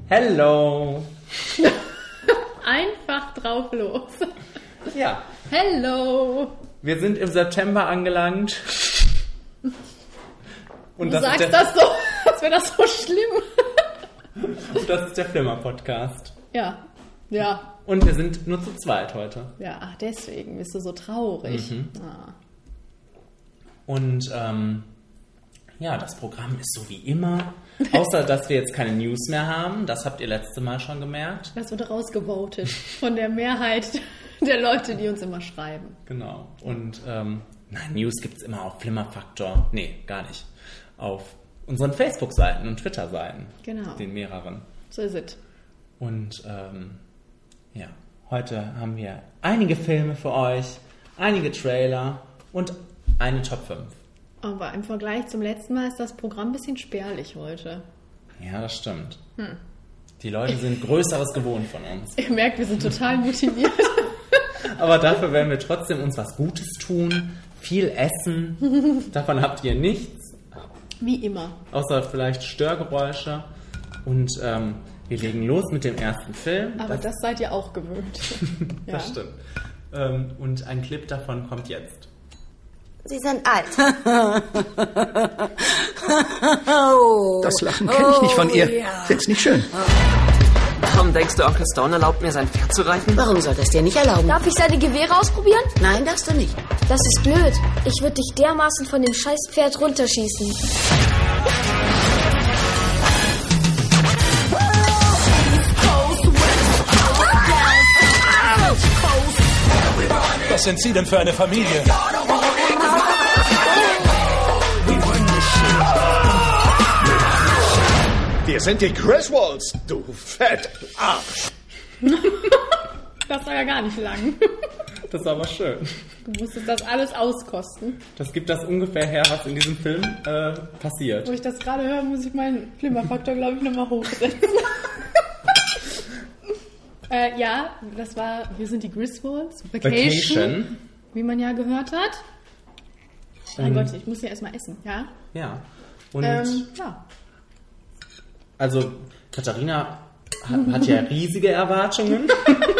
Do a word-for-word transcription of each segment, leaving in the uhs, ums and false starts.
Hello. Einfach drauf los. Ja. Hello. Wir sind im September angelangt. Und du das sagst ist der, das so, als wäre das so schlimm. Und das ist der Flimmer-Podcast. Ja, ja. Und wir sind nur zu zweit heute. Ja, ach deswegen bist du so traurig. Mhm. Ah. Und ähm, ja, das Programm ist so wie immer. Außer, dass wir jetzt keine News mehr haben. Das habt ihr letzte Mal schon gemerkt. Das wurde rausgevotet von der Mehrheit der Leute, die uns immer schreiben. Genau. Und ähm, nein, News gibt es immer auf Flimmerfaktor. Nee, gar nicht. Auf unseren Facebook-Seiten und Twitter-Seiten. Genau. Den mehreren. So ist es. Und ähm, ja, heute haben wir einige Filme für euch, einige Trailer und eine Top fünf. Aber im Vergleich zum letzten Mal ist das Programm ein bisschen spärlich heute. Ja, das stimmt. Hm. Die Leute sind Größeres gewohnt von uns. Ihr merkt, wir sind total motiviert. Aber dafür werden wir trotzdem uns was Gutes tun, viel essen. Davon habt ihr nichts. Wie immer. Außer vielleicht Störgeräusche. Und ähm, wir legen los mit dem ersten Film. Aber das, das seid ihr auch gewöhnt. Ja. Das stimmt. Ähm, und ein Clip davon kommt jetzt. Sie sind alt. Das Lachen kenne ich nicht von ihr. Oh, ja. Find's nicht schön. Warum denkst du, Onkel Stone erlaubt mir, sein Pferd zu reiten? Warum soll das dir nicht erlauben? Darf ich seine Gewehre ausprobieren? Nein, darfst du nicht. Das ist blöd. Ich würde dich dermaßen von dem Scheißpferd runterschießen. Was sind Sie denn für eine Familie? Wir sind die Griswolds, du fett Arsch. Das war ja gar nicht lang. Das ist aber schön. Du musstest das alles auskosten. Das gibt das ungefähr her, was in diesem Film äh, passiert. Wo ich das gerade höre, muss ich meinen Flimmerfaktor, glaube ich, nochmal hochsetzen. äh, ja, das war, wir sind die Griswolds. Vacation, Vacation. Wie man ja gehört hat. Mein Ähm, Gott, ich muss ja erstmal essen, ja? Ja. Und Ähm, ja. also Katharina hat, hat ja riesige Erwartungen.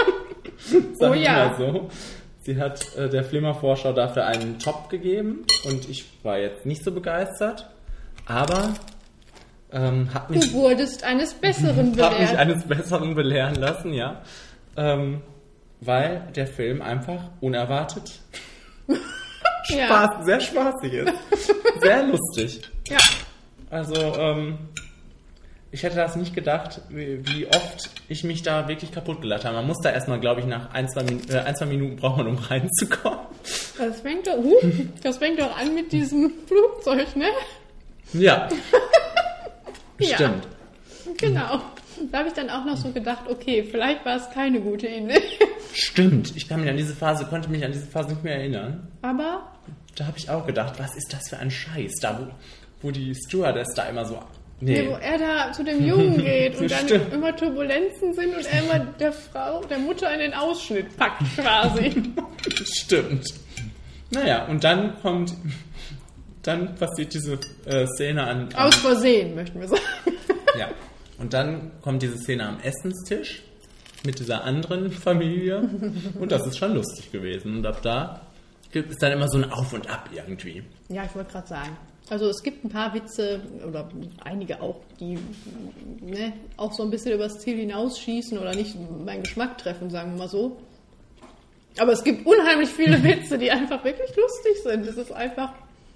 Sag Oh ich ja. mal so. Sie hat äh, der Flimmer-Vorschau dafür einen Top gegeben und ich war jetzt nicht so begeistert, aber ähm, hat mich, Du wurdest eines Besseren hab mich belehrt. eines Besseren belehren lassen, ja. Ähm, weil der Film einfach unerwartet Ja. Spaß, sehr spaßig ist. Sehr lustig. Ja. Also, ähm, ich hätte das nicht gedacht, wie, wie oft ich mich da wirklich kaputt gelacht habe. Man muss da erstmal, glaube ich, nach ein, zwei, Min- äh, ein, zwei Minuten brauchen, um reinzukommen. Das fängt doch, uh, das fängt doch an mit diesem Flugzeug, ne? Ja. Ja. Stimmt. Genau. Da habe ich dann auch noch so gedacht, okay, vielleicht war es keine gute Idee. Stimmt. Ich kann mich an diese Phase, konnte mich an diese Phase nicht mehr erinnern. Aber Da habe ich auch gedacht, was ist das für ein Scheiß? Da, wo, wo die Stewardess da immer so... Nee. nee, wo er da zu dem Jungen geht und dann Stimmt. immer Turbulenzen sind und er immer der Frau, der Mutter in den Ausschnitt packt quasi. Stimmt. Naja, und dann kommt... Dann passiert diese äh, Szene an... an Aus Versehen, möchten wir sagen. Ja. Und dann kommt diese Szene am Essenstisch mit dieser anderen Familie und das ist schon lustig gewesen. Und ab da gibt es dann immer so ein Auf und Ab irgendwie. Ja, ich wollte gerade sagen. Also es gibt ein paar Witze, oder einige auch, die ne, auch so ein bisschen übers Ziel hinausschießen oder nicht meinen Geschmack treffen, sagen wir mal so. Aber es gibt unheimlich viele Witze, die einfach wirklich lustig sind. Es ist einfach...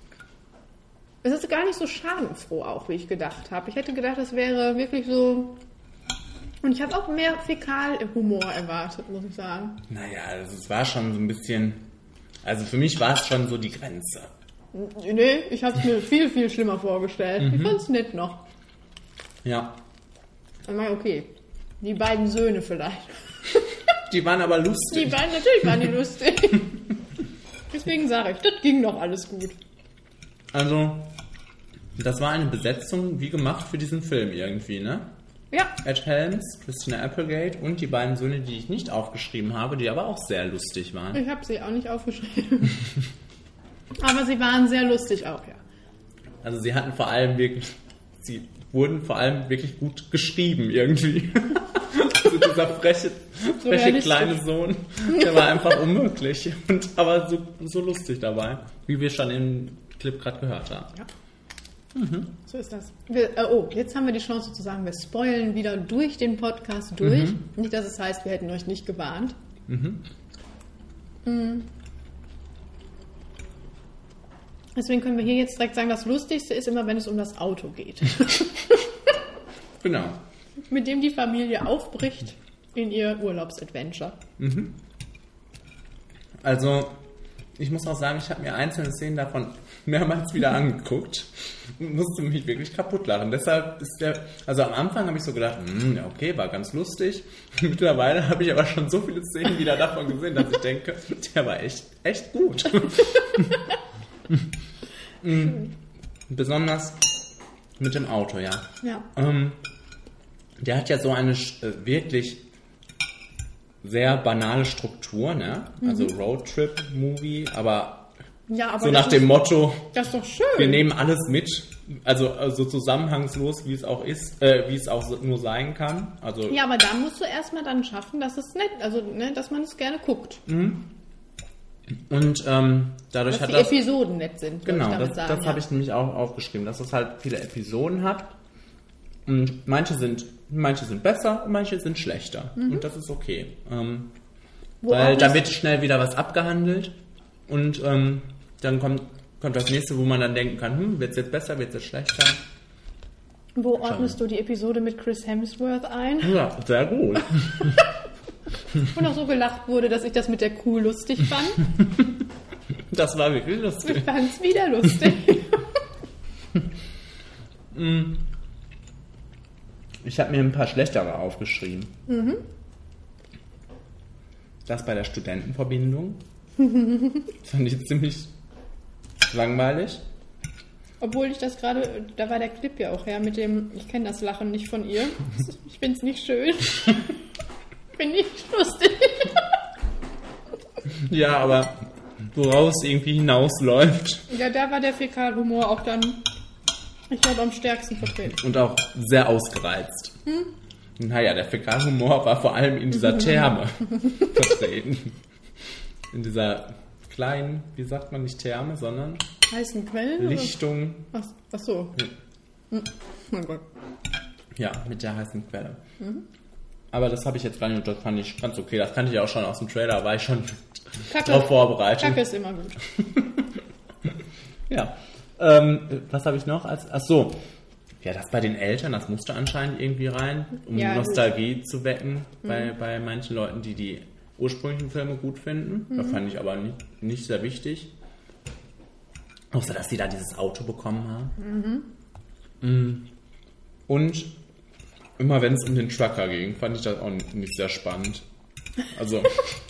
Es ist gar nicht so schadenfroh auch, wie ich gedacht habe. Ich hätte gedacht, es wäre wirklich so... Und ich habe auch mehr Fäkal-Humor erwartet, muss ich sagen. Naja, also es war schon so ein bisschen... Also für mich war es schon so die Grenze. Nee, ich habe es mir viel, viel schlimmer vorgestellt. Ich fand es nett noch. Ja. Aber okay, die beiden Söhne vielleicht. Die waren aber lustig. Die beiden, natürlich waren die lustig. Deswegen sage ich, das ging doch alles gut. Also, das war eine Besetzung wie gemacht für diesen Film irgendwie, ne? Ja. Ed Helms, Christina Applegate und die beiden Söhne, die ich nicht aufgeschrieben habe, die aber auch sehr lustig waren. Ich habe sie auch nicht aufgeschrieben. Aber sie waren sehr lustig auch, ja. Also sie hatten vor allem wirklich sie wurden vor allem wirklich gut geschrieben irgendwie. Also dieser freche, freche kleine Sohn, der war einfach unmöglich. Und, aber so, so lustig dabei, wie wir schon im Clip gerade gehört haben. Ja. Mhm. So ist das. Wir, äh, oh, jetzt haben wir die Chance zu sagen, wir spoilen wieder durch den Podcast durch. Mhm. Nicht, dass es heißt, wir hätten euch nicht gewarnt. Mhm. Mhm. Deswegen können wir hier jetzt direkt sagen, das Lustigste ist immer, wenn es um das Auto geht. Genau. Mit dem die Familie aufbricht in ihr Urlaubsadventure. Mhm. Also, ich muss auch sagen, ich habe mir einzelne Szenen davon mehrmals wieder angeguckt und musste mich wirklich kaputt lachen. Deshalb ist der, also am Anfang habe ich so gedacht, ja okay, war ganz lustig. Mittlerweile habe ich aber schon so viele Szenen wieder davon gesehen, dass ich denke, der war echt, echt gut. Mhm. Besonders mit dem Auto, ja. Ja. Ähm, der hat ja so eine äh, wirklich sehr banale Struktur, ne? Also mhm. Roadtrip-Movie, aber, ja, aber so nach dem ist, Motto, das ist doch schön. Wir nehmen alles mit, also, also zusammenhangslos, wie es auch ist, äh, wie es auch so, nur sein kann. Also, ja, aber da musst du erstmal dann schaffen, dass es nett, also ne, dass man es gerne guckt. Mhm. Und ähm, dadurch dass hat die das... Episoden nett sind, genau, ich damit das, sagen. das ja. habe ich nämlich auch aufgeschrieben, dass es halt viele Episoden hat. Und manche sind, manche sind besser und manche sind schlechter. Mhm. Und das ist okay. Ähm, weil da wird schnell wieder was abgehandelt. Und ähm, dann kommt, kommt das nächste, wo man dann denken kann, hm, wird es jetzt besser, wird es jetzt schlechter? Wo ordnest du die Episode mit Chris Hemsworth ein? Ja, sehr gut. Und auch so gelacht wurde, dass ich das mit der Kuh lustig fand. Das war wirklich lustig. Ich fand es wieder lustig. Ich habe mir ein paar schlechtere aufgeschrieben. Mhm. Das bei der Studentenverbindung. Fand ich ziemlich langweilig. Obwohl ich das gerade, da war der Clip ja auch her mit dem, ich kenne das Lachen nicht von ihr. Ich finde es nicht schön. Finde ich lustig. Ja, aber woraus es irgendwie hinausläuft. Ja, da war der Fäkalhumor auch dann, ich glaube, am stärksten vertreten. Und auch sehr ausgereizt. Hm? Naja, der Fäkalhumor war vor allem in dieser Therme vertreten. In dieser kleinen, wie sagt man, nicht Therme, sondern heißen Quellen? Lichtung. Ach, ach so. Ja. Hm. Mein Gott. Ja, mit der heißen Quelle. Mhm. Aber das habe ich jetzt gar nicht, das fand ich ganz okay. Das kannte ich auch schon aus dem Trailer, war ich schon Kacke, drauf vorbereitet. Kacke ist immer gut. Ja. Ähm, was habe ich noch? Als, ach so. Ja, das bei den Eltern, das musste anscheinend irgendwie rein, um ja, Nostalgie gut. zu wecken mhm. bei, bei manchen Leuten, die die ursprünglichen Filme gut finden. Mhm. Das fand ich aber nicht, nicht sehr wichtig. Außer, dass sie da dieses Auto bekommen haben. Mhm. Und immer wenn es um den Trucker ging, fand ich das auch nicht sehr spannend. Also.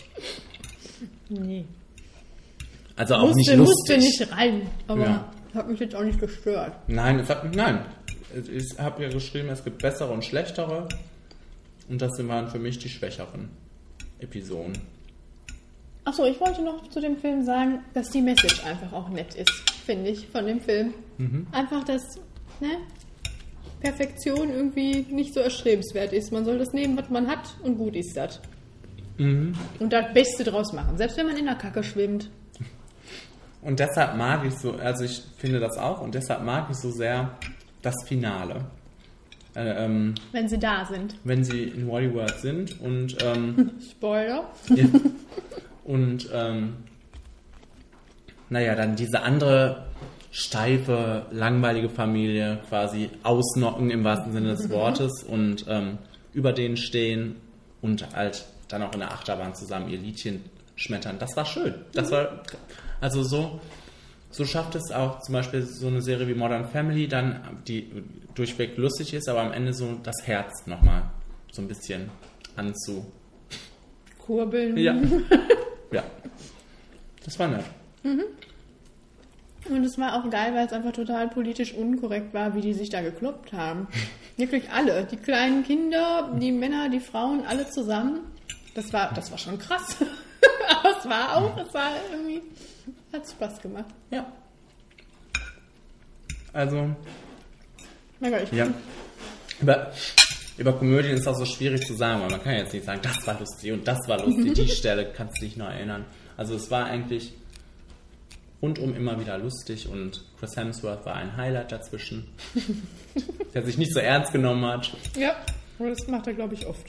Nee. Also auch musste, nicht lustig. Musste nicht rein, aber ja. hat mich jetzt auch nicht gestört. Nein, es hat, nein. Ich habe ja geschrieben, es gibt bessere und schlechtere. Und das waren für mich die schwächeren Episoden. Achso, ich wollte noch zu dem Film sagen, dass die Message einfach auch nett ist, finde ich, von dem Film. Mhm. Einfach, dass ne, Perfektion irgendwie nicht so erstrebenswert ist. Man soll das nehmen, was man hat, und gut ist das. Mhm. Und das Beste draus machen, selbst wenn man in der Kacke schwimmt. Und deshalb mag ich so, also ich finde das auch, und deshalb mag ich so sehr das Finale. Äh, ähm, wenn sie da sind. Wenn sie in Wally World sind und ähm, Spoiler. Ja, und ähm, naja, dann diese andere steife, langweilige Familie quasi ausnocken im wahrsten Sinne des Wortes und ähm, über denen stehen und halt dann auch in der Achterbahn zusammen ihr Liedchen schmettern. Das war schön. Das war, also so, so schafft es auch zum Beispiel so eine Serie wie Modern Family dann, die durchweg lustig ist, aber am Ende so das Herz nochmal so ein bisschen anzu... Kurbeln. Ja. Ja. Das war nett. Mhm. Und es war auch geil, weil es einfach total politisch unkorrekt war, wie die sich da gekloppt haben. Wirklich alle. Die kleinen Kinder, die Männer, die Frauen, alle zusammen. Das war, das war schon krass. Aber es war auch, es war irgendwie, hat Spaß gemacht. Ja. Also, Mega, ich Ja. Über, über Komödien ist auch so schwierig zu sagen, weil man kann jetzt nicht sagen, das war lustig und das war lustig, die Stelle kannst du dich noch erinnern. Also es war eigentlich rundum immer wieder lustig und Chris Hemsworth war ein Highlight dazwischen, der sich nicht so ernst genommen hat. Ja, aber das macht er, glaube ich, oft.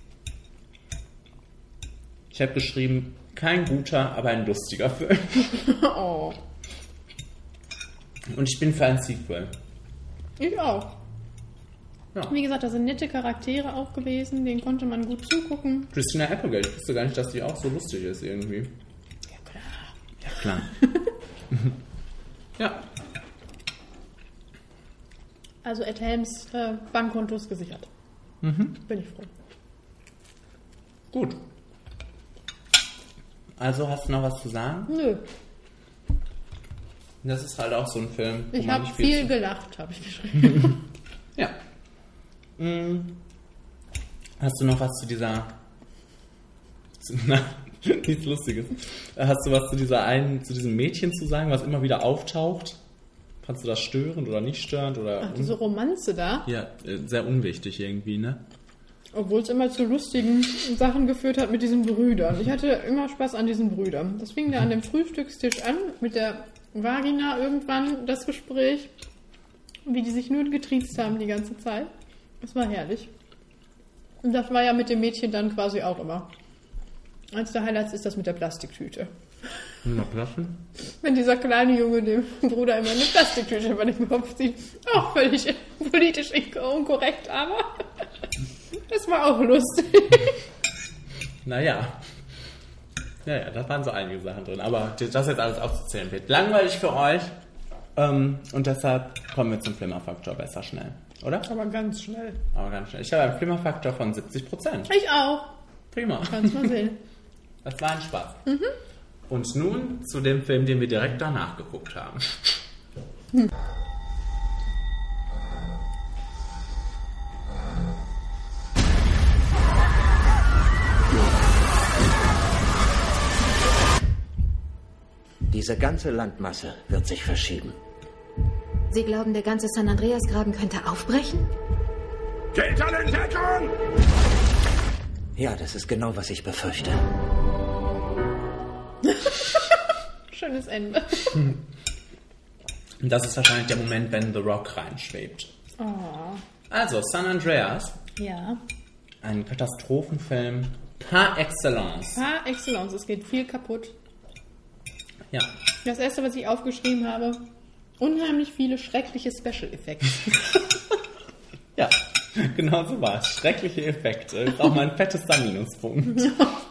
Ich habe geschrieben, kein guter, aber ein lustiger Film. Oh. Und ich bin für ein Sequel. Ich auch. Ja. Wie gesagt, da sind nette Charaktere auch gewesen, denen konnte man gut zugucken. Christina Applegate, ich wusste gar nicht, dass die auch so lustig ist irgendwie. Ja, klar. Ja, klar. Ja. Also Ed Helms äh, Bankkonto ist gesichert. Mhm. Bin ich froh. Gut. Also, hast du noch was zu sagen? Nö. Das ist halt auch so ein Film. wo Ich man habe nicht viel zu- gelacht, habe ich geschrieben. Ja. Hm. Hast du noch was zu dieser... Zu, na, nichts Lustiges. Hast du was zu dieser einen, zu diesem Mädchen zu sagen, was immer wieder auftaucht? Fandst du das störend oder nicht störend? Oder Ach, diese Romanze da. ja, äh, sehr unwichtig irgendwie, ne? Obwohl es immer zu lustigen Sachen geführt hat mit diesen Brüdern. Ich hatte immer Spaß an diesen Brüdern. Das fing da an dem Frühstückstisch an, mit der Vagina irgendwann, das Gespräch, wie die sich nur getriezt haben die ganze Zeit. Das war herrlich. Und das war ja mit dem Mädchen dann quasi auch immer. Eins der Highlights ist das mit der Plastiktüte. Mal platzen? Wenn dieser kleine Junge dem Bruder immer eine Plastiktüte über den Kopf zieht. Auch völlig politisch unkorrekt, aber das war auch lustig. Naja. Ja, ja, da waren so einige Sachen drin. Aber das jetzt alles aufzuzählen wird langweilig für euch. Ähm, und deshalb kommen wir zum Flimmerfaktor besser schnell. Oder? Aber ganz schnell. Aber ganz schnell. Ich habe einen Flimmerfaktor von siebzig Prozent. Ich auch. Prima. Kannst mal sehen. Das war ein Spaß. Mhm. Und nun zu dem Film, den wir direkt danach geguckt haben. Hm. Diese ganze Landmasse wird sich verschieben. Sie glauben, der ganze San Andreas-Graben könnte aufbrechen? Geht an den Deckung! Ja, das ist genau, was ich befürchte. Schönes Ende. Und das ist wahrscheinlich der Moment, wenn The Rock reinschwebt. Oh. Also, San Andreas. Ja. Ein Katastrophenfilm par excellence. Par excellence. Es geht viel kaputt. Ja. Das erste, was ich aufgeschrieben habe, unheimlich viele schreckliche Special Effects. Ja, genau so war es. Schreckliche Effekte. Ist auch mal ein fettester Minuspunkt.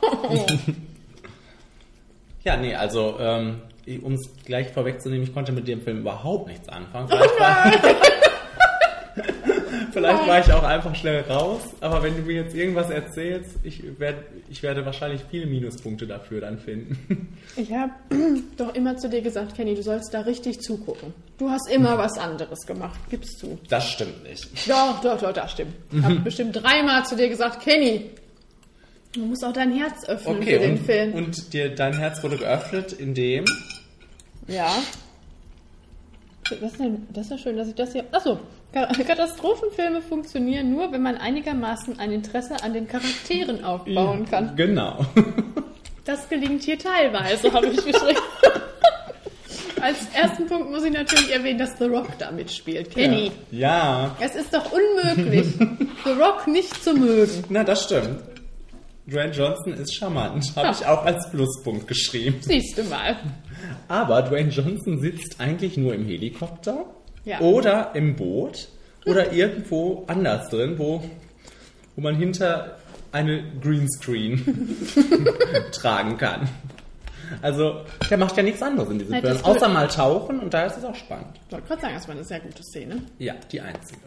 Ja, nee, also, ähm, um es gleich vorwegzunehmen, ich konnte mit dem Film überhaupt nichts anfangen. Vielleicht, war, Vielleicht war ich auch einfach schnell raus, aber wenn du mir jetzt irgendwas erzählst, ich, werd, ich werde wahrscheinlich viele Minuspunkte dafür dann finden. Ich habe doch immer zu dir gesagt, Kenny, du sollst da richtig zugucken. Du hast immer was anderes gemacht, gibst du. Das stimmt nicht. Doch, doch, doch, das stimmt. Ich habe bestimmt dreimal zu dir gesagt, Kenny, du musst auch dein Herz öffnen Okay, für den und, Film. und dir, dein Herz wurde geöffnet, indem... Ja. Das ist, ja, das ist ja schön, dass ich das hier... Achso, Katastrophenfilme funktionieren nur, wenn man einigermaßen ein Interesse an den Charakteren aufbauen kann. Genau. Das gelingt hier teilweise, habe ich geschrieben. Als ersten Punkt muss ich natürlich erwähnen, dass The Rock da mitspielt. Kenny. Ja. Es ist doch unmöglich, The Rock nicht zu mögen. Na, das stimmt. Dwayne Johnson ist charmant. Habe Ja. ich auch als Pluspunkt geschrieben. Siehst du mal. Aber Dwayne Johnson sitzt eigentlich nur im Helikopter Ja. oder im Boot oder irgendwo anders drin, wo, wo man hinter eine Greenscreen tragen kann. Also, der macht ja nichts anderes in diesem Film, Hättest du- außer mal tauchen und da ist es auch spannend. Ich wollte gerade sagen, das war eine sehr gute Szene. Ja, die einzige.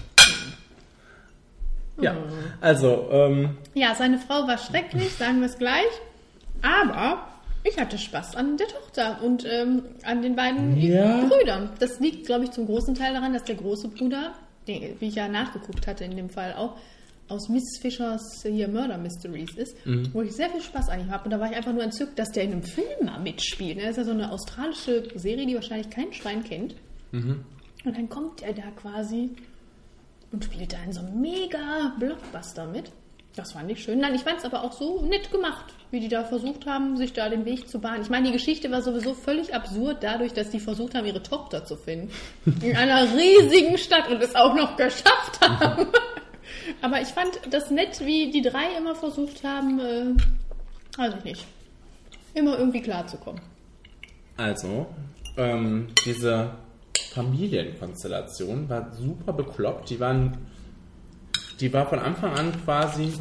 Ja, also, ähm, Ja, seine Frau war schrecklich, sagen wir es gleich. Aber ich hatte Spaß an der Tochter und ähm, an den beiden Ja. Brüdern. Das liegt, glaube ich, zum großen Teil daran, dass der große Bruder, den, wie ich ja nachgeguckt hatte in dem Fall auch, aus Miss Fischers hier Murder Mysteries ist, wo ich sehr viel Spaß an ihm habe. Und da war ich einfach nur entzückt, dass der in einem Film mal mitspielt. Das ist ja so eine australische Serie, die wahrscheinlich kein Schwein kennt. Und dann kommt er da quasi und spielt da in so einem mega Blockbuster mit. Das fand ich schön. Nein, ich fand es aber auch so nett gemacht, wie die da versucht haben, sich da den Weg zu bahnen. Ich meine, die Geschichte war sowieso völlig absurd dadurch, dass die versucht haben, ihre Tochter zu finden. In einer riesigen Stadt und es auch noch geschafft haben. Aber ich fand das nett, wie die drei immer versucht haben, äh, weiß ich nicht, immer irgendwie klarzukommen. Also, ähm, diese Familienkonstellation war super bekloppt. Die waren, die war von Anfang an quasi,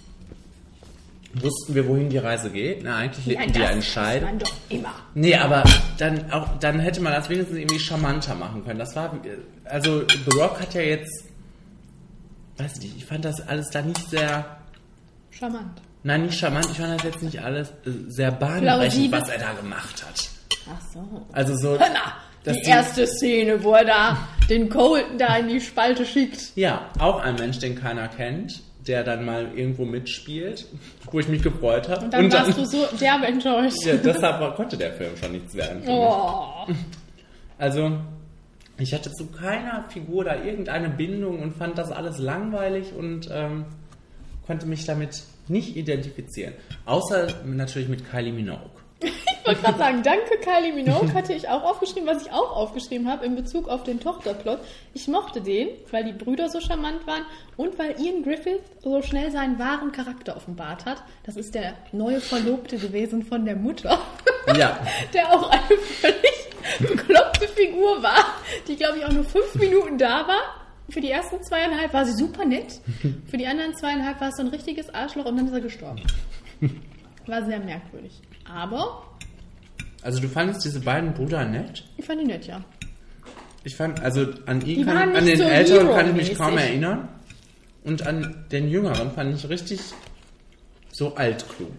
wussten wir, wohin die Reise geht. Na, eigentlich lebten die ja entscheiden. Man doch immer. Nee, aber dann auch, dann hätte man das wenigstens irgendwie charmanter machen können. Das war, also The Rock hat ja jetzt, weiß ich nicht, ich fand das alles da nicht sehr Charmant. Nein, nicht charmant. Ich fand das jetzt nicht alles sehr bahnbrechend, Plausibel. was er da gemacht hat. Ach so. Also so. Na, die erste Szene, wo er da den Colton da in die Spalte schickt. Ja, auch ein Mensch, den keiner kennt, der dann mal irgendwo mitspielt, wo ich mich gefreut habe. Und dann Und warst dann, du so derbe enttäuscht. Ja, deshalb konnte der Film schon nichts werden. Oh. Also, ich hatte zu keiner Figur da irgendeine Bindung und fand das alles langweilig und ähm, konnte mich damit nicht identifizieren. Außer natürlich mit Kylie Minogue. Ich wollte gerade sagen, danke Kylie Minogue hatte ich auch aufgeschrieben, was ich auch aufgeschrieben habe in Bezug auf den Tochterplot. Ich mochte den, weil die Brüder so charmant waren und weil Ian Griffith so schnell seinen wahren Charakter offenbart hat. Das ist der neue Verlobte gewesen von der Mutter. Ja. Der auch eine völlig bekloppte Figur war, die glaube ich auch nur fünf Minuten da war. Für die ersten zweieinhalb war sie super nett. Für die anderen zweieinhalb war es so ein richtiges Arschloch und dann ist er gestorben. War sehr merkwürdig. Aber... Also du fandest diese beiden Brüder nett? Ich fand die nett, ja. Ich fand, also an ihn Die kann, waren an nicht den so Älteren kann ich mich Hero-mäßig. kaum erinnern. Und an den Jüngeren fand ich richtig so altklug.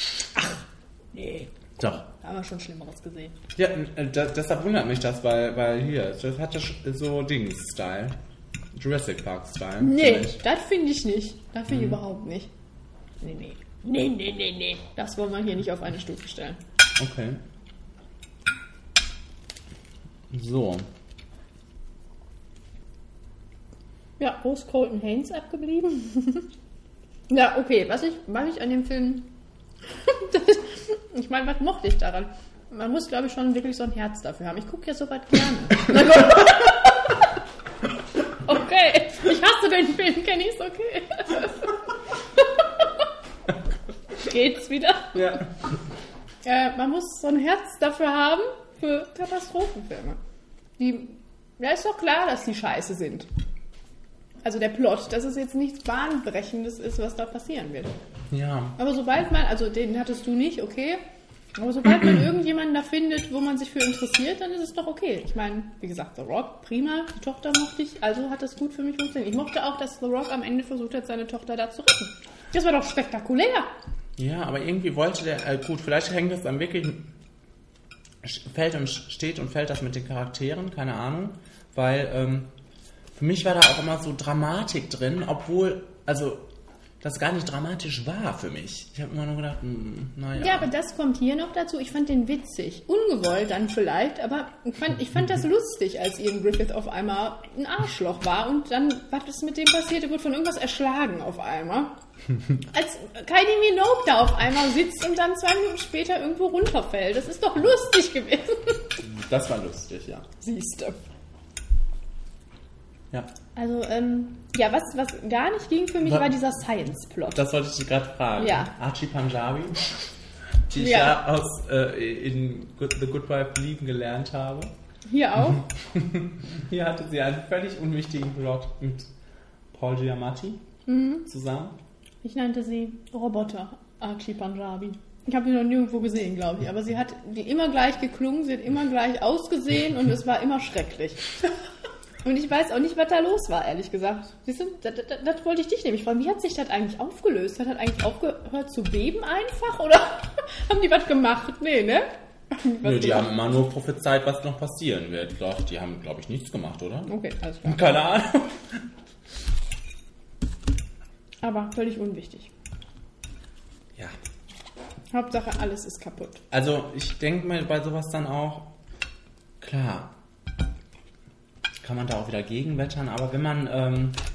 Nee. Doch. Da haben wir schon Schlimmeres gesehen. Ja, äh, das, deshalb wundert mich das, weil, weil hier, das hatte sch- so Dings-Style. Jurassic Park-Style. Nee, finde ich. das finde ich nicht. Das finde ich überhaupt nicht. Nee, nee. Nee, nee, nee, nee. Das wollen wir hier nicht auf eine Stufe stellen. Okay. So. Ja, wo ist Colton Haynes abgeblieben? Ja, okay. Was ich, was ich an dem Film... ich meine, was mochte ich daran? Man muss, glaube ich, schon wirklich so ein Herz dafür haben. Ich gucke ja so weit gerne. Okay, ich hasse den Film, kenne ich's, okay. Geht's wieder? Ja. Äh, man muss so ein Herz dafür haben, für Katastrophenfilme. Die, ja, ist doch klar, dass die scheiße sind. Also der Plot, dass es jetzt nichts Bahnbrechendes ist, was da passieren wird. Ja. Aber sobald man, also den hattest du nicht, okay, aber sobald man irgendjemanden da findet, wo man sich für interessiert, dann ist es doch okay. Ich meine, wie gesagt, The Rock, prima, die Tochter mochte ich, also hat das gut für mich funktioniert. Ich mochte auch, dass The Rock am Ende versucht hat, seine Tochter da zu retten. Das war doch spektakulär. Ja, aber irgendwie wollte der, äh, gut, vielleicht hängt das dann wirklich, fällt und steht und fällt das mit den Charakteren, keine Ahnung, weil ähm, für mich war da auch immer so Dramatik drin, obwohl, also das gar nicht dramatisch war für mich. Ich habe immer nur gedacht, hm, naja. Ja, aber das kommt hier noch dazu. Ich fand den witzig. Ungewollt dann vielleicht, aber ich fand, ich fand das lustig, als Ian Griffith auf einmal ein Arschloch war und dann, was ist mit dem passiert? Er wurde von irgendwas erschlagen auf einmal. Als Kylie Minogue da auf einmal sitzt und dann zwei Minuten später irgendwo runterfällt. Das ist doch lustig gewesen. Das war lustig, ja. Siehste. Ja. Also, ähm, ja, was, was gar nicht ging für mich, Was? war dieser Science-Plot. Das wollte ich dich gerade fragen. Ja. Archie Panjabi, die ich Ja. ja aus äh, in Good, The Good Wife lieben gelernt habe. Hier auch. Hier hatte sie einen völlig unwichtigen Plot mit Paul Giamatti Mhm. zusammen. Ich nannte sie Roboter Archie Panjabi. Ich habe die noch nirgendwo gesehen, glaube ich. Aber sie hat die immer gleich geklungen, sie hat immer gleich ausgesehen und es war immer schrecklich. Und ich weiß auch nicht, was da los war, ehrlich gesagt. Siehst du, das, das, das wollte ich dich nämlich fragen. Wie hat sich das eigentlich aufgelöst? Hat das eigentlich aufgehört zu beben einfach? Oder haben die was gemacht? Nee, ne? Haben die was Nö, die gemacht? haben immer nur prophezeit, was noch passieren wird. Doch, die haben, glaube ich, nichts gemacht, oder? Okay, alles klar. Keine Ahnung. Aber völlig unwichtig. Ja. Hauptsache, alles ist kaputt. Also, ich denke mal bei sowas dann auch, klar, kann man da auch wieder gegenwettern, aber wenn man ähm,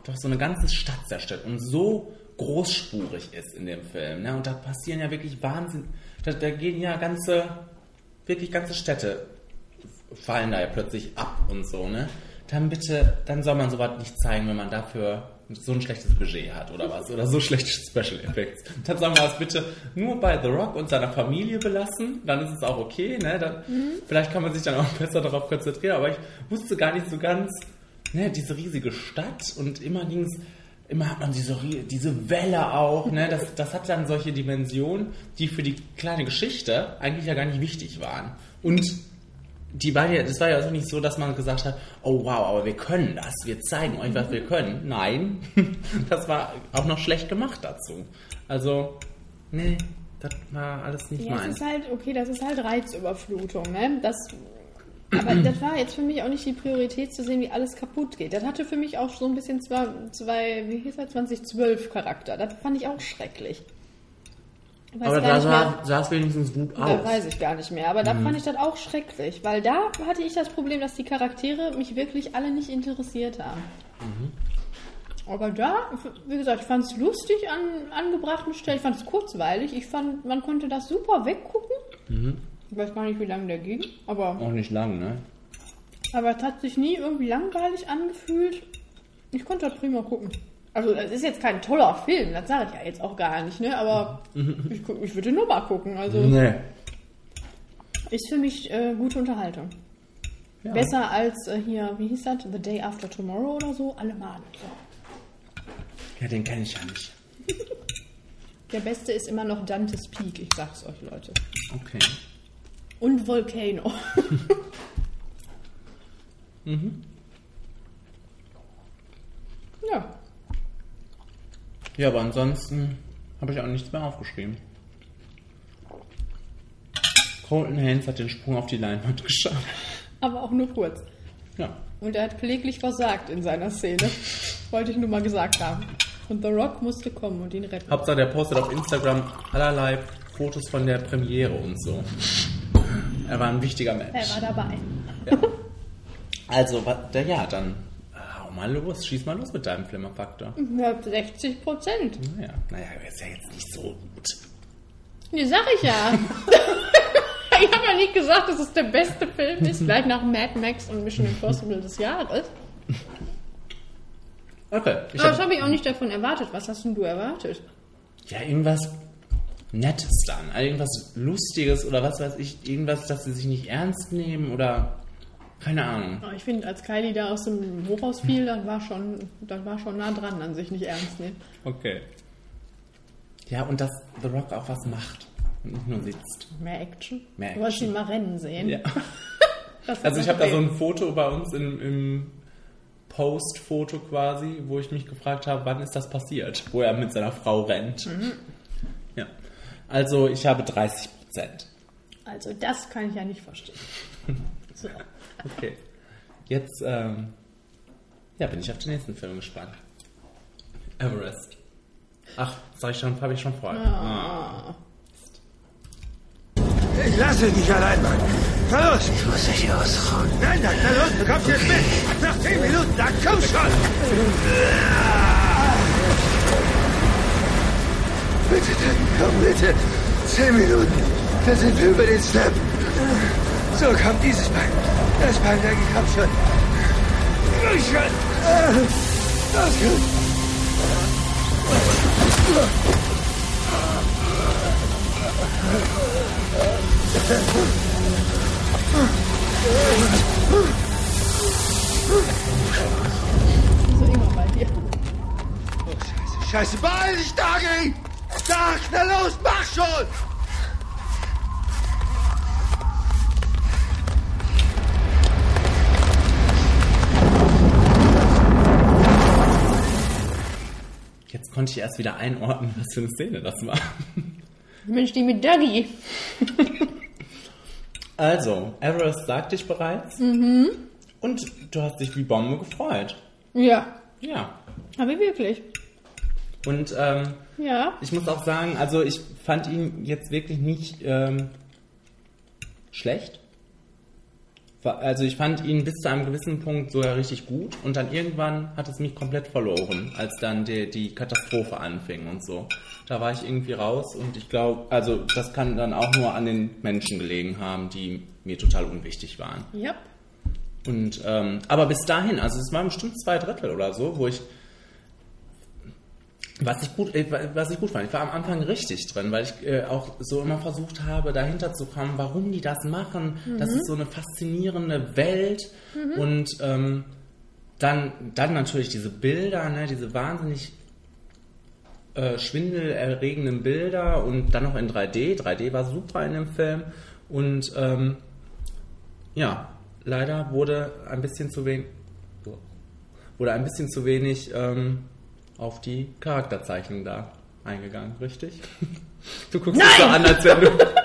doch so eine ganze Stadt zerstört und so großspurig ist in dem Film. Ne? Und da passieren ja wirklich Wahnsinn. Da, da gehen ja ganze, wirklich ganze Städte fallen da ja plötzlich ab und so. Ne? Dann bitte, dann soll man sowas nicht zeigen, wenn man dafür so ein schlechtes Budget hat oder was. Oder so schlechte Special Effects. Dann sagen wir das bitte nur bei The Rock und seiner Familie belassen. Dann ist es auch okay. Ne? Dann, mhm. Vielleicht kann man sich dann auch besser darauf konzentrieren. Aber ich wusste gar nicht so ganz, ne, diese riesige Stadt. Und immer ging es, immer hat man diese, diese Welle auch. Ne? Das, das hat dann solche Dimensionen, die für die kleine Geschichte eigentlich ja gar nicht wichtig waren. Und Die war ja, das war ja also nicht so, dass man gesagt hat, oh wow, aber wir können das, wir zeigen euch, was wir können. Nein, das war auch noch schlecht gemacht dazu. Also, nee, das war alles nicht ja, meins. Das ist halt, okay, das ist halt Reizüberflutung, ne? Das, aber das war jetzt für mich auch nicht die Priorität zu sehen, wie alles kaputt geht. Das hatte für mich auch so ein bisschen zwei, zwei wie hieß das, zwanzig zwölf Charakter. Das fand ich auch schrecklich. Aber da sah, sah es wenigstens gut aus. Da weiß ich gar nicht mehr. Aber da mhm. fand ich das auch schrecklich. Weil da hatte ich das Problem, dass die Charaktere mich wirklich alle nicht interessiert haben. Mhm. Aber da, wie gesagt, ich fand es lustig an angebrachten Stellen. Ich fand es kurzweilig. Ich fand, man konnte das super weggucken. Mhm. Ich weiß gar nicht, wie lange der ging. Aber auch nicht lang, ne? Aber es hat sich nie irgendwie langweilig angefühlt. Ich konnte das prima gucken. Also, das ist jetzt kein toller Film, das sage ich ja jetzt auch gar nicht, ne? Aber ich, ich würde nur mal gucken. Also, nee. Ist für mich äh, gute Unterhaltung. Ja. Besser als äh, hier, wie hieß das? The Day After Tomorrow oder so? Allemal. So. Ja, den kenne ich ja nicht. Der beste ist immer noch Dante's Peak, ich sag's euch, Leute. Okay. Und Volcano. mhm. Ja. Ja, aber ansonsten habe ich auch nichts mehr aufgeschrieben. Colton Haynes hat den Sprung auf die Leinwand geschafft. Aber auch nur kurz. Ja. Und er hat kläglich versagt in seiner Szene. Wollte ich nur mal gesagt haben. Und The Rock musste kommen und ihn retten. Hauptsache, der postet auf Instagram allerlei Fotos von der Premiere und so. Er war ein wichtiger Mensch. Er war dabei. Ja. Also, ja, dann hau mal los, schieß mal los mit deinem Flimmerfaktor. Ja, sechzig Prozent. Naja, naja, ist ja jetzt nicht so gut. Nee, sag ich ja. Ich habe ja nicht gesagt, dass es der beste Film ist. Gleich nach Mad Max und Mission Impossible des Jahres. Okay. Ich Aber das habe ich auch nicht davon erwartet. Was hast denn du erwartet? Ja, irgendwas Nettes dann. Irgendwas Lustiges oder was weiß ich. Irgendwas, dass sie sich nicht ernst nehmen oder keine Ahnung. Ich finde, als Kylie da aus dem Hochhaus fiel, dann war schon, dann war schon nah dran an sich nicht ernst nehmen. Okay. Ja, und dass The Rock auch was macht und nicht nur sitzt. Mehr Action? Mehr Action. Du hast ihn mal rennen sehen. Ja. Also ich habe da so ein Foto bei uns im, im Post-Foto quasi, wo ich mich gefragt habe, wann ist das passiert, wo er mit seiner Frau rennt. Mhm. Ja. Also ich habe dreißig Prozent. Also das kann ich ja nicht verstehen. So. Okay. Jetzt ähm, ja, bin ich auf den nächsten Film gespannt. Everest. Ach, sag ich schon, habe ich schon vorher. Ah. Ich lasse dich allein, Mann. Na los! Ich muss dich ausruhen. Nein, nein, na los, du kommst jetzt mit! Nach zehn Minuten, dann komm schon! Bitte, dann komm bitte! Zehn Minuten, dann sind wir über den Step. So, komm, dieses Bein. Das Bein, da komm schon. Los schon! Los schon! So immer bei dir. Oh, Scheiße, Scheiße, beeil dich, Dagi! Dag, na los, mach schon! Jetzt konnte ich erst wieder einordnen, was für eine Szene das war. Mensch, die mit Dougie. Also, Everest sagte ich bereits. Mhm. Und du hast dich wie Bombe gefreut. Ja. Ja. Aber wirklich. Und ähm, ja. Ich muss auch sagen, also ich fand ihn jetzt wirklich nicht ähm, schlecht. Also ich fand ihn bis zu einem gewissen Punkt sogar richtig gut und dann irgendwann hat es mich komplett verloren, als dann die, die Katastrophe anfing und so. Da war ich irgendwie raus und ich glaube, also das kann dann auch nur an den Menschen gelegen haben, die mir total unwichtig waren. Ja. Und, ähm, aber bis dahin, also es waren bestimmt zwei Drittel oder so, wo ich, was ich gut, was ich gut fand, ich war am Anfang richtig drin, weil ich äh, auch so immer versucht habe, dahinter zu kommen, warum die das machen. Mhm. Das ist so eine faszinierende Welt mhm. und ähm, dann, dann natürlich diese Bilder, ne, diese wahnsinnig äh, schwindelerregenden Bilder und dann noch in drei D. drei D war super in dem Film und ähm, ja, leider wurde ein bisschen zu wenig, wurde ein bisschen zu wenig ähm, auf die Charakterzeichnung da eingegangen, richtig? Du guckst mich so an, als wenn du,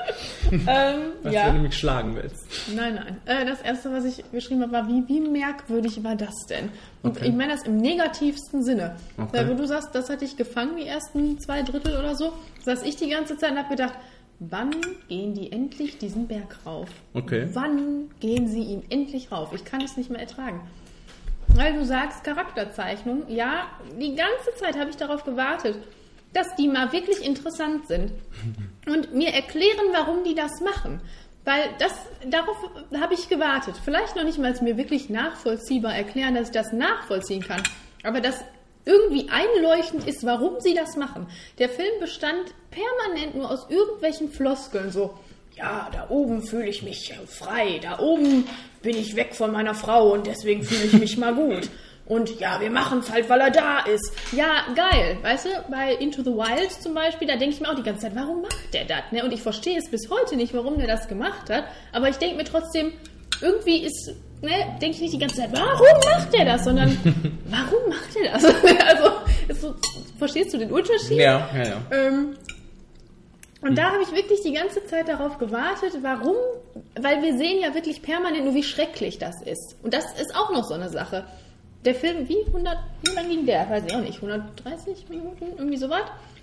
ähm, als ja. wenn du mich schlagen willst. Nein, nein. Äh, das Erste, was ich geschrieben habe, war, wie, wie merkwürdig war das denn? Und Okay. ich meine das im negativsten Sinne. Okay. Weil, wo du sagst, das hat dich gefangen, die ersten zwei Drittel oder so, saß ich die ganze Zeit und habe gedacht, wann gehen die endlich diesen Berg rauf? Okay. Wann gehen sie ihn endlich rauf? Ich kann es nicht mehr ertragen. Weil du sagst, Charakterzeichnung, ja, die ganze Zeit habe ich darauf gewartet, dass die mal wirklich interessant sind und mir erklären, warum die das machen. Weil das, darauf habe ich gewartet. Vielleicht noch nicht mal mir wirklich nachvollziehbar erklären, dass ich das nachvollziehen kann, aber dass irgendwie einleuchtend ist, warum sie das machen. Der Film bestand permanent nur aus irgendwelchen Floskeln, so, ja, da oben fühle ich mich frei, da oben bin ich weg von meiner Frau und deswegen fühle ich mich mal gut. Und ja, wir machen es halt, weil er da ist. Ja, geil, weißt du, bei Into the Wild zum Beispiel, da denke ich mir auch die ganze Zeit, warum macht der das? Ne? Und ich verstehe es bis heute nicht, warum der das gemacht hat, aber ich denke mir trotzdem, irgendwie ist, ne, denke ich nicht die ganze Zeit, warum macht der das, sondern warum macht der das? Also, ist so, verstehst du den Unterschied? Ja, ja, ja. Ähm, Und da habe ich wirklich die ganze Zeit darauf gewartet, warum? Weil wir sehen ja wirklich permanent nur, wie schrecklich das ist. Und das ist auch noch so eine Sache. Der Film, wie hundert, wie lang ging der? Weiß ich auch nicht, hundertdreißig Minuten, irgendwie sowas.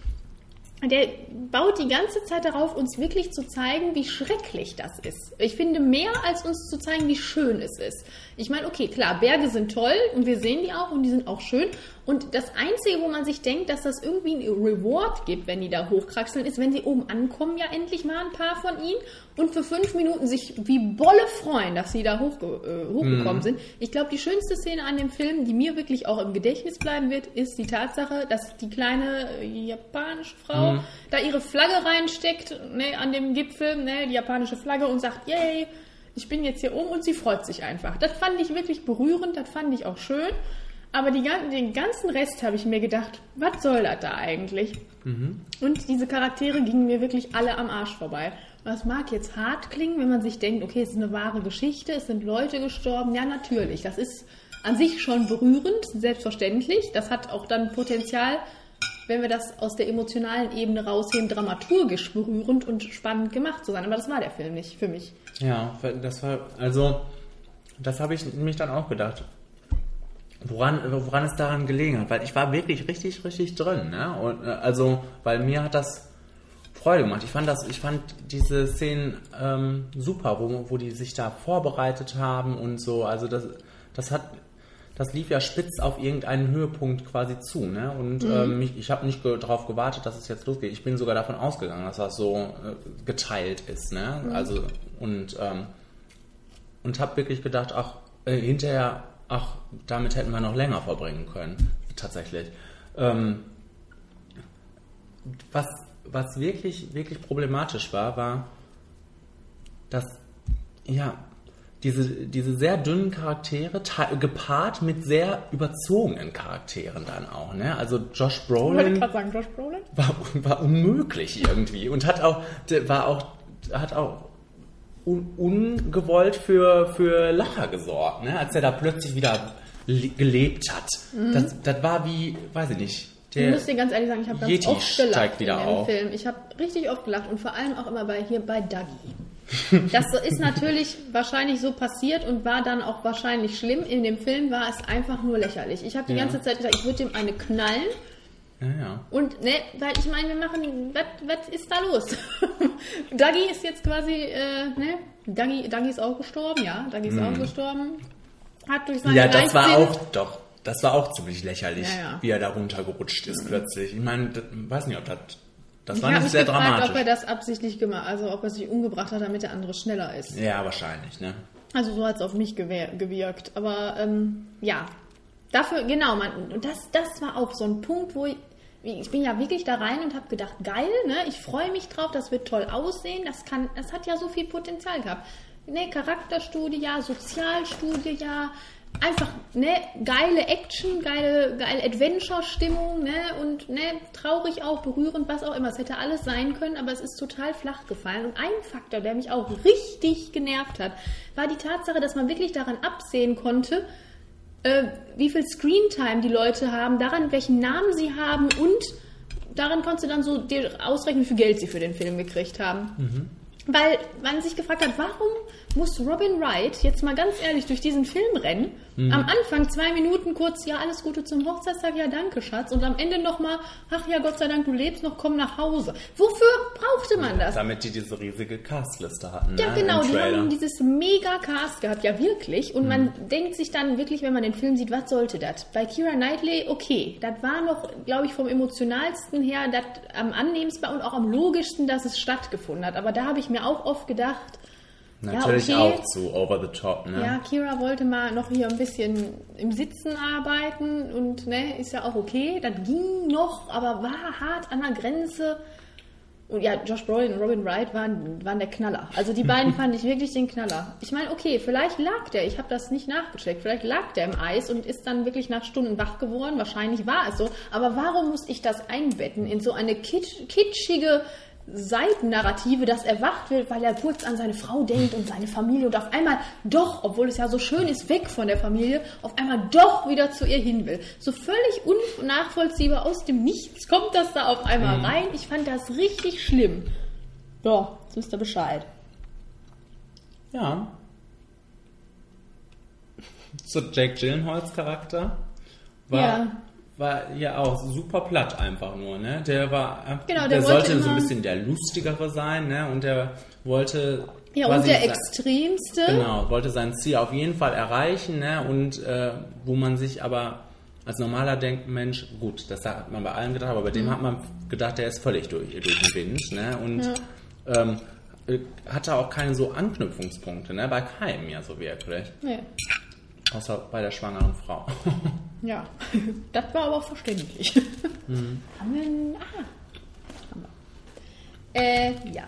Der baut die ganze Zeit darauf, uns wirklich zu zeigen, wie schrecklich das ist. Ich finde, mehr als uns zu zeigen, wie schön es ist. Ich meine, okay, klar, Berge sind toll und wir sehen die auch und die sind auch schön. Und das Einzige, wo man sich denkt, dass das irgendwie ein Reward gibt, wenn die da hochkraxeln, ist, wenn sie oben ankommen, ja endlich mal ein paar von ihnen und für fünf Minuten sich wie Bolle freuen, dass sie da hochge- äh, hochgekommen mhm. sind. Ich glaube, die schönste Szene an dem Film, die mir wirklich auch im Gedächtnis bleiben wird, ist die Tatsache, dass die kleine äh, japanische Frau mhm. da ihre Flagge reinsteckt, ne, an dem Gipfel, ne, die japanische Flagge und sagt, yay, ich bin jetzt hier oben und sie freut sich einfach. Das fand ich wirklich berührend, das fand ich auch schön. Aber die, den ganzen Rest habe ich mir gedacht, was soll das da eigentlich? Mhm. Und diese Charaktere gingen mir wirklich alle am Arsch vorbei. Und das mag jetzt hart klingen, wenn man sich denkt, okay, es ist eine wahre Geschichte, es sind Leute gestorben. Ja, natürlich, das ist an sich schon berührend, selbstverständlich. Das hat auch dann Potenzial, wenn wir das aus der emotionalen Ebene rausheben, dramaturgisch berührend und spannend gemacht zu sein. Aber das war der Film nicht für mich. Ja, das war, also, das habe ich mich dann auch gedacht. Woran, woran es daran gelegen hat, weil ich war wirklich richtig, richtig drin, ne? Und, also, weil mir hat das Freude gemacht. Ich fand das, ich fand diese Szenen ähm, super, wo, wo die sich da vorbereitet haben und so. Also das, das hat, das lief ja spitz auf irgendeinen Höhepunkt quasi zu, ne? Und mhm. ähm, ich, ich habe nicht ge- darauf gewartet, dass es jetzt losgeht. Ich bin sogar davon ausgegangen, dass das so äh, geteilt ist, ne? Mhm. Also und ähm, und habe wirklich gedacht, ach äh, hinterher Ach, damit hätten wir noch länger verbringen können, tatsächlich. Ähm, was, was wirklich, wirklich problematisch war, war, dass, ja, diese, diese sehr dünnen Charaktere, ta- gepaart mit sehr überzogenen Charakteren dann auch, ne? Also Josh Brolin, wollte ich gerade sagen, Josh Brolin? War, war unmöglich irgendwie und hat auch, war auch, hat auch Un- ungewollt für, für Lacher gesorgt, ne? Als er da plötzlich wieder le- gelebt hat. Mhm. Das, das war wie, weiß ich nicht. Der ich muss dir ganz ehrlich sagen, ich habe ganz Yeti oft gelacht wieder in dem auf. Film. Ich habe richtig oft gelacht und vor allem auch immer bei hier bei Dougie. Das ist natürlich wahrscheinlich so passiert und war dann auch wahrscheinlich schlimm. In dem Film war es einfach nur lächerlich. Ich habe die ja. ganze Zeit gesagt, ich würde dem eine knallen. Ja, ja. Und, ne, weil ich meine, wir machen, was ist da los? Dougie ist jetzt quasi, äh, ne, Dougie, Dougie ist auch gestorben, ja, Dougie ist Mhm. auch gestorben. Hat durch seine Ja, das war Leichtsinn- auch, doch, das war auch ziemlich lächerlich, Ja, ja. wie er da runtergerutscht ist plötzlich. Ich meine, das- weiß nicht, ob das, das Ich war habe nicht mich sehr gefragt, dramatisch. ob er das absichtlich gemacht, also ob er sich umgebracht hat, damit der andere schneller ist. Ja, wahrscheinlich, ne? Also so hat es auf mich gewehr, gewirkt. Aber ähm, ja, dafür, genau, man, und das, das war auch so ein Punkt, wo ich, ich bin ja wirklich da rein und habe gedacht, geil, ne? Ich freue mich drauf, das wird toll aussehen, das kann, das hat ja so viel Potenzial gehabt. Ne, Charakterstudie, ja, Sozialstudie, ja, einfach, ne, geile Action, geile, geile Adventure-Stimmung, ne, und, ne, traurig auch, berührend, was auch immer. Es hätte alles sein können, aber es ist total flach gefallen. Und ein Faktor, der mich auch richtig genervt hat, war die Tatsache, dass man wirklich daran absehen konnte, äh, wie viel Screentime die Leute haben, daran, welchen Namen sie haben und daran konntest du dann so dir ausrechnen, wie viel Geld sie für den Film gekriegt haben. Mhm. Weil man sich gefragt hat, warum muss Robin Wright jetzt mal ganz ehrlich durch diesen Film rennen? Mhm. Am Anfang zwei Minuten kurz, ja, alles Gute zum Hochzeitstag, ja, danke, Schatz. Und am Ende nochmal, ach ja, Gott sei Dank, du lebst noch, komm nach Hause. Wofür brauchte man das? Damit die diese riesige Castliste hatten, Ja, ne? genau, im die Trailer. haben dieses mega Cast gehabt, ja wirklich. Und man denkt sich dann wirklich, wenn man den Film sieht, was sollte das? Bei Keira Knightley, okay, das war noch, glaube ich, vom emotionalsten her das am annehmendsten und auch am logischsten, dass es stattgefunden hat. Aber da habe ich mir auch oft gedacht, Natürlich ja, okay. auch zu over the top, ne? Ja, Keira wollte mal noch hier ein bisschen im Sitzen arbeiten und ne, ist ja auch okay. Das ging noch, aber war hart an der Grenze. Und ja, Josh Brolin und Robin Wright waren, waren der Knaller. Also die beiden fand ich wirklich den Knaller. Ich meine, okay, vielleicht lag der, ich habe das nicht nachgecheckt, vielleicht lag der im Eis und ist dann wirklich nach Stunden wach geworden. Wahrscheinlich war es so. Aber warum muss ich das einbetten in so eine kitsch, kitschige Seitennarrative, dass er wach wird, weil er kurz an seine Frau denkt und seine Familie und auf einmal doch, obwohl es ja so schön ist, weg von der Familie, auf einmal doch wieder zu ihr hin will. So völlig unnachvollziehbar aus dem Nichts kommt das da auf einmal Mhm. rein. Ich fand das richtig schlimm. Ja, jetzt wisst ihr Bescheid. Ja. So Jake Gyllenhaals Charakter war, Ja. war ja auch super platt einfach nur, ne? Der war, Genau, der, der wollte sollte so immer- ein bisschen der lustigere sein, ne? Und der wollte Ja, und quasi der sa- Extremste. Genau, wollte sein Ziel auf jeden Fall erreichen, ne? Und äh, wo man sich aber als normaler Denkmensch, gut, das hat man bei allen gedacht, aber bei dem Mhm. hat man gedacht, der ist völlig durch, durch den Wind, ne? Und ähm, äh, hatte auch keine so Anknüpfungspunkte, ne? Bei keinem ja so wirklich. Nee. Außer bei der schwangeren Frau. Ja, das war aber auch verständlich. Mhm. Haben wir einen... Ah, haben wir. Äh, ja.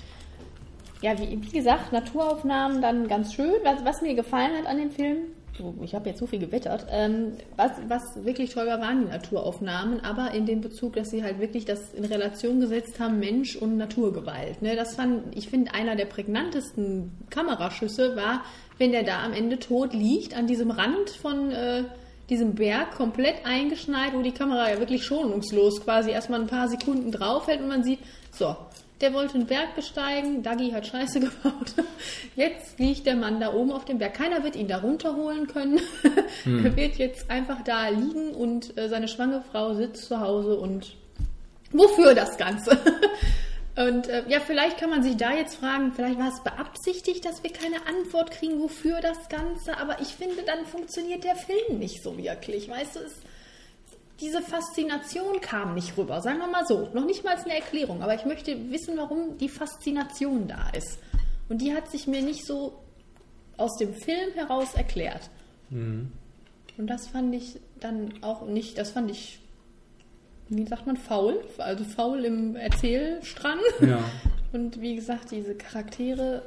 Ja, wie, wie gesagt, Naturaufnahmen dann ganz schön. Was, was mir gefallen hat an dem Film, oh, ich habe jetzt so viel gewettert, ähm, was, was wirklich toll war, waren die Naturaufnahmen, aber in dem Bezug, dass sie halt wirklich das in Relation gesetzt haben, Mensch und Naturgewalt. Ne? Das fand, ich finde, einer der prägnantesten Kameraschüsse war, wenn der da am Ende tot liegt, an diesem Rand von äh, diesem Berg, komplett eingeschneit, wo die Kamera ja wirklich schonungslos quasi erstmal ein paar Sekunden draufhält und man sieht, so, der wollte einen Berg besteigen, Dougie hat Scheiße gebaut. Jetzt liegt der Mann da oben auf dem Berg. Keiner wird ihn da runterholen können. Hm. Er wird jetzt einfach da liegen und äh, seine schwangere Frau sitzt zu Hause und wofür das Ganze? Und äh, ja, vielleicht kann man sich da jetzt fragen, vielleicht war es beabsichtigt, dass wir keine Antwort kriegen, wofür das Ganze, aber ich finde, dann funktioniert der Film nicht so wirklich. Weißt du, es, diese Faszination kam nicht rüber, sagen wir mal so. Noch nicht mal als eine Erklärung, aber ich möchte wissen, warum die Faszination da ist. Und die hat sich mir nicht so aus dem Film heraus erklärt. Mhm. Und das fand ich dann auch nicht, das fand ich, wie sagt man, faul, also faul im Erzählstrang. Ja. Und wie gesagt, diese Charaktere,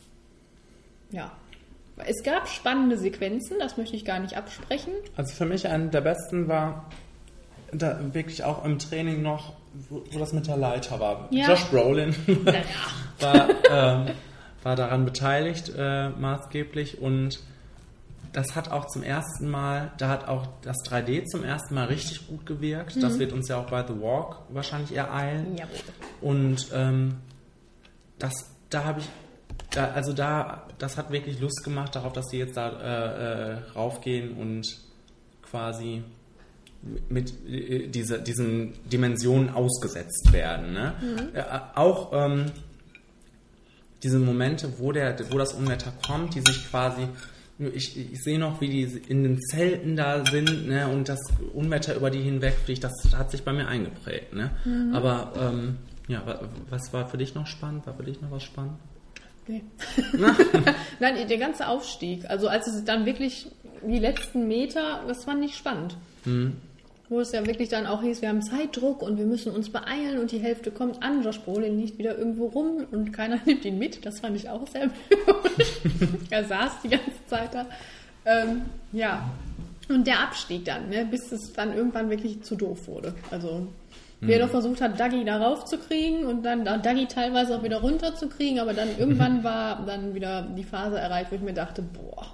ja, es gab spannende Sequenzen, das möchte ich gar nicht absprechen. Also für mich einer der besten war da wirklich auch im Training noch, wo, wo das mit der Leiter war. Ja. Josh Brolin Ja. war, ähm, war daran beteiligt, äh, maßgeblich, und das hat auch zum ersten Mal, da hat auch das drei D zum ersten Mal richtig gut gewirkt. Mhm. Das wird uns ja auch bei The Walk wahrscheinlich ereilen. Jawohl. Und ähm, das, da habe ich, da, also da, das hat wirklich Lust gemacht darauf, dass die jetzt da äh, äh, raufgehen und quasi mit äh, diese, diesen Dimensionen ausgesetzt werden. Ne? Mhm. Äh, auch ähm, diese Momente, wo, der, wo das Unwetter kommt, die sich quasi, ich, ich sehe noch, wie die in den Zelten da sind, ne, und das Unwetter über die hinwegfliegt, das hat sich bei mir eingeprägt. Ne? Mhm. Aber ähm, ja, was war für dich noch spannend? War für dich noch was spannend? Nee. Nein, der ganze Aufstieg, also als es dann wirklich die letzten Meter, das fand ich spannend. Mhm. Wo es ja wirklich dann auch hieß, wir haben Zeitdruck und wir müssen uns beeilen und die Hälfte kommt an. Josh Brolin liegt wieder irgendwo rum und keiner nimmt ihn mit. Das fand ich auch sehr blöd. Er saß die ganze Zeit da. Ähm, ja, und der Abstieg dann, ne, bis es dann irgendwann wirklich zu doof wurde. Also wer doch versucht hat, Dougie da raufzukriegen und dann Dougie teilweise auch wieder runterzukriegen, aber dann irgendwann war dann wieder die Phase erreicht, wo ich mir dachte, boah.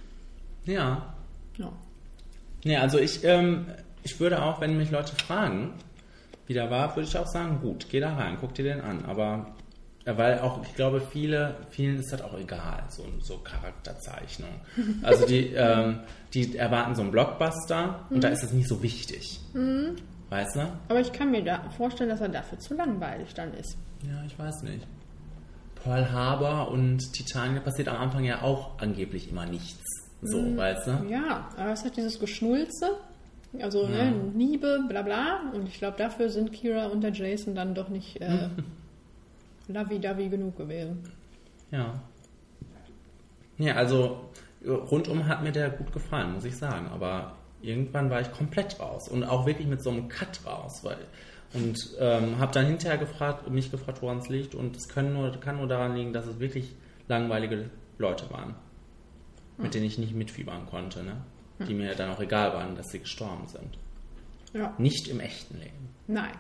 Ja. Ja. Nee, also ich, ähm, ich würde auch, wenn mich Leute fragen, wie der war, würde ich auch sagen, gut, geh da rein, guck dir den an. Aber, ja, weil auch, ich glaube, viele, vielen ist das auch egal, so, so Charakterzeichnung. Also die, ähm, die erwarten so einen Blockbuster und mhm. da ist es nicht so wichtig. Mhm. Weißt du? Aber ich kann mir da vorstellen, dass er dafür zu langweilig dann ist. Ja, ich weiß nicht. Pearl Harbor und Titanic passiert am Anfang ja auch angeblich immer nichts. So, mm, weißt du? Ja, aber es hat dieses Geschnulze, also ja. ne, Liebe, bla bla. Und ich glaube, dafür sind Kira und der Jason dann doch nicht äh, lovey-dovey genug gewesen. Ja. Ja, also rundum hat mir der gut gefallen, muss ich sagen. Aber irgendwann war ich komplett raus und auch wirklich mit so einem Cut raus, weil und ähm, habe dann hinterher gefragt, mich gefragt, woran es liegt, und es können nur, kann nur daran liegen, dass es wirklich langweilige Leute waren, hm. mit denen ich nicht mitfiebern konnte, ne? Hm. Die mir dann auch egal waren, dass sie gestorben sind. Ja. Nicht im echten Leben. Nein.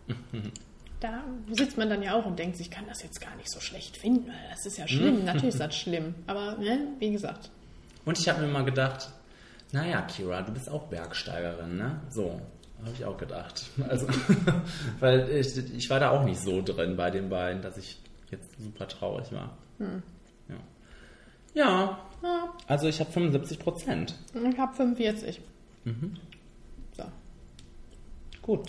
Da sitzt man dann ja auch und denkt, ich kann das jetzt gar nicht so schlecht finden, weil das ist ja schlimm. Natürlich ist das schlimm, aber ne, wie gesagt. Und ich habe mir mal gedacht, naja, Kira, du bist auch Bergsteigerin, ne? So, habe ich auch gedacht. Also, weil ich, ich war da auch nicht so drin bei den beiden, dass ich jetzt super traurig war. Hm. Ja. Ja, ja, also ich habe fünfundsiebzig Prozent. Ich habe fünfundvierzig. Mhm. So. Gut.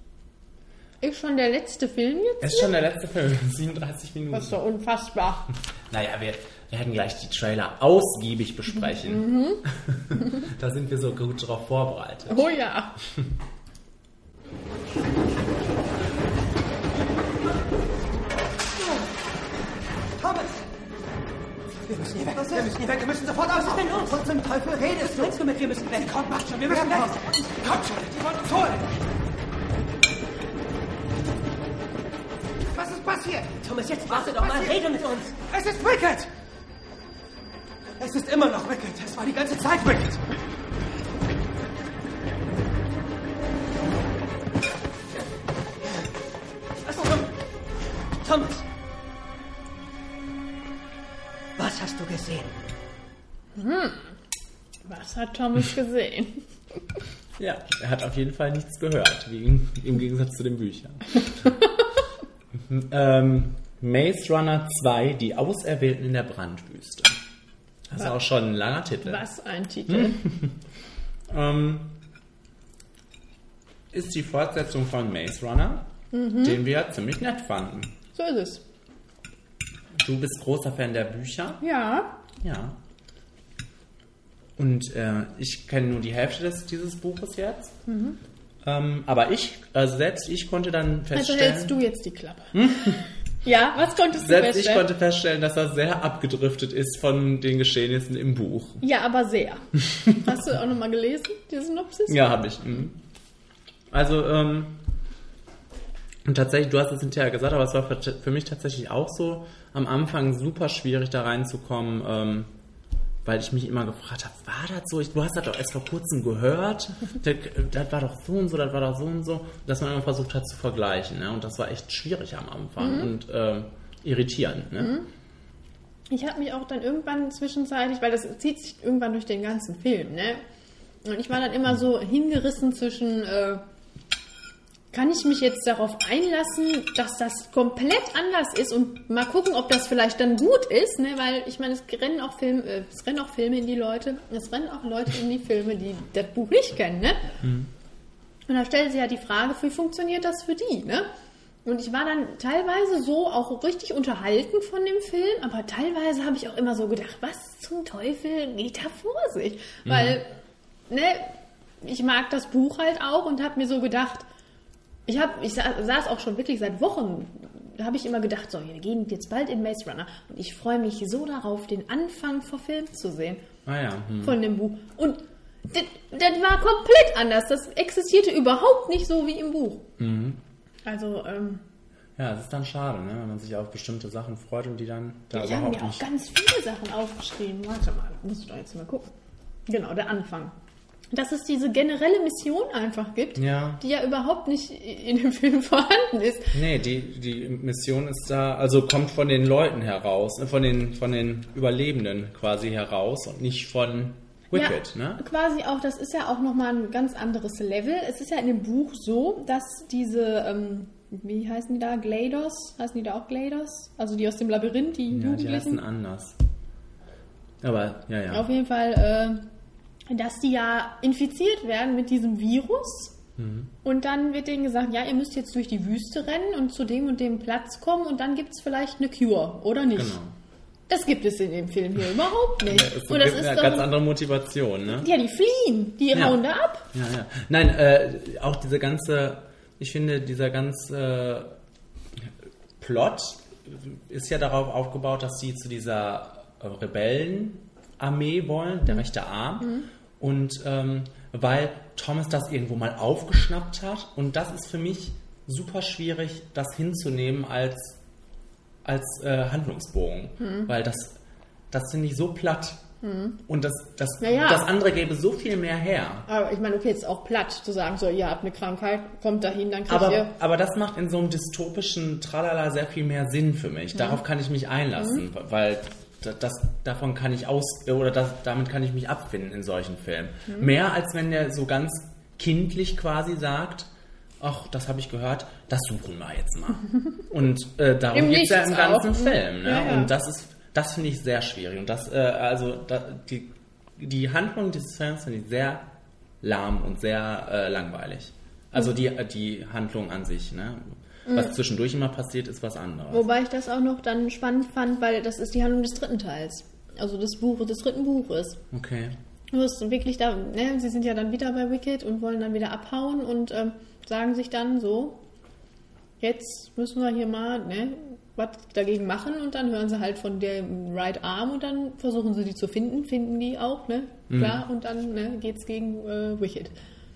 Ist schon der letzte Film jetzt? Ist schon der letzte Film, siebenunddreißig Minuten. Das ist doch unfassbar. Naja, wir werden gleich die Trailer ausgiebig besprechen. Mhm. Da sind wir so gut drauf vorbereitet. Oh ja. Thomas! Wir müssen hier weg. Was wir müssen hier weg. Wir müssen sofort aus. Was ist denn los? Was zum Teufel redest du? Was meinst du mit, wir müssen weg? Komm, macht schon. Wir müssen weg. Kommt schon, die wollen uns holen. Was ist passiert? Thomas, jetzt warte doch mal. Rede mit uns. Es ist Wicked. Es ist immer noch Wicked. Es war die ganze Zeit Wicked. Was, Tom? Thomas. Was hast du gesehen? Hm. Was hat Thomas gesehen? Ja, er hat auf jeden Fall nichts gehört, wie im, im Gegensatz zu den Büchern. ähm, Maze Runner zwei, die Auserwählten in der Brandwüste. Das was? Ist auch schon ein langer Titel. Was ein Titel. ähm, ist die Fortsetzung von Maze Runner, mhm. den wir ziemlich nett fanden. So ist es. Du bist großer Fan der Bücher? Ja. Ja. Und äh, ich kenne nur die Hälfte des, dieses Buches jetzt. Mhm. Ähm, aber ich, also selbst ich konnte dann feststellen... Also hältst du jetzt die Klappe. Ja, was konntest du selbst feststellen? Selbst ich konnte feststellen, dass das sehr abgedriftet ist von den Geschehnissen im Buch. Ja, aber sehr. Hast du auch nochmal gelesen, die Synopsis? Ja, habe ich. Mhm. Also, ähm... Und tatsächlich, du hast es hinterher gesagt, aber es war für, für mich tatsächlich auch so am Anfang super schwierig da reinzukommen, ähm, weil ich mich immer gefragt habe, war das so? Ich, du hast das doch erst vor kurzem gehört, das, das war doch so und so, das war doch so und so, dass man immer versucht hat zu vergleichen. Ne? Und das war echt schwierig am Anfang mhm. und ähm, irritierend. Ne? Mhm. Ich habe mich auch dann irgendwann zwischenzeitlich, weil das zieht sich irgendwann durch den ganzen Film, ne? Und ich war dann immer so hingerissen zwischen... Äh, kann ich mich jetzt darauf einlassen, dass das komplett anders ist und mal gucken, ob das vielleicht dann gut ist, ne? Weil ich meine, es rennen auch Filme, äh, es rennen auch Filme in die Leute, es rennen auch Leute in die Filme, die das Buch nicht kennen, ne? Mhm. Und da stellt sie ja die Frage, wie funktioniert das für die, ne? Und ich war dann teilweise so auch richtig unterhalten von dem Film, aber teilweise habe ich auch immer so gedacht, was zum Teufel geht da vor sich? Mhm. Weil, ne, ich mag das Buch halt auch und habe mir so gedacht, ich, hab, ich saß auch schon wirklich seit Wochen, da habe ich immer gedacht, so, wir gehen jetzt bald in Maze Runner und ich freue mich so darauf, den Anfang verfilmt zu sehen ah ja. hm. von dem Buch. Und das, das war komplett anders, das existierte überhaupt nicht so wie im Buch. Mhm. Also, ähm... Ja, es ist dann schade, ne? Wenn man sich auf bestimmte Sachen freut und die dann da ja, ich überhaupt habe mir nicht... auch ganz viele Sachen aufgeschrieben. Warte mal, musst du da jetzt mal gucken. Genau, der Anfang. Dass es diese generelle Mission einfach gibt, ja. die ja überhaupt nicht in dem Film vorhanden ist. Nee, die, die Mission ist da, also kommt von den Leuten heraus, von den, von den Überlebenden quasi heraus und nicht von... Wicked, ja, ne? Quasi auch, das ist ja auch nochmal ein ganz anderes Level. Es ist ja in dem Buch so, dass diese, ähm, wie heißen die da, Glados? Heißen die da auch Glados? Also die aus dem Labyrinth, die Ja, Jugendlichen? die heißen anders. Aber, ja, ja. Auf jeden Fall, äh, dass die ja infiziert werden mit diesem Virus. Mhm. Und dann wird denen gesagt, ja, ihr müsst jetzt durch die Wüste rennen und zu dem und dem Platz kommen und dann gibt es vielleicht eine Cure, oder nicht? Genau. Das gibt es in dem Film hier überhaupt nicht. Ja, es und das gibt ist eine doch, ganz andere Motivation, ne? Ja, die fliehen, die ja. hauen da ab. Ja, ja. Nein, äh, auch diese ganze, ich finde, dieser ganze Plot ist ja darauf aufgebaut, dass sie zu dieser Rebellenarmee wollen, der rechte Arm. Mhm. Und ähm, weil Thomas das irgendwo mal aufgeschnappt hat. Und das ist für mich super schwierig, das hinzunehmen als als äh, Handlungsbogen, hm. weil das, das finde ich so platt hm. und das, das, naja. das andere gäbe so viel mehr her. Aber ich meine, okay, jetzt auch platt zu sagen, so, ihr habt eine Krankheit, kommt dahin, dann kriegt aber, ihr... Aber das macht in so einem dystopischen Tralala sehr viel mehr Sinn für mich. Hm. Darauf kann ich mich einlassen, hm. weil das, davon kann ich aus, oder das, damit kann ich mich abfinden in solchen Filmen. Hm. Mehr als wenn der so ganz kindlich quasi sagt, ach, das habe ich gehört, das suchen wir jetzt mal. Und äh, darum geht es ja im ganzen auch. Film. Ne? Ja, ja. Und das ist, das finde ich sehr schwierig. Und das, äh, also da, die, die Handlung dieses Films finde ich sehr lahm und sehr äh, langweilig. Also die, die Handlung an sich, ne? Was mhm. zwischendurch immer passiert, ist was anderes. Wobei ich das auch noch dann spannend fand, weil das ist die Handlung des dritten Teils. Also des Buches, des dritten Buches. Okay. Du hast wirklich da, ne, sie sind ja dann wieder bei Wicked und wollen dann wieder abhauen und ähm, sagen sich dann so, jetzt müssen wir hier mal ne, was dagegen machen und dann hören sie halt von dem Right Arm und dann versuchen sie die zu finden, finden die auch, ne? Klar, mhm. und dann ne, geht's gegen äh, Wicked.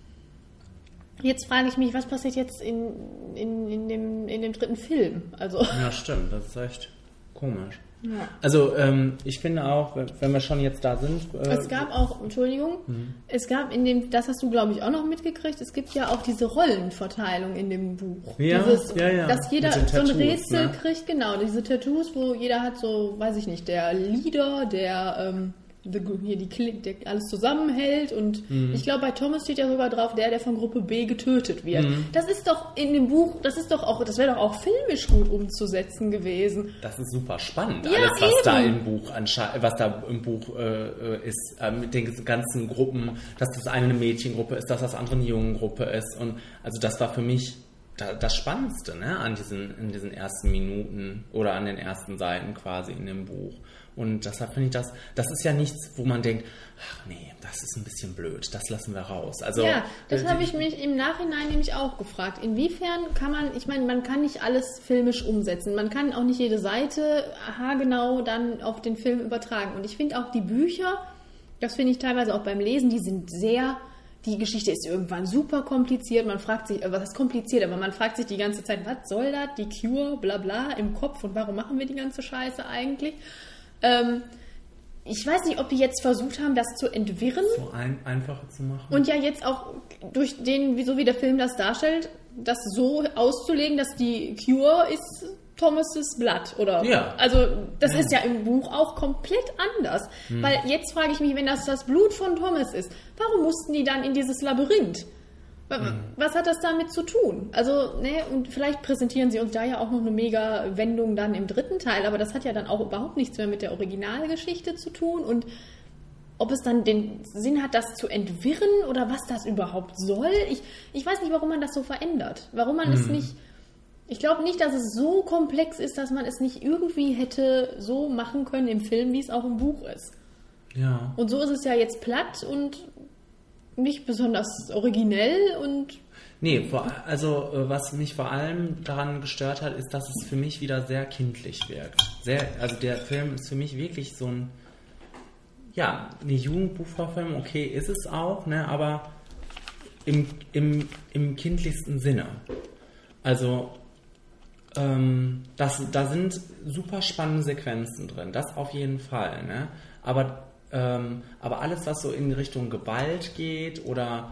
Jetzt frage ich mich, was passiert jetzt in, in, in, dem, in dem dritten Film? Also ja, stimmt, das ist echt komisch. Ja. Also ähm, ich finde auch, wenn wir schon jetzt da sind... Äh, es gab auch, Entschuldigung, mhm. es gab in dem, das hast du glaube ich auch noch mitgekriegt, es gibt ja auch diese Rollenverteilung in dem Buch. Ja, Dieses, ja, ja. Dass jeder so ein Tattoos, Rätsel ne? kriegt, genau, diese Tattoos, wo jeder hat so, weiß ich nicht, der Leader, der... Ähm, hier die Klick, der alles zusammenhält und mhm. ich glaube bei Thomas steht ja sogar drauf, der, der von Gruppe B getötet wird. Mhm. Das ist doch in dem Buch, das ist doch auch, das wäre doch auch filmisch gut umzusetzen gewesen. Das ist super spannend, ja, alles was eben. da im Buch ansche- was da im Buch äh, ist, äh, mit den ganzen Gruppen, dass das eine eine Mädchengruppe ist, dass das andere eine Jungengruppe ist und also das war für mich das Spannendste, ne, an diesen, in diesen ersten Minuten oder an den ersten Seiten quasi in dem Buch. Und deshalb finde ich das, das ist ja nichts, wo man denkt, ach nee, das ist ein bisschen blöd, das lassen wir raus. Also, ja, das äh, habe ich mich im Nachhinein nämlich auch gefragt. Inwiefern kann man, ich meine, man kann nicht alles filmisch umsetzen. Man kann auch nicht jede Seite haargenau dann auf den Film übertragen. Und ich finde auch die Bücher, das finde ich teilweise auch beim Lesen, die sind sehr... Die Geschichte ist irgendwann super kompliziert. Man fragt sich, was ist kompliziert? Aber man fragt sich die ganze Zeit, was soll das? Die Cure, bla bla, im Kopf. Und warum machen wir die ganze Scheiße eigentlich? Ähm, ich weiß nicht, ob die jetzt versucht haben, das zu entwirren. So ein, einfacher zu machen. Und ja jetzt auch durch den, so wie der Film das darstellt, das so auszulegen, dass die Cure ist... Thomas' Blatt, oder? Ja. Also, das ja. ist ja im Buch auch komplett anders. Hm. Weil jetzt frage ich mich, wenn das das Blut von Thomas ist, warum mussten die dann in dieses Labyrinth? Hm. Was hat das damit zu tun? Also, ne, und vielleicht präsentieren sie uns da ja auch noch eine mega Wendung dann im dritten Teil, aber das hat ja dann auch überhaupt nichts mehr mit der Originalgeschichte zu tun und, also, ne, und vielleicht präsentieren sie uns da ja auch noch eine mega Wendung dann im dritten Teil, aber das hat ja dann auch überhaupt nichts mehr mit der Originalgeschichte zu tun und, also, ne, und vielleicht präsentieren sie uns da ja auch noch eine mega Wendung dann im dritten Teil, aber das hat ja dann auch überhaupt nichts mehr mit der Originalgeschichte zu tun und ob es dann den Sinn hat, das zu entwirren oder was das überhaupt soll. Ich, ich weiß nicht, warum man das so verändert. Warum man hm. es nicht... Ich glaube nicht, dass es so komplex ist, dass man es nicht irgendwie hätte so machen können im Film, wie es auch im Buch ist. Ja. Und so ist es ja jetzt platt und nicht besonders originell und... Nee, also was mich vor allem daran gestört hat, ist, dass es für mich wieder sehr kindlich wirkt. Sehr, also der Film ist für mich wirklich so ein... Ja, eine Jugendbuchverfilmung, okay, ist es auch, ne, aber im, im, im kindlichsten Sinne. Also... Ähm, das, da sind super spannende Sequenzen drin, das auf jeden Fall, ne? Aber, ähm, aber alles, was so in Richtung Gewalt geht oder,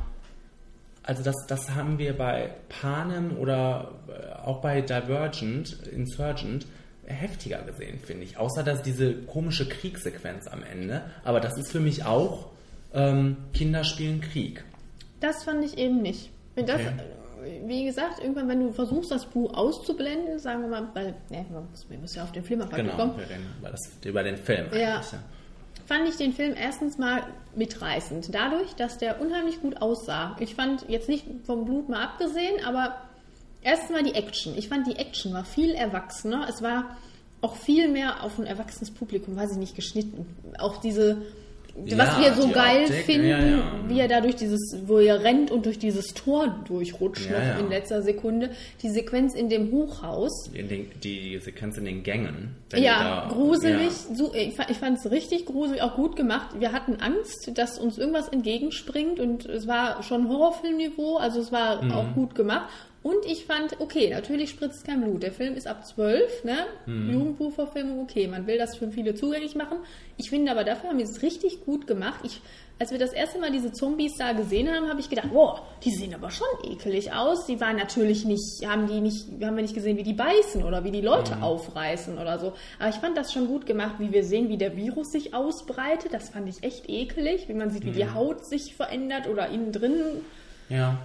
also das, das haben wir bei Panem oder auch bei Divergent, Insurgent heftiger gesehen, finde ich. Außer dass diese komische Kriegssequenz am Ende, aber das ist für mich auch ähm, Kinder spielen Krieg. Das fand ich eben nicht. Wenn das, Okay. Wie gesagt, irgendwann, wenn du versuchst, das Buch auszublenden, sagen wir mal, weil, ne, wir müssen ja auf den Flimmerpark Genau, kommen. wir reden über, das, über den Film eigentlich. Ja. Ja. Fand ich den Film erstens mal mitreißend. Dadurch, dass der unheimlich gut aussah. Ich fand, jetzt nicht vom Blut mal abgesehen, aber erstens mal die Action. Ich fand, die Action war viel erwachsener. Es war auch viel mehr auf ein erwachsenes Publikum, weiß ich nicht, geschnitten. Auch diese... Ja, was wir so die geil Optik, finden, ja, ja. wie er da durch dieses, wo er rennt und durch dieses Tor durchrutscht Ja, noch ja. in letzter Sekunde. Die Sequenz in dem Hochhaus. In den, die Sequenz in den Gängen. wenn Ja, die da, gruselig. Ja. So, ich fand es richtig gruselig, auch gut gemacht. Wir hatten Angst, dass uns irgendwas entgegenspringt und es war schon Horrorfilmniveau, also es war Mhm. auch gut gemacht. Und ich fand, okay, natürlich spritzt kein Blut. Der Film ist ab zwölf, ne? Mhm. Jugendbuchverfilmung, okay, man will das für viele zugänglich machen. Ich finde aber, dafür haben wir es richtig gut gemacht. Ich, als wir das erste Mal diese Zombies da gesehen haben, habe ich gedacht, boah, die sehen aber schon ekelig aus. Die waren natürlich nicht, haben die nicht, haben wir nicht gesehen, wie die beißen oder wie die Leute Mhm. aufreißen oder so. Aber ich fand das schon gut gemacht, wie wir sehen, wie der Virus sich ausbreitet. Das fand ich echt ekelig, wie man sieht, wie die Mhm. Haut sich verändert oder innen drin. Ja.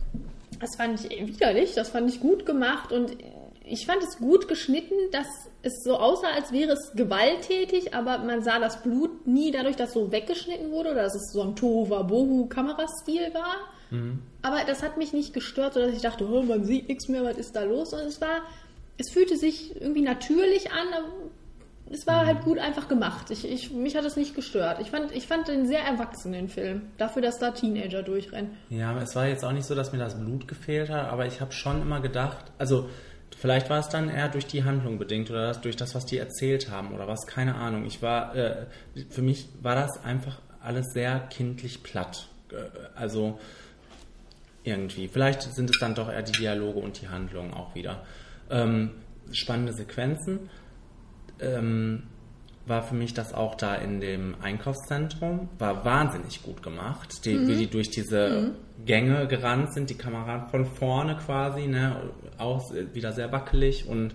Das fand ich widerlich, das fand ich gut gemacht und ich fand es gut geschnitten, dass es so aussah, als wäre es gewalttätig, aber man sah das Blut nie dadurch, dass so weggeschnitten wurde oder dass es so ein Tohuwabohu-Kamerastil war. Mhm. Aber das hat mich nicht gestört, sodass ich dachte, oh, man sieht nichts mehr, was ist da los? Und es war, es fühlte sich irgendwie natürlich an, aber es war halt gut einfach gemacht. Ich, ich, mich hat es nicht gestört. Ich fand, ich fand den sehr erwachsenen Film. Dafür, dass da Teenager durchrennen. Ja, es war jetzt auch nicht so, dass mir das Blut gefehlt hat, aber ich habe schon immer gedacht, also vielleicht war es dann eher durch die Handlung bedingt oder das, durch das, was die erzählt haben oder was, keine Ahnung. Ich war, äh, für mich war das einfach alles sehr kindlich platt. Äh, also irgendwie. Vielleicht sind es dann doch eher die Dialoge und die Handlungen auch wieder. Ähm, spannende Sequenzen. Ähm, war für mich das auch da in dem Einkaufszentrum, war wahnsinnig gut gemacht, die, Mhm. wie die durch diese Mhm. Gänge gerannt sind, die Kamera von vorne quasi, ne, auch wieder sehr wackelig und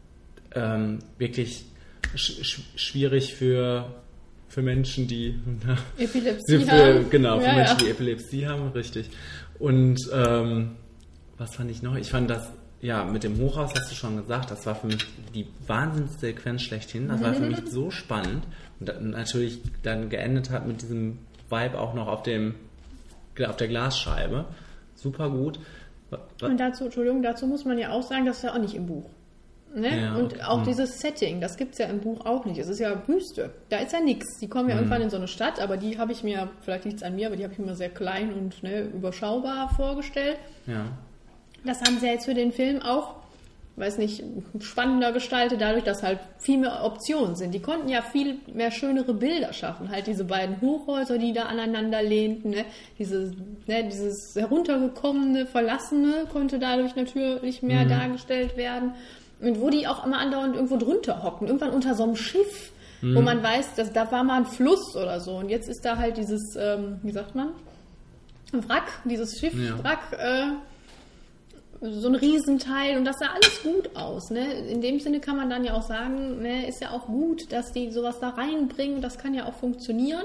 ähm, wirklich sch- sch- schwierig für, für Menschen, die Epilepsie für, haben. Genau, für Ja, Menschen, ja. die Epilepsie haben, richtig. Und ähm, was fand ich noch? Ich fand das Ja, mit dem Hochhaus hast du schon gesagt, das war für mich die Wahnsinnssequenz schlechthin. Das war für mich so spannend. Und dann natürlich dann geendet hat mit diesem Vibe auch noch auf dem auf der Glasscheibe. Super gut. Und dazu, Entschuldigung, dazu muss man ja auch sagen, das ist ja auch nicht im Buch. Ne? Ja, und okay. auch Hm. dieses Setting, das gibt es ja im Buch auch nicht. Es ist ja Wüste. Da ist ja nichts. Die kommen ja Hm. irgendwann in so eine Stadt, aber die habe ich mir, vielleicht liegt es an mir, aber die habe ich mir sehr klein und ne, überschaubar vorgestellt. Ja. Das haben sie ja jetzt für den Film auch, weiß nicht, spannender gestaltet, dadurch, dass halt viel mehr Optionen sind. Die konnten ja viel mehr schönere Bilder schaffen. Halt diese beiden Hochhäuser, die da aneinander lehnten, ne? Diese, ne, dieses heruntergekommene, verlassene konnte dadurch natürlich mehr Mhm. dargestellt werden. Und wo die auch immer andauernd irgendwo drunter hocken, irgendwann unter so einem Schiff, Mhm. wo man weiß, dass da war mal ein Fluss oder so. Und jetzt ist da halt dieses, ähm, wie sagt man, ein Wrack, dieses Schiffwrack, äh, so ein Riesenteil und das sah alles gut aus. Ne? In dem Sinne kann man dann ja auch sagen, ne, ist ja auch gut, dass die sowas da reinbringen, das kann ja auch funktionieren.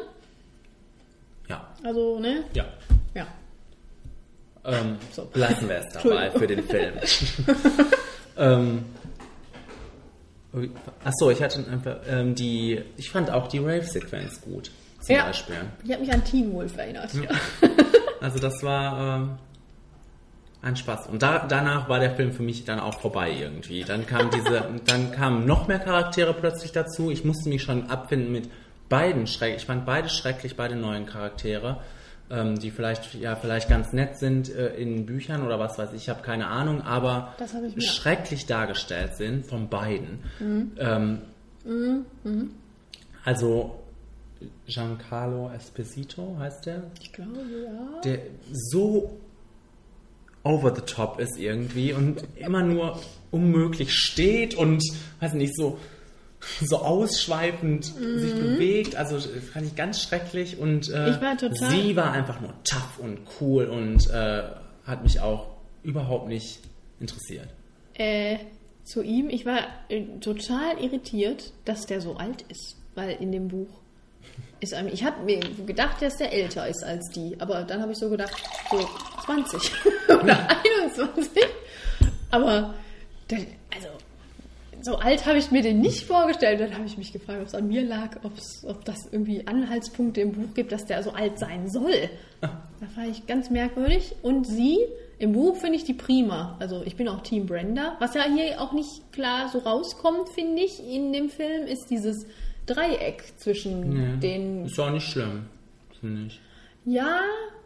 Ja. Also, ne? Ja. Ja. Ähm, So. Lassen wir es dabei für den Film. ähm, Achso, ich hatte einfach ähm, die, ich fand auch die Rave-Sequenz gut. zum ja. Beispiel. Ich habe mich an Teen Wolf erinnert. Ja. Also das war ähm, ein Spaß. Und da, danach war der Film für mich dann auch vorbei irgendwie. Dann kam diese, dann kamen noch mehr Charaktere plötzlich dazu. Ich musste mich schon abfinden mit beiden schrecklich. Ich fand beide schrecklich, beide neuen Charaktere, ähm, die vielleicht ja vielleicht ganz nett sind äh, in Büchern oder was weiß ich. Ich habe keine Ahnung, aber schrecklich dargestellt sind von beiden. Mhm. Ähm, mhm. Mhm. Also Giancarlo Esposito heißt der? Ich glaube, ja. Der so over the top ist irgendwie und immer nur unmöglich steht und, weiß nicht, so, so ausschweifend mhm. sich bewegt. Also fand ich ganz schrecklich und äh, ich war total sie war einfach nur tough und cool und äh, hat mich auch überhaupt nicht interessiert. Äh, zu ihm, ich war äh, total irritiert, dass der so alt ist, weil in dem Buch ist einem, ich habe mir gedacht, dass der älter ist als die, aber dann habe ich so gedacht, so zwanzig oder einundzwanzig. Aber der, also so alt habe ich mir den nicht vorgestellt. Dann habe ich mich gefragt, ob es an mir lag, ob's, ob das irgendwie Anhaltspunkte im Buch gibt, dass der so alt sein soll. Das fand ich ganz merkwürdig. Und sie, im Buch finde ich die prima. Also ich bin auch Team Brenda. Was ja hier auch nicht klar so rauskommt, finde ich, in dem Film, ist dieses Dreieck zwischen nee, den... Ist auch nicht schlimm, finde ich. Ja,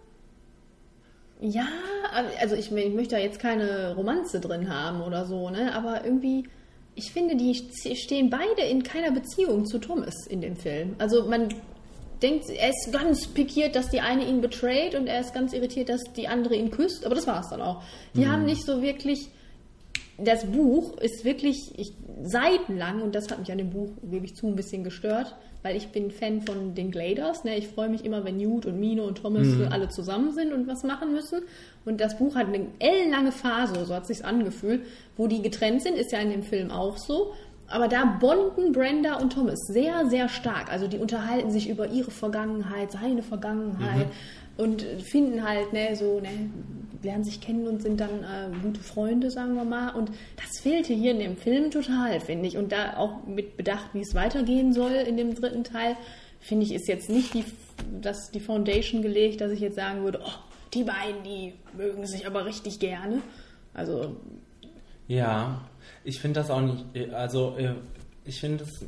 ja, also ich, ich möchte da jetzt keine Romanze drin haben oder so, ne? Aber irgendwie, ich finde, die stehen beide in keiner Beziehung zu Thomas in dem Film. Also man denkt, er ist ganz pikiert, dass die eine ihn betrayt und er ist ganz irritiert, dass die andere ihn küsst, aber das war es dann auch. Die mhm. haben nicht so wirklich... Das Buch ist wirklich ich, seitenlang, und das hat mich an dem Buch, gebe ich zu, ein bisschen gestört, weil ich bin Fan von den Gladers. Ne? Ich freue mich immer, wenn Newt und Mino und Thomas mhm. alle zusammen sind und was machen müssen. Und das Buch hat eine ellenlange Phase, so hat es sich angefühlt, wo die getrennt sind, ist ja in dem Film auch so. Aber da bonden Brenda und Thomas sehr, sehr stark. Also die unterhalten sich über ihre Vergangenheit, seine Vergangenheit mhm. und finden halt, ne, so, ne, lernen sich kennen und sind dann äh, gute Freunde, sagen wir mal. Und das fehlte hier in dem Film total, finde ich. Und da auch mit Bedacht, wie es weitergehen soll in dem dritten Teil, finde ich, ist jetzt nicht die, das, die Foundation gelegt, dass ich jetzt sagen würde, oh, die beiden, die mögen sich aber richtig gerne. Also... Ja, ich finde das auch nicht, also ich finde es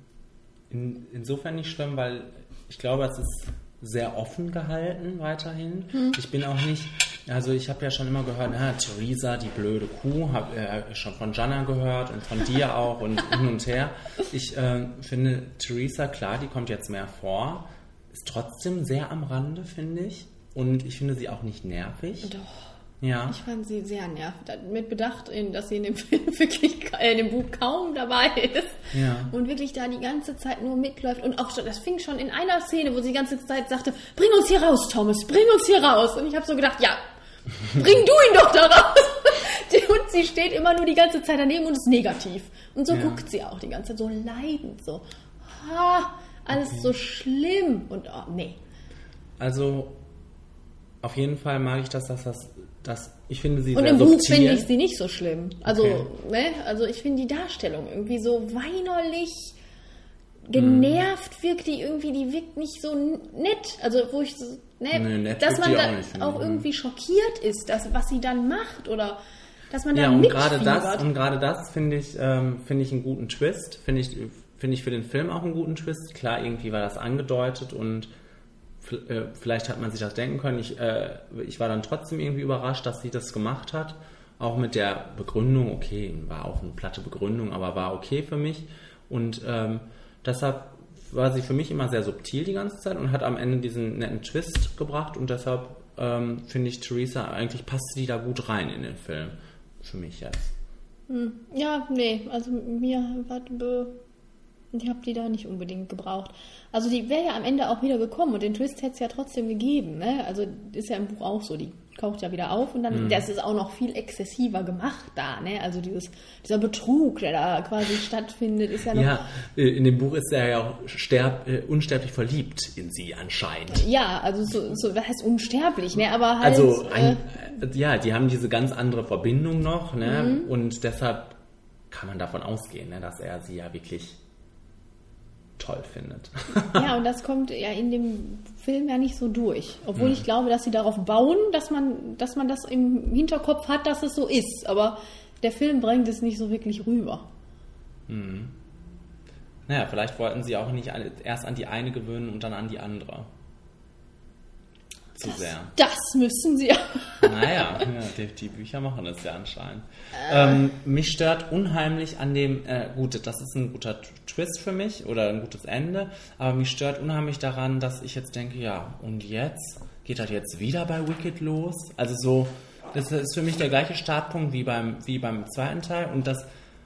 in, insofern nicht schlimm, weil ich glaube, es ist sehr offen gehalten weiterhin. Hm. Ich bin auch nicht, also ich habe ja schon immer gehört, na, Theresa, die blöde Kuh, habe äh, schon von Jana gehört und von dir auch und hin und her. Ich äh, finde Theresa, klar, die kommt jetzt mehr vor, ist trotzdem sehr am Rande, finde ich. Und ich finde sie auch nicht nervig. Doch. Ja. Ich fand sie sehr nervig. Mit Bedacht, dass sie in dem Film wirklich, äh, in dem Buch kaum dabei ist. Ja. Und wirklich da die ganze Zeit nur mitläuft. Und auch schon, das fing schon in einer Szene, wo sie die ganze Zeit sagte, bring uns hier raus, Thomas, bring uns hier raus. Und ich habe so gedacht, ja, bring du ihn doch da raus. Und sie steht immer nur die ganze Zeit daneben und ist negativ. Und so ja. guckt sie auch die ganze Zeit so leidend, so, ha, alles okay. so schlimm. Und oh, nee. Also, auf jeden Fall mag ich das, dass das, dass ich finde sie und sehr im Buch subtil. finde ich sie nicht so schlimm. Also, okay. ne, also ich finde die Darstellung irgendwie so weinerlich, genervt mm. wirkt die irgendwie, die wirkt nicht so nett. Also, wo ich, ne, nee, nett dass man da auch, nicht, auch irgendwie schockiert ist, dass, was sie dann macht oder dass man da ja, und mitfiebert. gerade das, und gerade das finde ich, ähm, finde ich einen guten Twist. Finde ich, finde ich für den Film auch einen guten Twist. Klar, irgendwie war das angedeutet und vielleicht hat man sich das denken können. Ich, äh, ich war dann trotzdem irgendwie überrascht, dass sie das gemacht hat. Auch mit der Begründung, okay, war auch eine platte Begründung, aber war okay für mich. Und ähm, deshalb war sie für mich immer sehr subtil die ganze Zeit und hat am Ende diesen netten Twist gebracht. Und deshalb ähm, finde ich, Theresa, eigentlich passt die da gut rein in den Film. Für mich jetzt. Hm. Ja, nee, also mir war... Ich habe die da nicht unbedingt gebraucht. Also die wäre ja am Ende auch wieder gekommen und den Twist hätte es ja trotzdem gegeben. Ne? Also ist ja im Buch auch so, die taucht ja wieder auf und dann, mhm. das ist auch noch viel exzessiver gemacht da. Ne? Also dieses, dieser Betrug, der da quasi stattfindet, ist ja noch... Ja, in dem Buch ist er ja auch sterb, äh, unsterblich verliebt in sie anscheinend. Ja, also so, so was heißt unsterblich, ne? Aber halt... Also, ein, äh, ja, die haben diese ganz andere Verbindung noch, ne? Mhm. Und deshalb kann man davon ausgehen, ne? Dass er sie ja wirklich... toll findet. Ja, und das kommt ja in dem Film ja nicht so durch. Obwohl Mhm. ich glaube, dass sie darauf bauen, dass man, dass man das im Hinterkopf hat, dass es so ist. Aber der Film bringt es nicht so wirklich rüber. Mhm. Naja, vielleicht wollten sie auch nicht erst an die eine gewöhnen und dann an die andere. Zu das, sehr. Das müssen sie ja. Naja, ja, die, die Bücher machen das ja anscheinend. Äh. Ähm, mich stört unheimlich an dem, äh, gut, das ist ein guter Twist für mich oder ein gutes Ende, aber mich stört unheimlich daran, dass ich jetzt denke, ja, und jetzt? Geht das jetzt wieder bei Wicked los? Also so, das ist für mich der gleiche Startpunkt wie beim, wie beim zweiten Teil und das,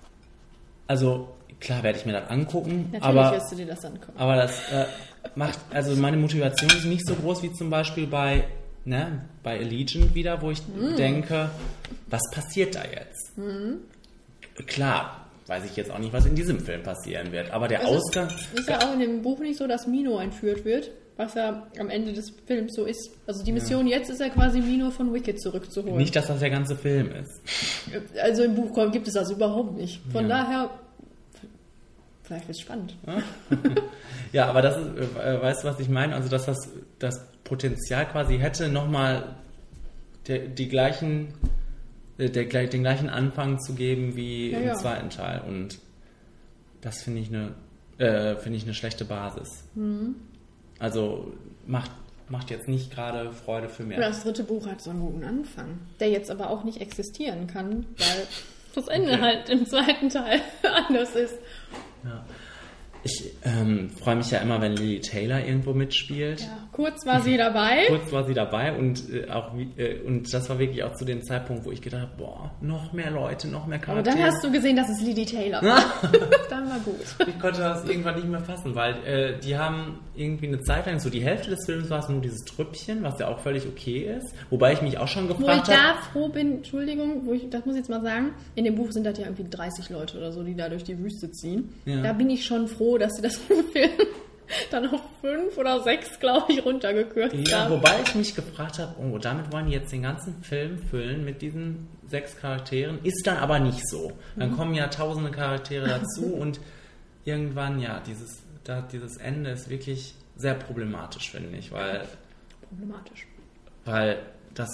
also klar werde ich mir das angucken, Natürlich aber, wirst du dir das angucken. aber das äh, macht, also meine Motivation ist nicht so groß wie zum Beispiel bei, ne, bei Allegiant wieder, wo ich mm. denke, was passiert da jetzt? Mm. Klar, weiß ich jetzt auch nicht, was in diesem Film passieren wird, aber der also Ausgang... Ist ja auch in dem Buch nicht so, dass Mino entführt wird, was ja am Ende des Films so ist. Also die Mission ja. jetzt ist ja quasi Mino von Wicked zurückzuholen. Nicht, dass das der ganze Film ist. Also im Buch gibt es das überhaupt nicht. Von ja. daher... Vielleicht wird es spannend. Ja, aber das ist, äh, weißt du, was ich meine? Also, dass das, das Potenzial quasi hätte, nochmal die gleichen, der, der, den gleichen Anfang zu geben wie ja, im ja. zweiten Teil. Und das finde ich eine äh, finde ich eine schlechte Basis. Mhm. Also, macht, macht jetzt nicht gerade Freude für mich. Das dritte Buch hat so einen guten Anfang, der jetzt aber auch nicht existieren kann, weil das Ende okay. halt im zweiten Teil anders ist. Ja. Ich ähm, freue mich ja immer, wenn Lili Taylor irgendwo mitspielt. Ja, kurz war sie dabei. kurz war sie dabei und äh, auch äh, und das war wirklich auch zu dem Zeitpunkt, wo ich gedacht habe, boah, noch mehr Leute, noch mehr Charaktere. Aber dann hast du gesehen, dass es Lili Taylor war. Dann war gut. Ich konnte das irgendwann nicht mehr fassen, weil äh, die haben irgendwie eine Zeit lang, so die Hälfte des Films war es nur dieses Trüppchen, was ja auch völlig okay ist. Wobei ich mich auch schon gefragt habe... Wo ich da froh bin, Entschuldigung, wo ich, das muss ich jetzt mal sagen, in dem Buch sind das ja irgendwie dreißig Leute oder so, die da durch die Wüste ziehen. Ja. Da bin ich schon froh, dass sie das Film dann auf fünf oder sechs, glaube ich, runtergekürzt ja, haben. Wobei ich mich gefragt habe, oh, damit wollen die jetzt den ganzen Film füllen mit diesen sechs Charakteren. Ist dann aber nicht so. Dann mhm. kommen ja tausende Charaktere dazu und irgendwann, ja, dieses, da, dieses Ende ist wirklich sehr problematisch, finde ich, weil... Problematisch. Weil das...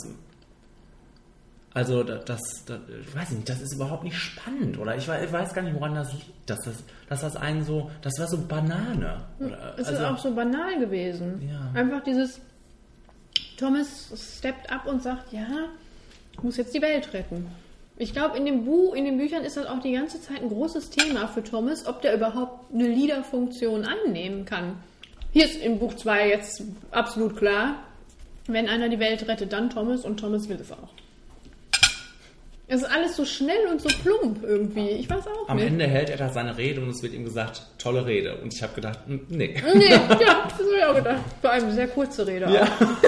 Also das, das, das, ich weiß nicht, das ist überhaupt nicht spannend, oder? Ich weiß, ich weiß gar nicht, woran das liegt, dass das, dass das einen so, das war so Banane. Oder, es also, ist auch so banal gewesen. Ja. Einfach dieses, Thomas steppt ab und sagt, ja, ich muss jetzt die Welt retten. Ich glaube, in dem Buch, in den Büchern ist das auch die ganze Zeit ein großes Thema für Thomas, ob der überhaupt eine Leader-Funktion annehmen kann. Hier ist im Buch zwei jetzt absolut klar, wenn einer die Welt rettet, dann Thomas und Thomas will es auch. Es ist alles so schnell und so plump irgendwie. Ich weiß auch Am nicht. Am Ende hält er da seine Rede und es wird ihm gesagt, tolle Rede. Und ich habe gedacht, nee. Nee, ja, das habe ich auch gedacht. Vor allem eine sehr kurze Rede. Ja.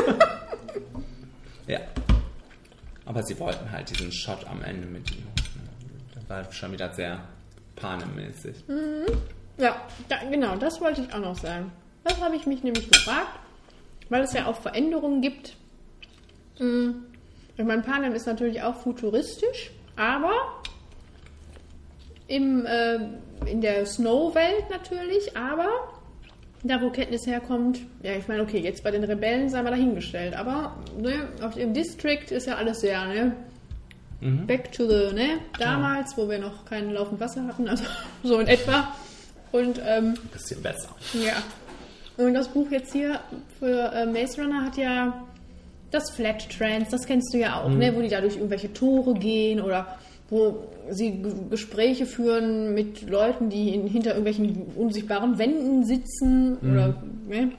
Ja. Aber sie wollten halt diesen Shot am Ende mit ihm. Das war schon wieder sehr panemäßig. Mhm. Ja, da, genau, das wollte ich auch noch sagen. Das habe ich mich nämlich gefragt, weil es ja auch Veränderungen gibt. Mhm. Ich meine, Panem ist natürlich auch futuristisch, aber im, äh, in der Snow-Welt natürlich, aber da, wo Katniss herkommt, ja, ich meine, okay, jetzt bei den Rebellen sei mal dahingestellt, aber ne, auf dem District ist ja alles sehr, ne, mhm. back to the, ne, damals, wo wir noch kein laufend Wasser hatten, also so in etwa. Und, ähm, ein bisschen besser. Ja. Und das Buch jetzt hier für äh, Maze Runner hat ja das Flat Trance, das kennst du ja auch, mhm. ne? Wo die da durch irgendwelche Tore gehen oder wo sie G- Gespräche führen mit Leuten, die in, hinter irgendwelchen unsichtbaren Wänden sitzen mhm. oder ne?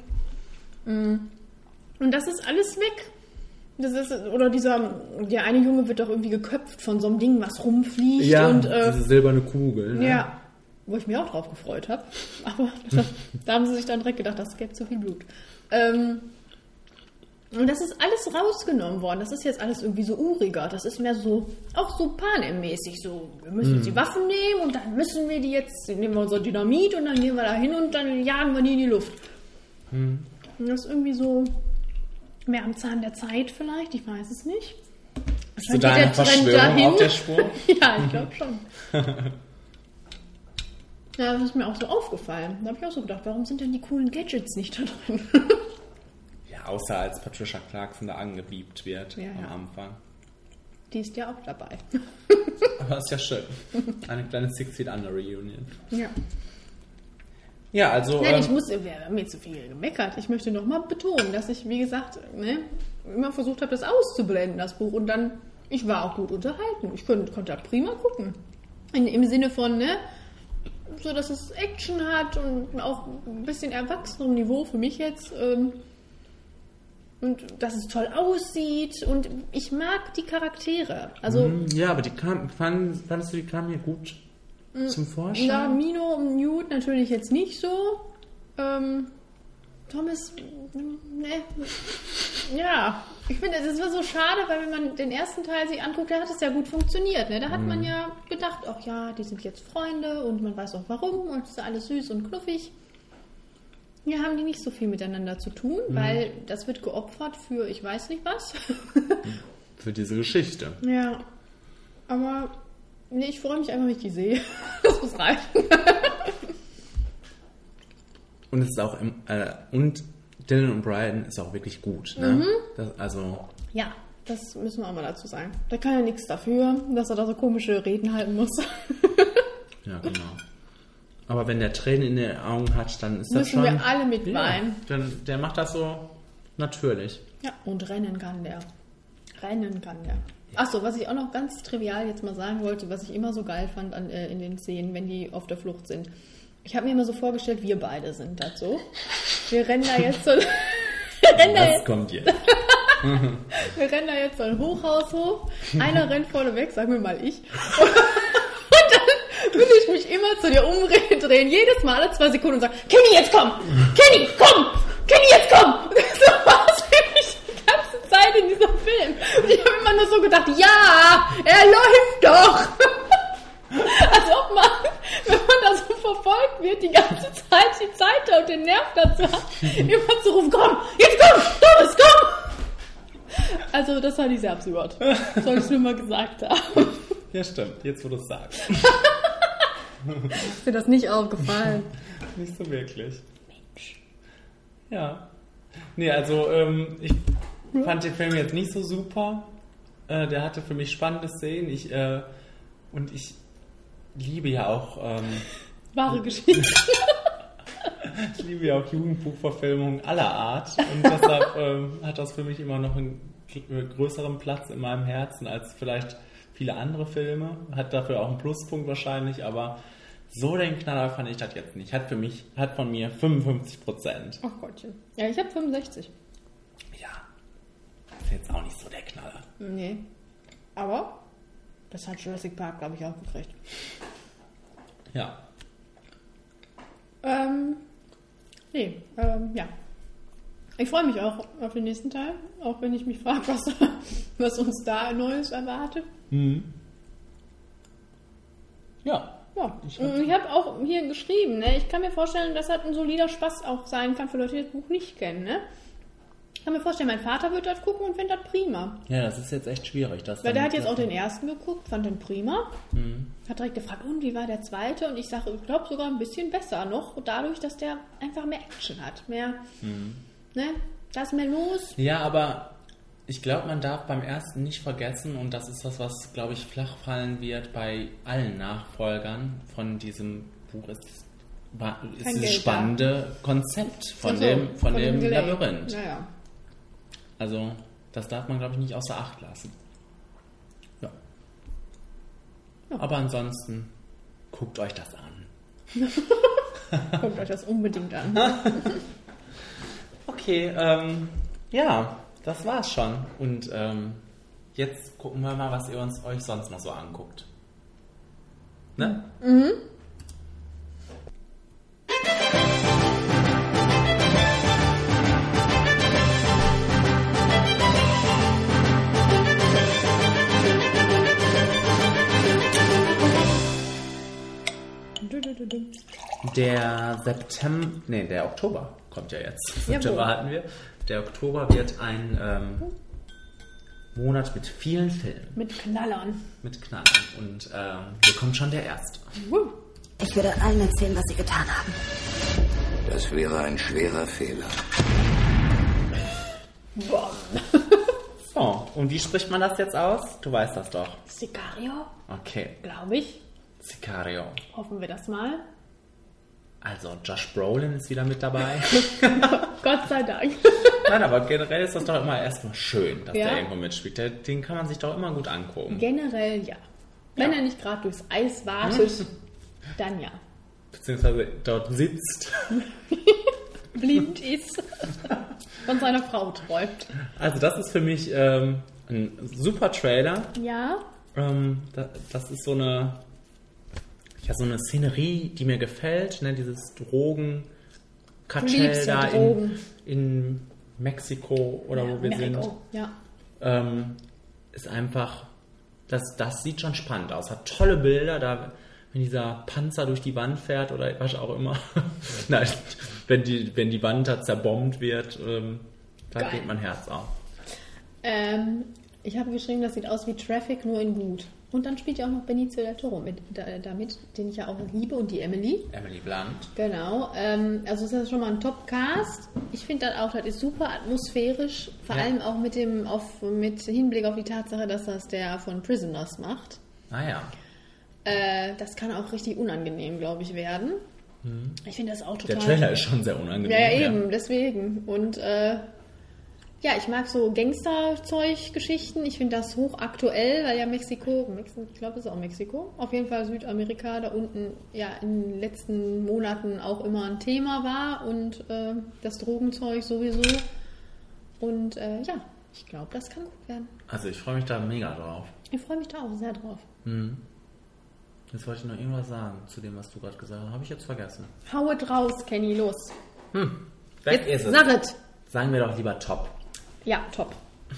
Und das ist alles weg. Das ist, oder dieser, der eine Junge wird doch irgendwie geköpft von so einem Ding, was rumfliegt. Ja, und, äh, diese silberne Kugel. Ne? Ja, wo ich mich auch drauf gefreut habe. Aber das, da haben sie sich dann direkt gedacht, das gäbe zu viel Blut. Ähm, Und das ist alles rausgenommen worden. Das ist jetzt alles irgendwie so uriger. Das ist mehr so, auch so Panem-mäßig. So, wir müssen jetzt die Waffen nehmen und dann müssen wir die jetzt, nehmen wir unser Dynamit und dann gehen wir da hin und dann jagen wir die in die Luft. Mhm. Und das ist irgendwie so mehr am Zahn der Zeit vielleicht. Ich weiß es nicht. Bist du da eine Verschwörung auf der Spur? Ja, ich glaube schon. Ja, das ist mir auch so aufgefallen. Da habe ich auch so gedacht, warum sind denn die coolen Gadgets nicht da drin? Ja, außer als Patricia Clarkson da angebiebt wird Ja, am ja. Anfang. Die ist ja auch dabei. Aber ist ja schön. Eine kleine Six Feet Under Reunion. Ja. Ja, also... Nein, ähm, ich muss, wir haben jetzt zu viel gemeckert. Ich möchte nochmal betonen, dass ich, wie gesagt, ne, immer versucht habe, das auszublenden, das Buch. Und dann, ich war auch gut unterhalten. Ich konnte, konnte da prima gucken. In, Im Sinne von, ne, so dass es Action hat und auch ein bisschen erwachsenem Niveau für mich jetzt. Ähm, und dass es toll aussieht. Und ich mag die Charaktere. Also, ja, aber die kam, fand, fandest du, die kamen hier gut zum Vorschein? ja, Mino und Newt natürlich jetzt nicht so. Ähm, Thomas, ne, ja, ich finde, das war so schade, weil wenn man den ersten Teil sich anguckt, da hat es ja gut funktioniert. Ne? Da hat man ja gedacht, ach ja, die sind jetzt Freunde und man weiß auch warum und es ist alles süß und knuffig. Hier haben die nicht so viel miteinander zu tun, mhm. weil das wird geopfert für ich weiß nicht was. Für diese Geschichte. Ja, aber nee, ich freue mich einfach, wenn ich die sehe. Das muss reichen. Und es ist auch im, äh, und Dylan und Brian ist auch wirklich gut. Ne? Mhm. Das, also Ja, das müssen wir auch mal dazu sagen. Da kann ja nichts dafür, dass er da so komische Reden halten muss. ja, genau. Aber wenn der Tränen in den Augen hat, dann ist das Müssen schon... wir alle mitweinen. Ja, dann, der macht das so natürlich. Ja, und rennen kann der. Rennen kann der. Achso, was ich auch noch ganz trivial jetzt mal sagen wollte, was ich immer so geil fand an, äh, in den Szenen, wenn die auf der Flucht sind. Ich habe mir immer so vorgestellt, wir beide sind das so. Wir rennen da jetzt so... wir rennen da Was jetzt, kommt jetzt? wir rennen da jetzt so ein Hochhaus hoch. Einer rennt vorne weg, sagen wir mal ich. Und dann will ich mich immer zu dir umdrehen, jedes Mal alle zwei Sekunden und sagen, Kenny, jetzt komm! Kenny, komm! Kenny, jetzt komm! So war es für mich die ganze Zeit in diesem Film. Und ich habe immer nur so gedacht, ja, er läuft doch! Als ob man, wenn man da so verfolgt wird, die ganze Zeit die Zeit und den Nerv dazu hat, immer zu rufen, komm, jetzt komm, Thomas, komm! Also das fand ich sehr absurd. Soll ich nur mal gesagt haben. Ja, stimmt. Jetzt, wo du es sagst. Ist mir das nicht aufgefallen? Nicht so wirklich. Mensch. Ja. Nee, also ähm, ich fand den Film jetzt nicht so super. Äh, der hatte für mich spannende Szenen. Ich, äh, und ich liebe ja auch... Ähm, Wahre Geschichte. ich liebe ja auch Jugendbuchverfilmungen aller Art. Und deshalb ähm, hat das für mich immer noch einen größeren Platz in meinem Herzen als vielleicht viele andere Filme. Hat dafür auch einen Pluspunkt wahrscheinlich, aber so den Knaller fand ich das jetzt nicht. Hat für mich, hat von mir fünfundfünfzig Prozent. Ach Gottchen. Ja, ich habe fünfundsechzig. Ja, das ist jetzt auch nicht so der Knaller. Nee. Aber das hat Jurassic Park, glaube ich, auch gekriegt. Ja. Ähm, nee, ähm, ja. Ich freue mich auch auf den nächsten Teil, auch wenn ich mich frage, was, was uns da Neues erwartet. Mhm. Ja. Ja, ich habe hab auch hier geschrieben, ne? Ich kann mir vorstellen, dass das ein solider Spaß auch sein kann für Leute, die das Buch nicht kennen. Ne? Ich kann mir vorstellen, mein Vater wird das gucken und findet das prima. Ja, das ist jetzt echt schwierig. Das Weil der hat jetzt auch den ersten geguckt, fand den prima. Mhm. Hat direkt gefragt, und wie war der zweite? Und ich sage, ich glaube sogar ein bisschen besser noch, dadurch, dass der einfach mehr Action hat. Mehr, Mhm. ne? Da ist mehr los. Ja, aber ich glaube, man darf beim ersten nicht vergessen, und das ist das, was, glaube ich, flach fallen wird bei allen Nachfolgern von diesem Buch, ist, war, ist Kein dieses Geld spannende da. Konzept von So, dem, von von dem, dem Labyrinth. Naja. Also, das darf man, glaube ich, nicht außer Acht lassen. Ja. Ja. Aber ansonsten, guckt euch das an. Guckt euch das unbedingt an. Okay, ähm, ja, das war's schon. Und ähm, jetzt gucken wir mal, was ihr uns euch sonst noch so anguckt. Ne? Mhm. Der September, nee, der Oktober kommt ja jetzt. Ja, September wohl. hatten wir. Der Oktober wird ein ähm, Monat mit vielen Filmen, Mit Knallern. mit Knallern. Und ähm, hier kommt schon der erste. Uh. Ich werde allen erzählen, was sie getan haben. Das wäre ein schwerer Fehler. Boah. So, und wie spricht man das jetzt aus? Du weißt das doch. Sicario? Okay, Glaube ich. Sicario. Hoffen wir das mal. Also, Josh Brolin ist wieder mit dabei. Gott sei Dank. Nein, aber generell ist das doch immer erstmal schön, dass Ja. der irgendwo mitspielt. Der, den kann man sich doch immer gut angucken. Generell ja. Wenn Ja. er nicht gerade durchs Eis wartet, dann ja. Beziehungsweise dort sitzt. Blind ist. Von seiner Frau träumt. Also das ist für mich ähm, ein super Trailer. Ja. Ähm, da, das ist so eine, ja, so eine Szenerie, die mir gefällt. Ne? Dieses Du Drogen-Kartell liebst ja da Drogen. in, in Mexiko oder ja, wo wir Mexiko. sind. Ja. Ähm, ist einfach, das, das sieht schon spannend aus. Hat tolle Bilder, da wenn dieser Panzer durch die Wand fährt oder was auch immer. Nein, wenn die, wenn die Wand da zerbombt wird, ähm, da Geil. geht mein Herz auf. Ähm, ich habe geschrieben, das sieht aus wie Traffic, nur in gut. Und dann spielt ja auch noch Benicio del Toro mit, da, damit, den ich ja auch liebe, und die Emily. Emily Blunt. Genau. Ähm, also ist das schon mal ein Top-Cast. Ich finde das auch, das ist super atmosphärisch. Vor Ja. allem auch mit dem, auf, mit Hinblick auf die Tatsache, dass das der von Prisoners macht. Ah ja. Äh, das kann auch richtig unangenehm, glaube ich, werden. Ich finde das auch total... Der Trailer ist schon sehr unangenehm. Ja, ja, eben, deswegen. Und äh, ja, ich mag so Gangster-Zeug-Geschichten. Ich finde das hochaktuell, weil ja Mexiko, Mexiko ich glaube, es ist auch Mexiko, auf jeden Fall Südamerika da unten ja in den letzten Monaten auch immer ein Thema war und äh, das Drogenzeug sowieso. Und äh, ja, ich glaube, das kann gut werden. Also ich freue mich da mega drauf. Ich freue mich da auch sehr drauf. Mhm. Jetzt wollte ich noch irgendwas sagen zu dem, was du gerade gesagt hast. Habe ich jetzt vergessen. Hau es raus, Kenny, los. Hm. Weg Jetzt ist es. sag es. Sagen wir doch lieber top. Ja, top.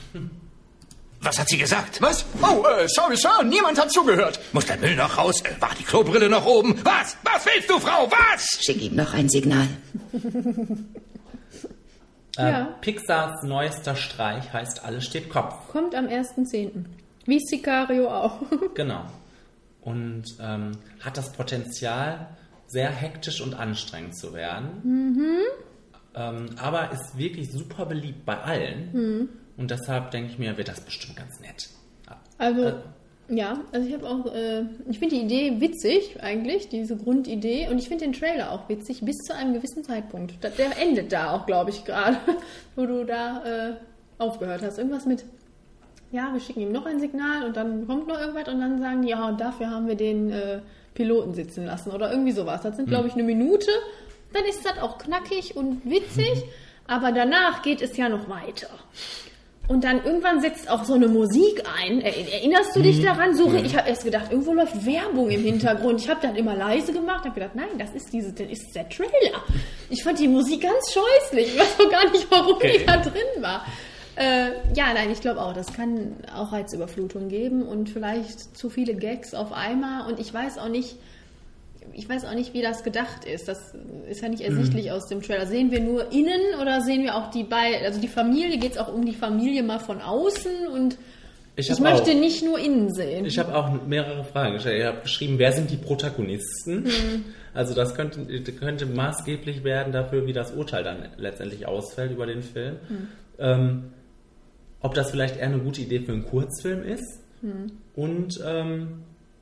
Was hat sie gesagt? Was? Oh, äh, sorry, Sir, niemand hat zugehört. Muss der Müll noch raus? Äh, war die Klobrille noch oben? Was? Was willst du, Frau? Was? Schick ihm noch ein Signal. Äh, Ja. Pixars neuester Streich heißt Alles steht Kopf. Kommt am ersten zehnten Wie Sicario auch. Genau. Und ähm, hat das Potenzial, sehr hektisch und anstrengend zu werden. Mhm. Ähm, aber ist wirklich super beliebt bei allen. Mhm. Und deshalb denke ich mir, wird das bestimmt ganz nett. Also, Äh, ja, also ich habe auch, äh, ich finde die Idee witzig eigentlich, diese Grundidee. Und ich finde den Trailer auch witzig, bis zu einem gewissen Zeitpunkt. Da- Der endet da auch, glaube ich, gerade, wo du da äh, aufgehört hast. Irgendwas mit, ja, wir schicken ihm noch ein Signal und dann kommt noch irgendwas und dann sagen die, ja, und dafür haben wir den äh, Piloten sitzen lassen oder irgendwie sowas. Das sind, glaube ich, eine Minute. Dann ist das auch knackig und witzig, aber danach geht es ja noch weiter. Und dann irgendwann setzt auch so eine Musik ein. Er- Erinnerst du dich daran? So, ich habe erst gedacht, irgendwo läuft Werbung im Hintergrund. Ich habe dann immer leise gemacht, habe gedacht, nein, das ist diese, das ist der Trailer. Ich fand die Musik ganz scheußlich. Ich weiß auch gar nicht, warum Okay. die da drin war. Äh, ja, nein, ich glaube auch, das kann auch Reizüberflutung geben und vielleicht zu viele Gags auf einmal. Und ich weiß auch nicht, ich weiß auch nicht, wie das gedacht ist. Das ist ja nicht ersichtlich aus dem Trailer. Sehen wir nur innen oder sehen wir auch die beiden, also die Familie, geht es auch um die Familie mal von außen und Ich ich, hab möchte auch- nicht nur innen sehen. Ich habe auch mehrere Fragen gestellt. Ich habe geschrieben, wer sind die Protagonisten? Hm. Also das könnte, könnte maßgeblich werden dafür, wie das Urteil dann letztendlich ausfällt über den Film. Hm. Ähm, ob das vielleicht eher eine gute Idee für einen Kurzfilm ist. Hm. Und ähm,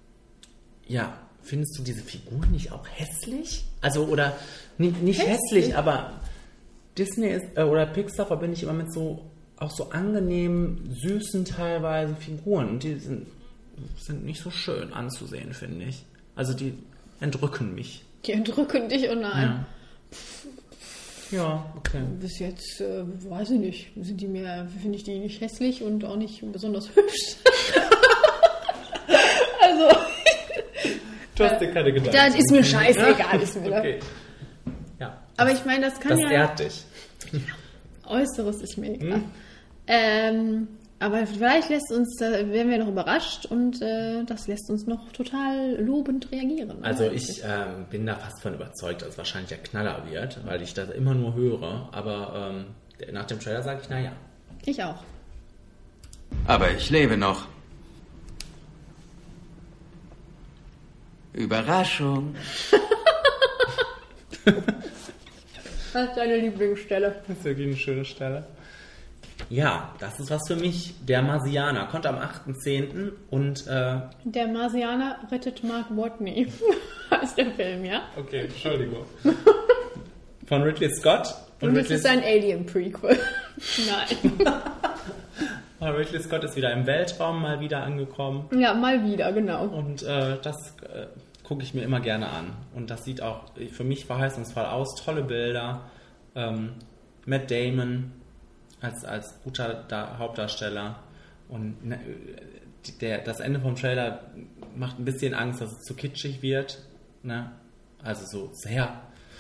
ja, findest du diese Figur nicht auch hässlich? Also oder nicht, nicht hässlich. Hässlich? aber Disney ist, äh, oder Pixar verbinde ich immer mit so auch so angenehmen, süßen teilweise Figuren. Und die sind, sind nicht so schön anzusehen, finde ich. Also die entrücken mich. Die entrücken dich, oh nein. Ja, ja okay. Bis jetzt, äh, weiß ich nicht, sind die mir, finde ich die nicht hässlich und auch nicht besonders hübsch. also, Du hast dir keine Gedanken. das ist mir scheißegal, ist mir Okay. Ja. Aber ich meine, das kann Das ja... ehrt dich. Äußeres ist mir egal. Hm? Ähm, aber vielleicht lässt uns, äh, werden wir noch überrascht und äh, das lässt uns noch total lobend reagieren. Also ich ähm, bin da fast von überzeugt, dass es wahrscheinlich der Knaller wird, weil ich das immer nur höre. Aber ähm, nach dem Trailer sage ich, naja. Ich auch. Aber ich lebe noch. Überraschung. Das ist deine Lieblingsstelle. Das ist wirklich eine schöne Stelle. Ja, das ist was für mich. Der Marsianer kommt am achten zehnten und... Äh, der Marsianer rettet Mark Watney. Heißt der Film, ja? Okay, Entschuldigung. Von Ridley Scott. Und, und es ist ein Alien-Prequel. Nein. Ridley Scott ist wieder im Weltraum mal wieder angekommen. Ja, mal wieder, genau. Und äh, das äh, gucke ich mir immer gerne an. Und das sieht auch für mich verheißungsvoll aus. Tolle Bilder. Ähm, Matt Damon als, als guter da- Hauptdarsteller. Und ne, der, das Ende vom Trailer macht ein bisschen Angst, dass es zu kitschig wird. Ne? Also so sehr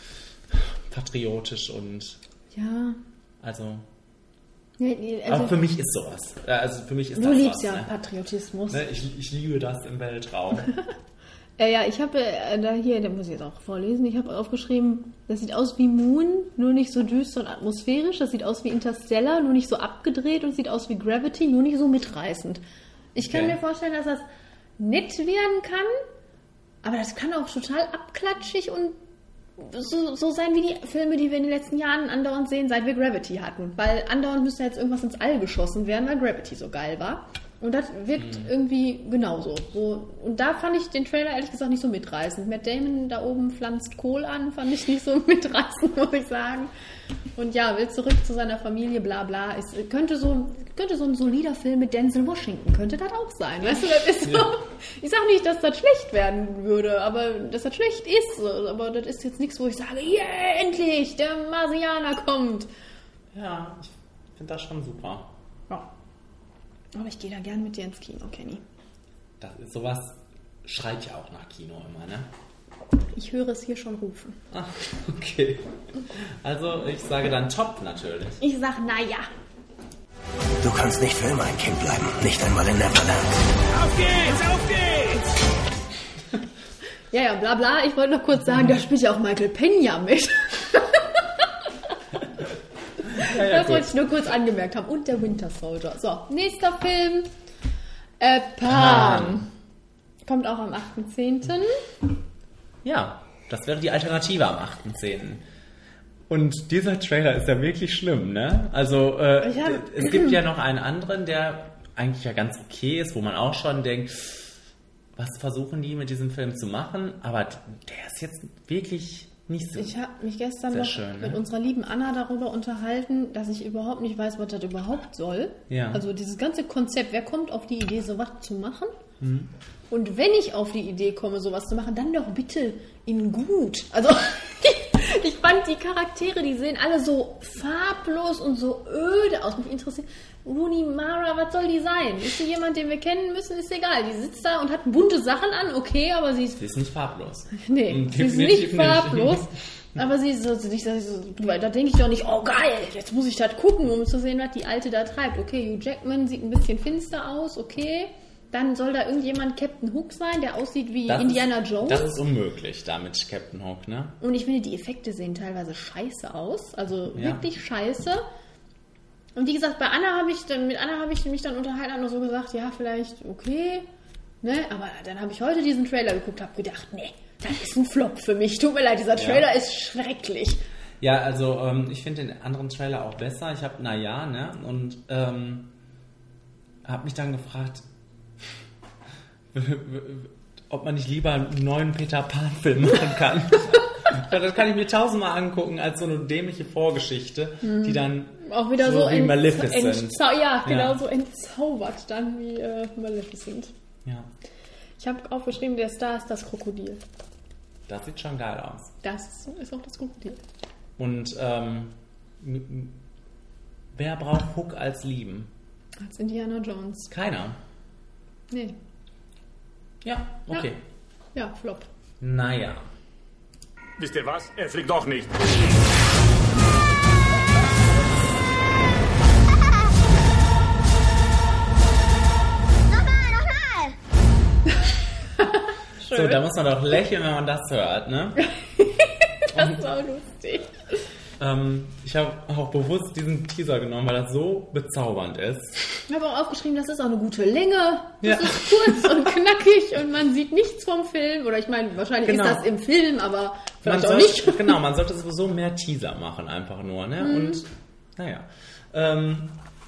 patriotisch und... Ja. Also... Also, aber für mich ist sowas. Also für mich ist du das liebst was, ja ne? Patriotismus. Ne? Ich, ich liebe das im Weltraum. äh, ja, ich habe äh, da hier, da muss ich jetzt auch vorlesen, ich habe aufgeschrieben, das sieht aus wie Moon, nur nicht so düster und atmosphärisch. Das sieht aus wie Interstellar, nur nicht so abgedreht, und sieht aus wie Gravity, nur nicht so mitreißend. Ich kann Okay. mir vorstellen, dass das nett werden kann, aber das kann auch total abklatschig und so, so sein wie die Filme, die wir in den letzten Jahren andauernd sehen, seit wir Gravity hatten. Weil andauernd müsste jetzt irgendwas ins All geschossen werden, weil Gravity so geil war. Und das wirkt Mhm. irgendwie genauso. So, und da fand ich den Trailer ehrlich gesagt nicht so mitreißend. Matt Damon da oben pflanzt Kohl an, fand ich nicht so mitreißend, muss ich sagen. Und ja, will zurück zu seiner Familie, bla bla. Es könnte so, könnte so ein solider Film mit Denzel Washington, könnte das auch sein. Weißt du, das ist so, Ja. ich sag nicht, dass das schlecht werden würde, aber dass das schlecht ist. Aber das ist jetzt nichts, wo ich sage, yeah, endlich, der Marsianer kommt. Ja, ich finde das schon super. Ja. Aber ich gehe da gern mit dir ins Kino, Kenny. Das ist sowas, schreit ja auch nach Kino immer, ne? Ich höre es hier schon rufen. Ach, okay. Also ich sage dann top natürlich. Ich sag, naja. Du kannst nicht für immer ein Kind bleiben. Nicht einmal in Neverland. Auf geht's, auf geht's! Ja, ja, bla bla. Ich wollte noch kurz sagen, da spielt ja auch Michael Peña mit. Ja, ja, Das gut. wollte ich nur kurz angemerkt haben. Und der Winter Soldier. So, nächster Film. Äh, Pan. Kommt auch am achten zehnten Ja, das wäre die Alternative am achten zehnten Und dieser Trailer ist ja wirklich schlimm, ne? Also äh, Ich hab- es gibt ja noch einen anderen, der eigentlich ja ganz okay ist, wo man auch schon denkt, was versuchen die mit diesem Film zu machen? Aber der ist jetzt wirklich nicht so... Ich habe mich gestern Sehr noch schön, mit ne? unserer lieben Anna darüber unterhalten, dass ich überhaupt nicht weiß, was das überhaupt soll. Ja. Also dieses ganze Konzept, wer kommt auf die Idee, sowas zu machen? Mhm. Und wenn ich auf die Idee komme, sowas zu machen, dann doch bitte in gut. Also ich fand die Charaktere, die sehen alle so farblos und so öde aus. Mich interessiert, Rooney Mara, was soll die sein? Ist sie jemand, den wir kennen müssen? Ist egal. Die sitzt da und hat bunte Sachen an, okay, aber sie ist... Sie ist nicht farblos. Nee, sie ist Definitiv nicht farblos. Aber sie ist so, nicht, so, weil da denke ich doch nicht, oh geil, jetzt muss ich das gucken, um zu sehen, was die Alte da treibt. Okay, Hugh Jackman sieht ein bisschen finster aus, okay. Dann soll da irgendjemand Captain Hook sein, der aussieht wie Das Indiana ist, Jones. Das ist unmöglich da mit Captain Hook, ne? Und ich finde, die Effekte sehen teilweise scheiße aus. Also Ja. wirklich scheiße. Und wie gesagt, bei Anna habe ich dann, mit Anna habe ich mich dann unterhalten und so gesagt, ja, vielleicht okay. Ne? Aber dann habe ich heute diesen Trailer geguckt, habe gedacht, nee, das ist ein Flop für mich. Tut mir leid, dieser Trailer Ja. ist schrecklich. Ja, also ähm, ich finde den anderen Trailer auch besser. Ich habe, naja, ne? Und ähm, habe mich dann gefragt, ob man nicht lieber einen neuen Peter Pan-Film machen kann. Ja, das kann ich mir tausendmal angucken als so eine dämliche Vorgeschichte, Mhm. die dann Auch wieder so, so, wie ent- Maleficent. entzau- ja, genau Ja. so entzaubert dann wie äh, Maleficent. Ja, Ich habe aufgeschrieben, der Star ist das Krokodil. das sieht schon geil aus. Das ist auch das Krokodil. Und ähm, m- m- wer braucht Hook als Lieben? Als Indiana Jones. Keiner. Nee. Ja, okay. Ja, ja, Flop. Naja. Wisst ihr was? Er fliegt doch nicht. So, da muss man doch lächeln, wenn man das hört, ne? Das war lustig. Ähm, ich habe auch bewusst diesen Teaser genommen, weil das so bezaubernd ist. Ich habe auch aufgeschrieben, das ist auch eine gute Länge. Das Ja. ist kurz und knackig und man sieht nichts vom Film. Oder ich meine, wahrscheinlich Genau. ist das im Film, aber vielleicht man auch sollte, nicht. Genau, man sollte sowieso mehr Teaser machen, einfach nur. Ne? Mhm. Und naja. Ähm,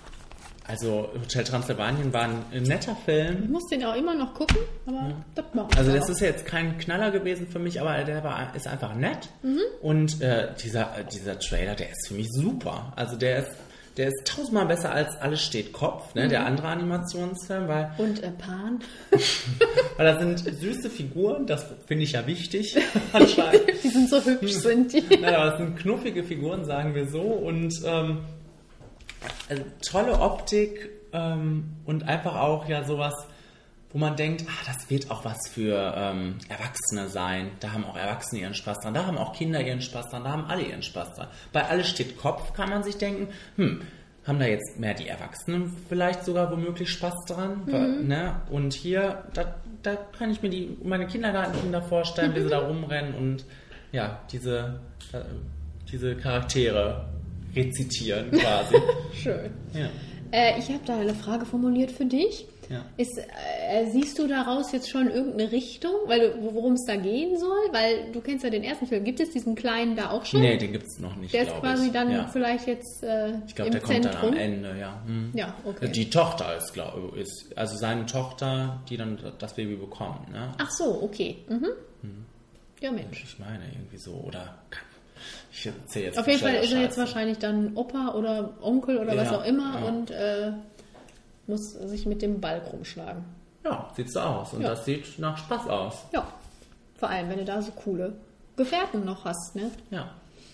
also Hotel Transylvanien war ein netter Film. Ich muss den auch immer noch gucken, aber Ja. das machen wir Also auch. das ist ja jetzt kein Knaller gewesen für mich, aber der war, ist einfach nett. Mhm. Und äh, dieser, äh, dieser Trailer, der ist für mich super. Also der ist, der ist tausendmal besser als Alles steht Kopf, ne? Mhm. Der andere Animationsfilm, weil, Und äh, Pan. weil da sind süße Figuren, das finde ich ja wichtig anscheinend. Die sind so hübsch, sind die. Nein, aber es sind knuffige Figuren, sagen wir so. Und ähm, also, tolle Optik ähm, und einfach auch ja sowas, wo man denkt, ah, das wird auch was für ähm, Erwachsene sein. Da haben auch Erwachsene ihren Spaß dran, da haben auch Kinder ihren Spaß dran, da haben alle ihren Spaß dran. Bei Alles steht Kopf kann man sich denken, hm, haben da jetzt mehr die Erwachsenen vielleicht sogar womöglich Spaß dran? Mhm. Ne? Und hier, da, da kann ich mir die, meine Kindergartenkinder vorstellen, wie sie da rumrennen und ja, diese, äh, diese Charaktere rezitieren quasi. Schön. Ja. Äh, ich habe da eine Frage formuliert für dich. Ja. Ist, äh, siehst du daraus jetzt schon irgendeine Richtung, weil du, worum es da gehen soll? Weil du kennst ja den ersten Film. Gibt es diesen kleinen da auch schon? Nee, den gibt es noch nicht, Der ist glaub quasi ich. dann ja. vielleicht jetzt äh, Ich glaube, im der kommt Zentrum. dann am Ende, ja. Hm. Ja, okay. Die Tochter ist, glaube ich, ist, also seine Tochter, die dann das Baby bekommt, ne? Ach so, okay. Mhm. Hm. Ja, Mensch. Ich meine, irgendwie so, oder ich erzähle jetzt Auf jeden Fall Scheiße. ist er jetzt wahrscheinlich dann Opa oder Onkel oder Ja, was auch immer ja. und äh, muss sich mit dem Ball rumschlagen. Ja, sieht so aus. Und Ja. das sieht nach Spaß aus. Ja, vor allem, wenn du da so coole Gefährten noch hast, ne? Ja.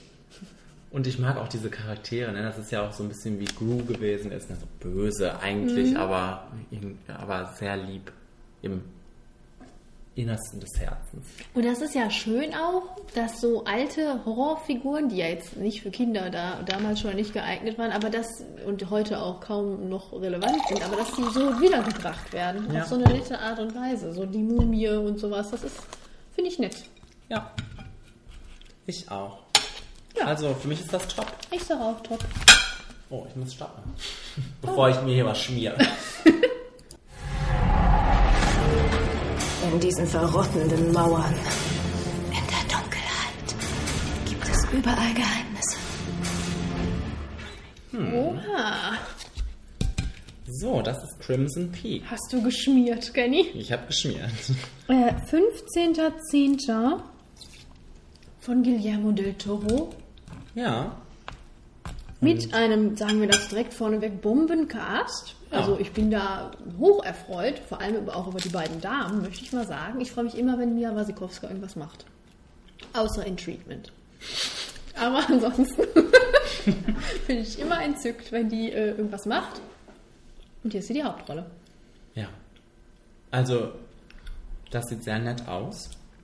Und ich mag auch diese Charaktere, ne? Das ist ja auch so ein bisschen wie Gru gewesen ist, ne? So böse eigentlich, Mhm. aber, aber sehr lieb im Innersten des Herzens. Und das ist ja schön auch, dass so alte Horrorfiguren, die ja jetzt nicht für Kinder da damals schon nicht geeignet waren, aber das und heute auch kaum noch relevant sind, aber dass die so wiedergebracht werden, Ja. auf so eine nette Art und Weise. So die Mumie und sowas, das ist, finde ich nett. Ja. Ich auch. Ja. Also für mich ist das top. Ich sag auch top. Oh, ich muss stoppen. Bevor ich mir hier was schmiere. In diesen verrottenden Mauern, in der Dunkelheit, gibt es überall Geheimnisse. Hm. Oha. So, das ist Crimson Peak. Hast du geschmiert, Kenny? Ich habe geschmiert. Äh, fünfzehnter zehnter von Guillermo del Toro. Ja. Mit einem, sagen wir das direkt vorneweg, Bombencast. Ja. Also ich bin da hoch erfreut, vor allem auch über die beiden Damen, möchte ich mal sagen. Ich freue mich immer, wenn Mia Wasikowska irgendwas macht. Außer in Treatment. Aber ansonsten bin ich immer entzückt, wenn die äh, irgendwas macht. Und hier ist sie die Hauptrolle. Ja. Also, das sieht sehr nett aus.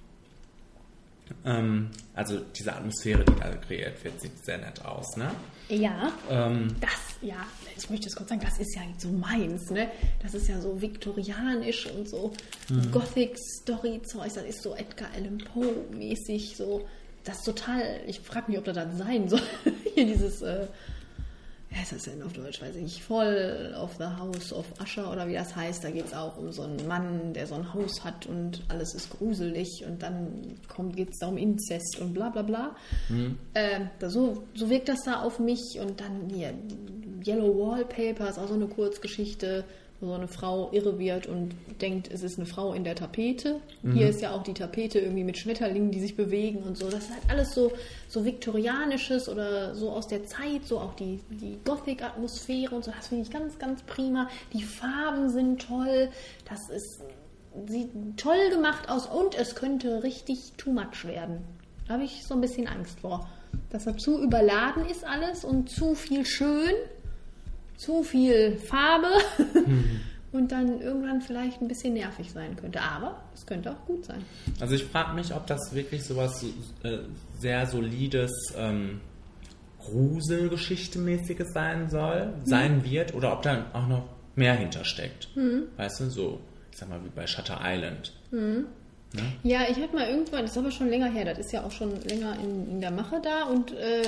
Ähm, also diese Atmosphäre, die da kreiert wird, sieht sehr nett aus, ne? Ja, Ähm, das, ja, ich möchte es kurz sagen, das ist ja so meins, ne? Das ist ja so viktorianisch und so Mhm. Gothic-Story-Zeug, das ist so Edgar Allan Poe-mäßig, so, das ist total, ich frage mich, ob das dann sein soll, hier dieses, äh, ja, ist das denn auf Deutsch, weiß ich nicht, Fall of the House of Usher oder wie das heißt, da geht es auch um so einen Mann, der so ein Haus hat und alles ist gruselig und dann geht es da um Inzest und bla bla bla. Mhm. Ähm, da, so, so wirkt das da auf mich und dann hier Yellow Wallpaper ist auch so eine Kurzgeschichte, wo so eine Frau irre wird und denkt, es ist eine Frau in der Tapete. Mhm. Hier ist ja auch die Tapete irgendwie mit Schmetterlingen, die sich bewegen und so. Das ist halt alles so, so viktorianisches oder so aus der Zeit, so auch die, die Gothic-Atmosphäre und so. Das finde ich ganz, ganz prima. Die Farben sind toll. Das ist, sieht toll gemacht aus und es könnte richtig too much werden. Da habe ich so ein bisschen Angst vor. Dass er zu überladen ist alles und zu viel schön, zu viel Farbe Mhm. und dann irgendwann vielleicht ein bisschen nervig sein könnte. Aber es könnte auch gut sein. Also ich frage mich, ob das wirklich sowas äh, sehr solides ähm, Gruselgeschichte-mäßiges sein soll, Mhm. sein wird, oder ob da auch noch mehr hintersteckt. Mhm. Weißt du, so, ich sag mal, wie bei Shutter Island. Mhm. Ne? Ja, ich habe mal irgendwann, das ist aber schon länger her, das ist ja auch schon länger in, in der Mache da und äh,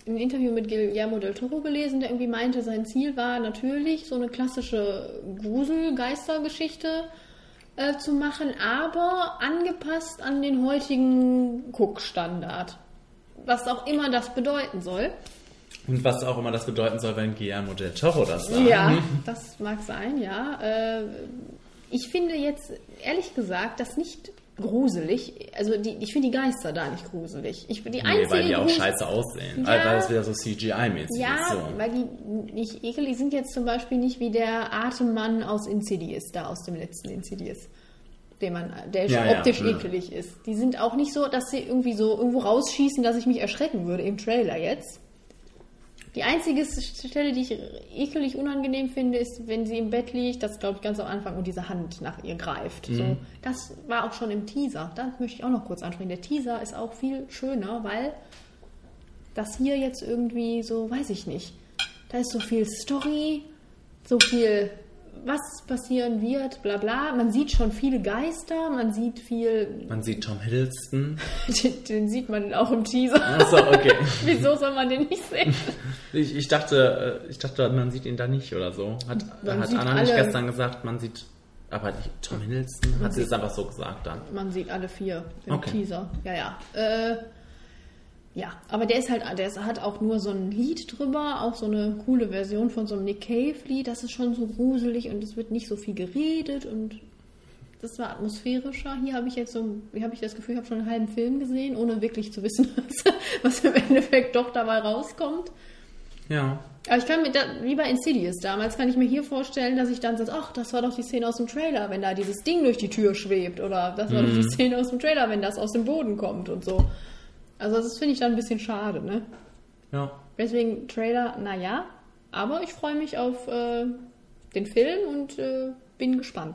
ein Interview mit Guillermo del Toro gelesen, der irgendwie meinte, sein Ziel war natürlich, so eine klassische Grusel-Geistergeschichte äh, zu machen, aber angepasst an den heutigen Guckstandard. Was auch immer das bedeuten soll. Und was auch immer das bedeuten soll, wenn Guillermo del Toro das sagt. Ja, das mag sein, ja. Äh, ich finde jetzt, ehrlich gesagt, das nicht gruselig. Also die, ich finde die Geister da nicht gruselig. Ich, die nee, einzige weil die auch Grusel- scheiße aussehen. Ja, weil das wieder so C G I-mäßig ja, ist. So. weil die nicht ekelig die sind jetzt zum Beispiel nicht wie der Atemmann aus Insidious, da aus dem letzten Insidious. Den man, der Ja, schon ja, optisch ja. ekelig ist. Die sind auch nicht so, dass sie irgendwie so irgendwo rausschießen, dass ich mich erschrecken würde im Trailer jetzt. Die einzige Stelle, die ich ekelig unangenehm finde, ist, wenn sie im Bett liegt, das glaube ich ganz am Anfang, und diese Hand nach ihr greift. Mhm. So, das war auch schon im Teaser. Das möchte ich auch noch kurz ansprechen. Der Teaser ist auch viel schöner, weil das hier jetzt irgendwie so, weiß ich nicht, da ist so viel Story, so viel, was passieren wird, bla bla. Man sieht schon viele Geister, man sieht viel... Man sieht Tom Hiddleston. Den, den sieht man auch im Teaser. Achso, okay. Wieso soll man den nicht sehen? Ich, ich, dachte, ich dachte, man sieht ihn da nicht oder so. Hat, Man hat sieht Anna nicht alle- gestern gesagt, man sieht... Aber nicht Tom Hiddleston? Man Hat sie sieht- es einfach so gesagt dann? Man sieht alle vier im Okay. Teaser. Ja, ja. Äh, ja, aber der ist halt, der ist, hat auch nur so ein Lied drüber, auch so eine coole Version von so einem Nick Cave-Lied. Das ist schon so gruselig und es wird nicht so viel geredet und das war atmosphärischer. Hier habe ich jetzt so, hier habe ich das Gefühl, ich habe schon einen halben Film gesehen, ohne wirklich zu wissen, was, was im Endeffekt doch dabei rauskommt. Ja. Aber ich kann mir, da, wie bei Insidious damals, kann ich mir hier vorstellen, dass ich dann so, ach, das war doch die Szene aus dem Trailer, wenn da dieses Ding durch die Tür schwebt. Oder das war Mhm. doch die Szene aus dem Trailer, wenn das aus dem Boden kommt und so. Also das finde ich dann ein bisschen schade, ne? Ja. Deswegen Trailer, naja. Aber ich freue mich auf äh, den Film und äh, bin gespannt.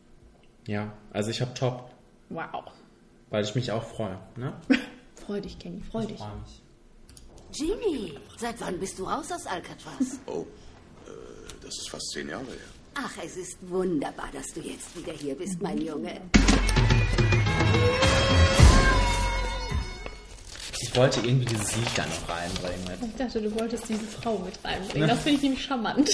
Ja, also ich habe Top, Wow. weil ich mich auch freue. Ne? Freu dich, Kenny, freu dich. Ich freu mich. Jimmy, seit wann bist du raus aus Alcatraz? Oh, äh, das ist fast zehn Jahre her. Ach, es ist wunderbar, dass du jetzt wieder hier bist, mein Junge. Ich wollte irgendwie dieses Lied da noch reinbringen. Ich dachte, du wolltest diese Frau mit reinbringen. Das finde ich nämlich charmant.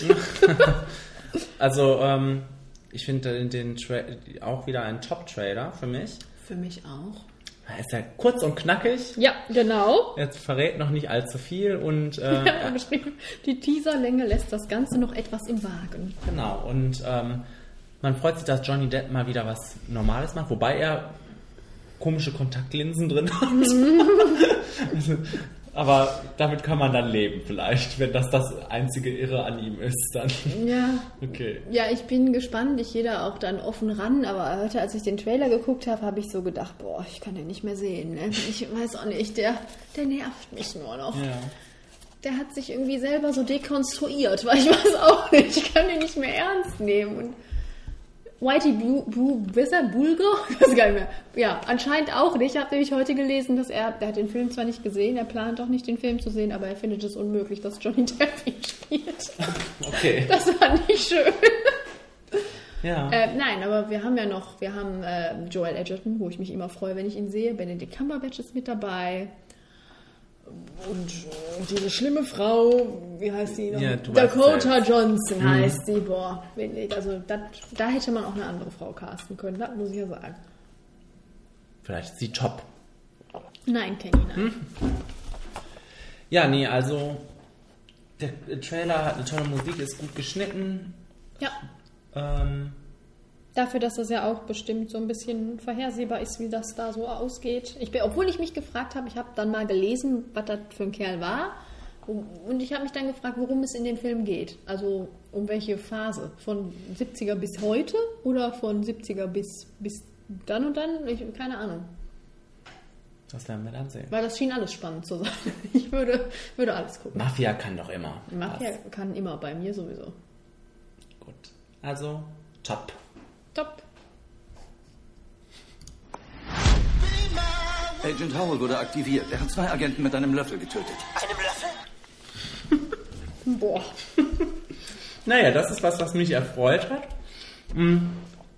Also, ähm, ich finde den, den Tra- auch wieder ein Top-Trailer für mich. Für mich auch. Er ist ja kurz und knackig. Ja, genau. Jetzt verrät noch nicht allzu viel und äh, Ja, beschrieben. Die Teaserlänge lässt das Ganze noch etwas im Wagen. genau. Und ähm, man freut sich, dass Johnny Depp mal wieder was Normales macht, wobei er komische Kontaktlinsen drin hat. Also, aber damit kann man dann leben vielleicht, wenn das das einzige Irre an ihm ist. Dann. Ja. Okay. Ja, ich bin gespannt. Ich gehe da auch dann offen ran. Aber heute, als ich den Trailer geguckt habe, habe ich so gedacht, boah, ich kann den nicht mehr sehen. Ne? Ich weiß auch nicht, der, der nervt mich nur noch. Ja. Der hat sich irgendwie selber so dekonstruiert, weil ich weiß auch nicht. Ich kann den nicht mehr ernst nehmen. Und Whitey Blue, Blue, besser Bulger? Ich weiß gar nicht mehr. Ja, anscheinend auch nicht. Ich habe nämlich heute gelesen, dass er, der hat den Film zwar nicht gesehen, er plant auch nicht den Film zu sehen, aber er findet es unmöglich, dass Johnny Depp ihn spielt. Okay. Das war nicht schön. Ja. Äh, nein, aber wir haben ja noch, wir haben äh, Joel Edgerton, wo ich mich immer freue, wenn ich ihn sehe. Benedict Cumberbatch ist mit dabei. Und äh, diese schlimme Frau, wie heißt sie noch? Ja, du Dakota weißt Johnson Mhm. heißt sie. Boah, wenn ich, also dat, da hätte man auch eine andere Frau casten können, das muss ich ja sagen. Vielleicht ist sie top. Nein, Kenny, nein. Hm? Ja, nee, also der Trailer hat eine tolle Musik, ist gut geschnitten. Ja. Ähm, Dafür, dass das ja auch bestimmt so ein bisschen vorhersehbar ist, wie das da so ausgeht. Ich bin, obwohl ich mich gefragt habe, ich habe dann mal gelesen, was das für ein Kerl war. Und ich habe mich dann gefragt, worum es in dem Film geht. Also um welche Phase. Von siebziger bis heute oder von siebziger bis, bis dann und dann? Ich, keine Ahnung. Das werden wir dann sehen. Weil das schien alles spannend zu sein. Ich würde, würde alles gucken. Mafia kann doch immer. Mafia kann immer, bei mir sowieso. Gut. Also, top. Top. Agent Howell wurde aktiviert. Er hat zwei Agenten mit einem Löffel getötet. Einem Löffel? Boah. Naja, das ist was, was mich erfreut hat.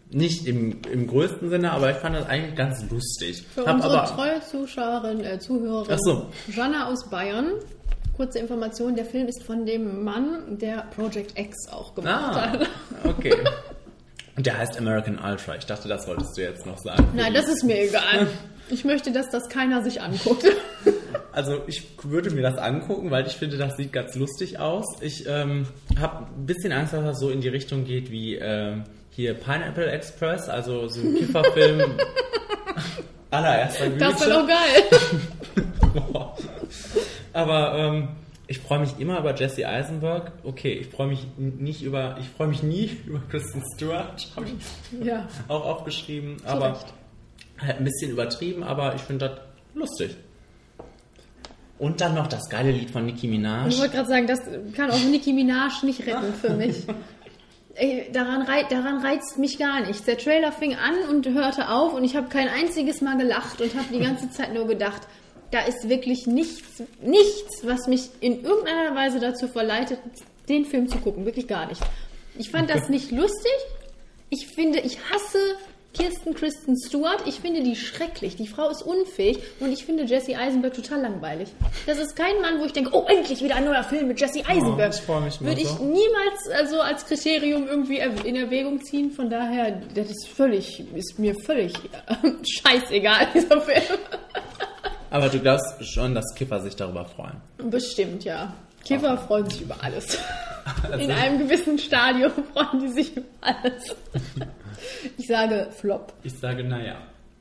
nicht im, im größten Sinne, aber ich fand das eigentlich ganz lustig. Für Hab unsere aber, treue Zuschauerin, äh, Zuhörerin Ach so. Jana aus Bayern. Kurze Information, der Film ist von dem Mann, der Project X auch gemacht Ah, hat. okay. Und der heißt American Ultra. Ich dachte, das wolltest du jetzt noch sagen. Nein, das ist mir egal. Ich möchte, dass das keiner sich anguckt. Also ich würde mir das angucken, weil ich finde, das sieht ganz lustig aus. Ich ähm, habe ein bisschen Angst, dass das so in die Richtung geht wie ähm, hier Pineapple Express, also so ein Kifferfilm allererster Güte. Das wäre doch geil. Boah. Aber ähm, ich freue mich immer über Jesse Eisenberg. Okay, ich freue mich nicht über, ich freue mich nie über Kristen Stewart, habe ich ja. auch aufgeschrieben. Zu aber Recht. Halt ein bisschen übertrieben, aber ich finde das lustig. Und dann noch das geile Lied von Nicki Minaj. Ich wollte gerade sagen, das kann auch Nicki Minaj nicht retten für mich. Ey, daran, rei- daran reizt mich gar nichts. Der Trailer fing an und hörte auf und ich habe kein einziges Mal gelacht und habe die ganze Zeit nur gedacht, da ist wirklich nichts, nichts, was mich in irgendeiner Weise dazu verleitet, den Film zu gucken. Wirklich gar nicht. Ich fand das nicht lustig. Ich finde, ich hasse Kirsten Kristen Stewart. Ich finde die schrecklich. Die Frau ist unfähig und ich finde Jesse Eisenberg total langweilig. Das ist kein Mann, wo ich denke, oh, endlich wieder ein neuer Film mit Jesse Eisenberg. Oh, ich freue mich mal Würde ich so. niemals also als Kriterium irgendwie in Erwägung ziehen. Von daher, das ist völlig, ist mir völlig scheißegal, dieser Film. Aber du glaubst schon, dass Kiffer sich darüber freuen? Bestimmt, ja. Kiffer okay. freuen sich über alles. Also in einem gewissen Stadium freuen die sich über alles. Ich sage Flop. Ich sage, naja.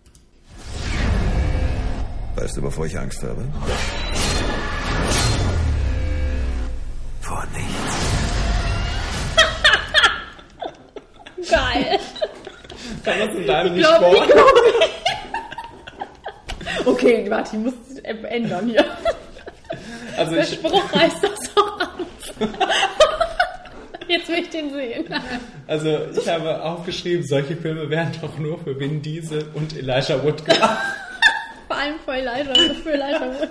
Weißt du, wovor ich Angst habe? Vor nichts. Geil. Kann das in deinem ich nicht glaub, vor? Ich glaub, okay, warte, ich muss es ändern hier. Also Der ich, Spruch reißt das auch an. Jetzt will ich den sehen. Also ich habe aufgeschrieben, solche Filme wären doch nur für Vin Diesel und Elijah Wood gemacht. Vor allem für Elijah, für Elijah Wood.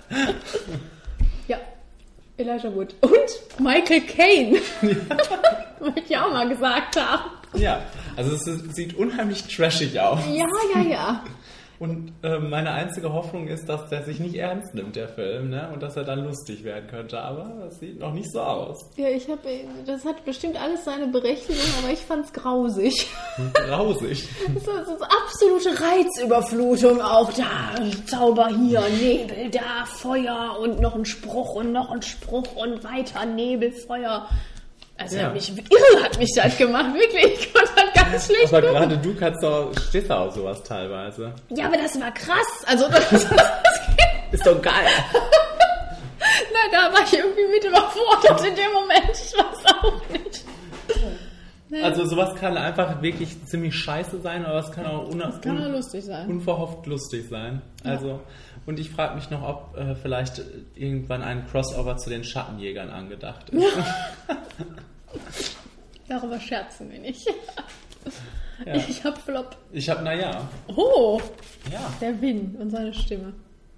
Ja, Elijah Wood. Und Michael Caine. Ja. Wollte ich auch mal gesagt haben. Ja, also es sieht unheimlich trashig aus. Ja, ja, ja. Und äh, meine einzige Hoffnung ist, dass der sich nicht ernst nimmt, der Film, ne? Und dass er dann lustig werden könnte. Aber das sieht noch nicht so aus. Ja, ich habe, das hat bestimmt alles seine Berechtigung, aber ich fand's grausig. Grausig? Das ist, das ist absolute Reizüberflutung auch. Da, Zauber hier, Nebel, da, Feuer und noch ein Spruch und noch ein Spruch und weiter Nebel, Feuer. Also ja. hat mich, irre hat mich das gemacht, wirklich. Ich konnte das ganz schlecht Aber gucken. gerade du kannst doch, stehst da auf sowas teilweise. Ja, aber das war krass. Also das, das ist doch geil. Na, da war ich irgendwie mit überfordert in dem Moment. Ich weiß auch nicht. Also sowas kann einfach wirklich ziemlich scheiße sein, aber es kann auch, una- das kann auch un- lustig sein. unverhofft lustig sein. Ja. Also und ich frage mich noch, ob äh, vielleicht irgendwann ein Crossover zu den Schattenjägern angedacht ist. Ja. Darüber scherzen wir nicht. Ja. Ich hab Flop. Ich hab naja. Oh, ja. Der Win und seine Stimme.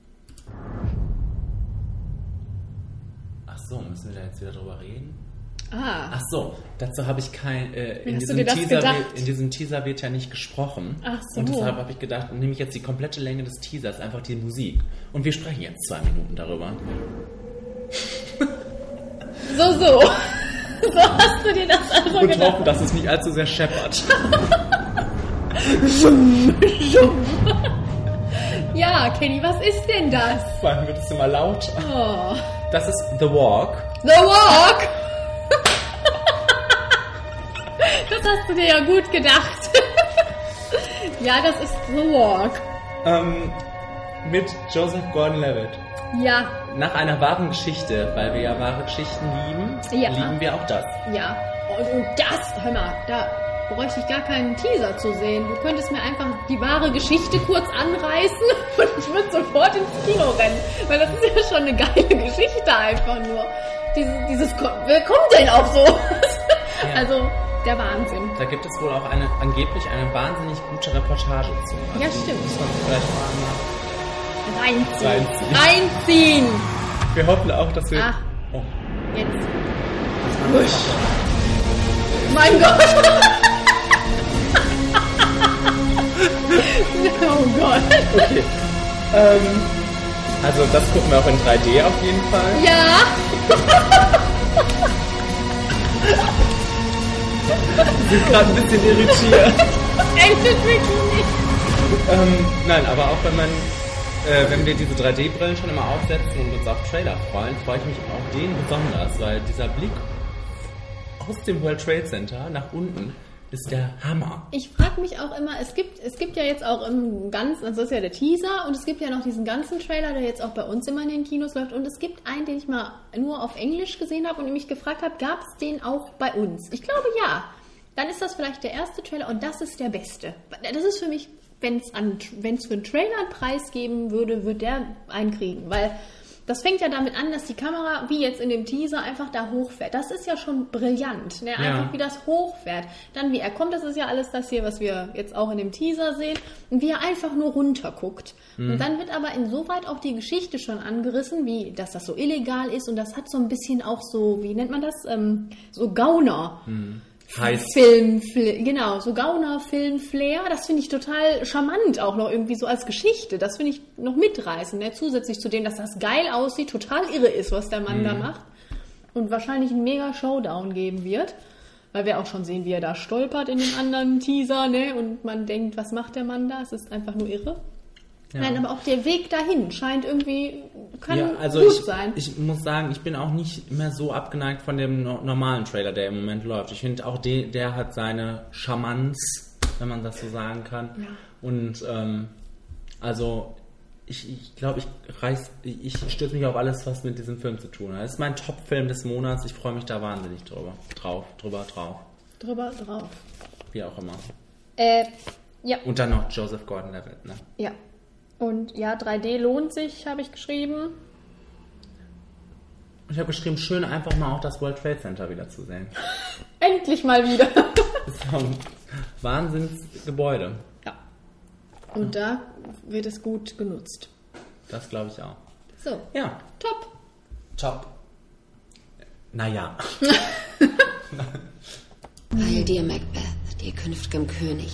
Ach so, müssen wir da jetzt wieder drüber reden? Ah. Ach so, dazu habe ich kein. Äh, in, hast diesem du dir das Teaser gedacht? wird, in diesem Teaser wird ja nicht gesprochen. Ach so. Und deshalb habe ich gedacht, nehme ich jetzt die komplette Länge des Teasers, einfach die Musik. Und wir sprechen jetzt zwei Minuten darüber. So, so. So hast du dir das also Und gedacht. hoffen, dass es nicht allzu sehr scheppert. Ja, Kenny, was ist denn das? Vor allem wird es immer lauter. Oh. Das ist The Walk. The Walk! Das hast du dir ja gut gedacht. Ja, das ist The Walk. Ähm, mit Joseph Gordon-Levitt. Ja. Nach einer wahren Geschichte, weil wir ja wahre Geschichten lieben, Ja. lieben wir auch das. Ja. Und das, hör mal, da bräuchte ich gar keinen Teaser zu sehen. Du könntest mir einfach die wahre Geschichte kurz anreißen und ich würde sofort ins Kino rennen. Weil das ist ja schon eine geile Geschichte einfach nur. Dieses, dieses, wer kommt denn auf sowas? Ja. Also, der Wahnsinn. Da gibt es wohl auch eine, angeblich eine wahnsinnig gute Reportage zu. Also Ja, die stimmt. Muss man sich vielleicht mal Reinziehen. Reinziehen. Reinziehen. Wir hoffen auch, dass wir... Ah. Oh. Jetzt. Wusch. Mein Gott. Okay. ähm, also das gucken wir auch in drei D auf jeden Fall. Ja! Ich bin gerade ein bisschen irritiert. Endet wirklich nicht. ähm, nein, aber auch wenn man, äh, wenn wir diese drei D-Brillen schon immer aufsetzen und uns auf Trailer freuen, freue ich mich auf den besonders, weil dieser Blick aus dem World Trade Center nach unten ist der Hammer. Ich frage mich auch immer, es gibt, es gibt ja jetzt auch im ganzen, also das ist ja der Teaser und es gibt ja noch diesen ganzen Trailer, der jetzt auch bei uns immer in den Kinos läuft und es gibt einen, den ich mal nur auf Englisch gesehen habe und mich gefragt habe, gab es den auch bei uns? Ich glaube ja. Dann ist das vielleicht der erste Trailer und das ist der beste. Das ist für mich, wenn es wenn es für einen Trailer einen Preis geben würde, würde der einen kriegen, weil das fängt ja damit an, dass die Kamera, wie jetzt in dem Teaser, einfach da hochfährt. Das ist ja schon brillant, ne? Einfach ja. Wie das hochfährt. Dann wie er kommt, das ist ja alles das hier, was wir jetzt auch in dem Teaser sehen. Und wie er einfach nur runter guckt. Mhm. Und dann wird aber insoweit auch die Geschichte schon angerissen, wie, dass das so illegal ist. Und das hat so ein bisschen auch so, wie nennt man das? Ähm, so Gauner. Mhm. Film, genau, so Gauner-Film-Flair, das finde ich total charmant auch noch irgendwie so als Geschichte, das finde ich noch mitreißend, ne? Zusätzlich zu dem, dass das geil aussieht, total irre ist, was der Mann mhm. da macht und wahrscheinlich einen mega Showdown geben wird, weil wir auch schon sehen, wie er da stolpert in dem anderen Teaser, ne? Und man denkt, was macht der Mann da, es ist einfach nur irre. Ja. Nein, aber auch der Weg dahin scheint irgendwie, kann ja, also gut ich, sein. Ich muss sagen, ich bin auch nicht mehr so abgeneigt von dem no- normalen Trailer, der im Moment läuft. Ich finde auch, de- der hat seine Charmanz, wenn man das so sagen kann. Ja. Und ähm, also ich, ich glaube, ich reiß, ich stürze mich auf alles, was mit diesem Film zu tun hat. Das ist mein Top-Film des Monats. Ich freue mich da wahnsinnig drüber. Drauf, drüber, drauf. Drüber, drauf. Wie auch immer. Äh, ja. Und dann noch Joseph Gordon-Levitt, ne? Ja. Und ja, drei D lohnt sich, habe ich geschrieben. Ich habe geschrieben, schön einfach mal auch das World Trade Center wieder zu sehen. Endlich mal wieder. Das ist ein Wahnsinnsgebäude. Ja. Und da wird es gut genutzt. Das glaube ich auch. So. Ja. Top. Top. Naja. Heil dir, Macbeth, dir künftigem König.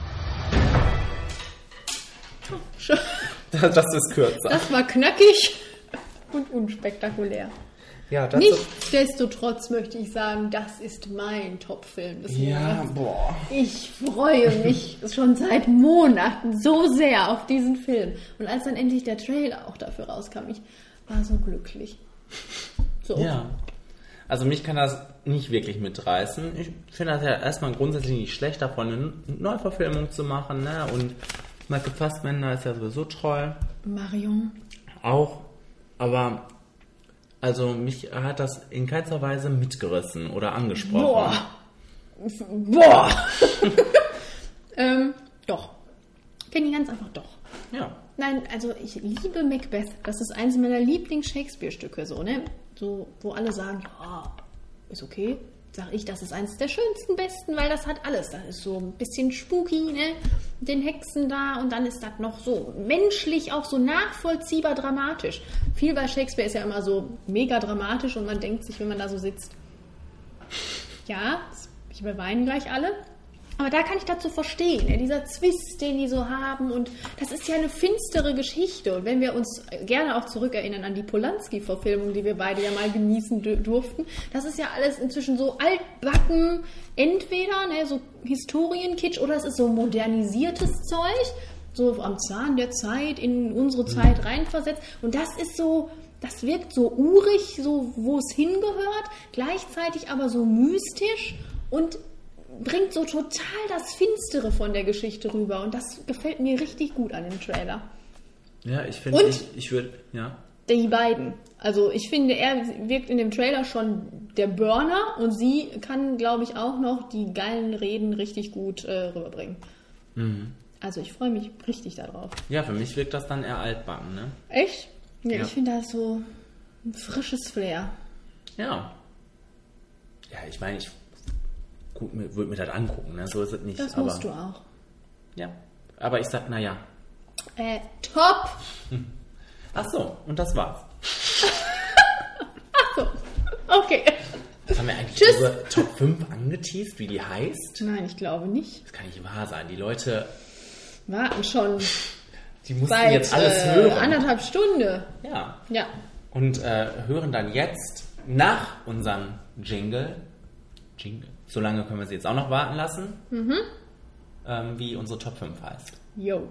Das, das ist kürzer. Das war knackig und unspektakulär. Ja, das Nichtsdestotrotz möchte ich sagen, das ist mein Top-Film des Ja, Monats. boah. Ich freue mich schon seit Monaten so sehr auf diesen Film. Und als dann endlich der Trailer auch dafür rauskam, ich war so glücklich. So. Ja. Also mich kann das nicht wirklich mitreißen. Ich finde das ja erstmal grundsätzlich nicht schlecht, davon eine Neuverfilmung zu machen, ne? Und Michael Fassbender ist ja sowieso toll. Marion. Auch. Aber also mich hat das in keinster Weise mitgerissen oder angesprochen. Boah. Boah. ähm, doch. Finde ich ganz einfach doch. Ja. Nein, also ich liebe Macbeth. Das ist eines meiner Lieblings-Shakespeare-Stücke, so, ne? So, wo alle sagen, ja, ist okay. Sag ich, das ist eines der schönsten, besten, weil das hat alles. Das ist so ein bisschen spooky, ne? Den Hexen da und dann ist das noch so menschlich, auch so nachvollziehbar dramatisch. Viel bei Shakespeare ist ja immer so mega dramatisch und man denkt sich, wenn man da so sitzt, ja, ich beweinen gleich alle. Aber da kann ich dazu verstehen, ja, dieser Zwist, den die so haben und das ist ja eine finstere Geschichte und wenn wir uns gerne auch zurückerinnern an die Polanski-Verfilmung, die wir beide ja mal genießen d- durften, das ist ja alles inzwischen so altbacken, entweder ne, so Historienkitsch oder es ist so modernisiertes Zeug, so am Zahn der Zeit in unsere Zeit reinversetzt und das ist so, das wirkt so urig, so wo es hingehört, gleichzeitig aber so mystisch und bringt so total das Finstere von der Geschichte rüber und das gefällt mir richtig gut an dem Trailer. Ja, ich finde, ich, ich würde, ja. Die beiden. Also ich finde, er wirkt in dem Trailer schon der Burner und sie kann, glaube ich, auch noch die geilen Reden richtig gut äh, rüberbringen. Mhm. Also ich freue mich richtig darauf. Ja, für mich wirkt das dann eher altbacken, ne? Echt? Ja, ja. Ich finde das so ein frisches Flair. Ja. Ja, ich meine, ich würde mir das angucken, ne? So ist es nicht. Das aber, musst du auch. Ja, aber ich sag, naja. Äh, top! Hm. Ach so, und das war's. Ach so, okay. Das haben wir eigentlich Tschüss. über Top fünf angeteased, wie die heißt? Nein, ich glaube nicht. Das kann nicht wahr sein. Die Leute... Warten schon. Die Die mussten Seit, jetzt alles äh, hören. anderthalb Stunden. Ja. Ja. Und äh, hören dann jetzt nach unserem Jingle, Jingle, so lange können wir sie jetzt auch noch warten lassen, Mhm. ähm, wie unsere Top fünf heißt. Jo.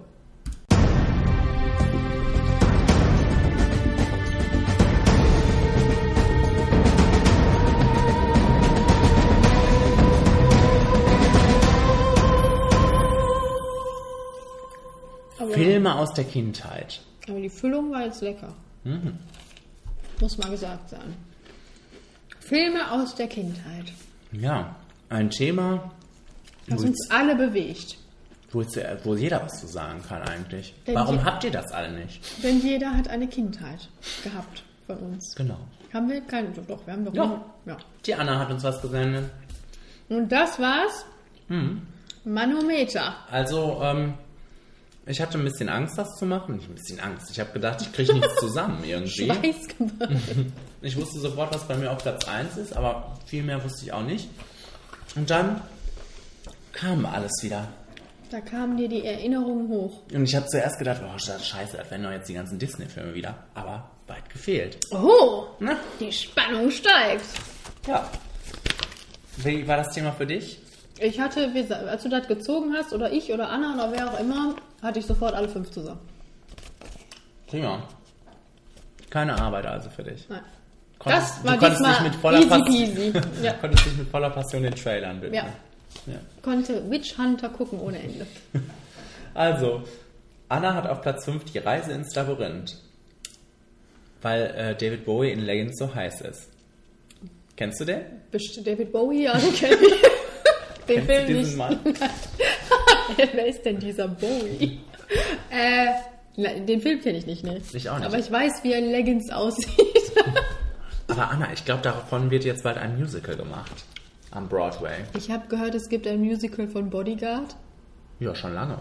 Aber, Filme aus der Kindheit. aber die Füllung war jetzt lecker. Mhm. Muss mal gesagt sein. Filme aus der Kindheit. Ja, ein Thema, Das wo, uns alle bewegt. wo, jetzt, wo jeder was zu sagen kann eigentlich. Denn Warum je- habt ihr das alle nicht? Denn jeder hat eine Kindheit gehabt von uns. Genau. Haben wir keine? Doch, wir haben doch. Ja. ja. Die Anna hat uns was gesendet. Und das war's. Hm. Manometer. Also, ähm, ich hatte ein bisschen Angst, das zu machen. Nicht ein bisschen Angst. Ich habe gedacht, ich kriege nichts zusammen irgendwie. Schweißgebacken. Ich wusste sofort, was bei mir auf Platz eins ist, aber viel mehr wusste ich auch nicht. Und dann kam alles wieder. Da kamen dir die Erinnerungen hoch. Und ich habe zuerst gedacht, oh scheiße, das werden doch jetzt die ganzen Disney-Filme wieder. Aber weit gefehlt. Oh, Na? die Spannung steigt. Ja. Wie war das Thema für dich? Ich hatte, wie gesagt, als du das gezogen hast, oder ich oder Anna oder wer auch immer, hatte ich sofort alle fünf zusammen. Prima. Keine Arbeit also für dich. Nein. Konntest, Das war du konntest diesmal dich mit voller easy Passion, peasy. Ja. konntest dich mit voller Passion den Trailern widmen. Ja. Ja. Konnte Witch Hunter gucken ohne Ende. Also, Anna hat auf Platz fünf die Reise ins Labyrinth. Weil äh, David Bowie in Legends so heiß ist. Kennst du den? Bist David Bowie? Ja, den kenn ich. Den Kennst Film du diesen nicht. Mann? Wer ist denn dieser Bowie? äh, ne, den Film kenne ich nicht, ne? Ich auch nicht. Aber ich weiß, wie ein Leggings aussieht. Aber Anna, ich glaube, davon wird jetzt bald ein Musical gemacht. Am Broadway. Ich habe gehört, es gibt ein Musical von Bodyguard. Ja, schon lange.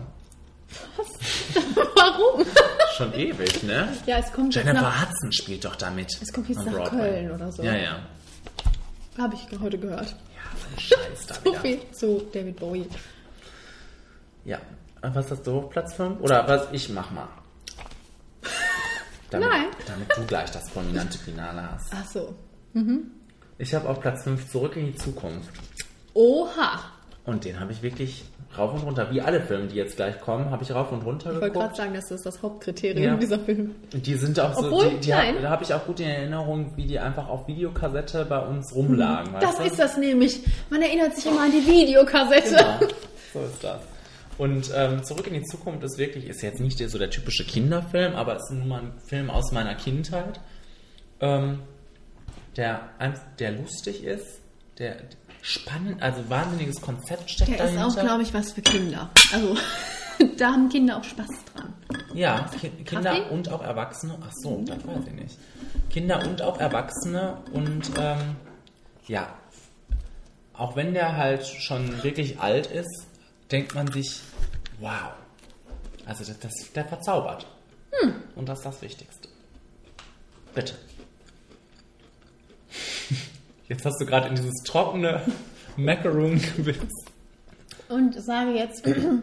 Warum? Schon ewig, ne? Ja, es kommt jetzt Jennifer nach, Hudson spielt doch damit. es kommt jetzt am nach Broadway. Köln oder so. Ja, ja. Habe ich heute gehört. Ja, so ein Scheiß da So wieder. viel zu David Bowie. Ja. Und was hast du auf Platz fünf? Oder was? Ich mach mal. Damit, Nein. Damit du gleich das prominente Finale hast. Ach so. Mhm. Ich habe auf Platz fünf Zurück in die Zukunft. Oha. Und den habe ich wirklich rauf und runter, wie alle Filme, die jetzt gleich kommen, habe ich rauf und runter Ich wollte geguckt. gerade sagen, das ist das Hauptkriterium Ja. dieser Film. Und die sind auch so, Obwohl, die, die nein. hab, da habe ich auch gut in Erinnerung, wie die einfach auf Videokassette bei uns rumlagen. Das weißt du? ist das nämlich. Man erinnert sich immer an die Videokassette. Genau, so ist das. Und ähm, Zurück in die Zukunft ist wirklich, ist jetzt nicht der, so der typische Kinderfilm, aber es ist nun mal ein Film aus meiner Kindheit, ähm, der, ein- der lustig ist, der spannend, also wahnsinniges Konzept steckt Der ist dahinter. auch, glaube ich, was für Kinder. Also, da haben Kinder auch Spaß dran. Ja, Ki- Kinder Kaffee? und auch Erwachsene. Ach so, das weiß ich nicht. Kinder und auch Erwachsene und ähm, ja, auch wenn der halt schon wirklich alt ist, denkt man sich, wow, also das, das, der verzaubert. Hm. Und das ist das Wichtigste. Bitte. Jetzt hast du gerade in dieses trockene Macaroon gewitzt. Und sage jetzt. und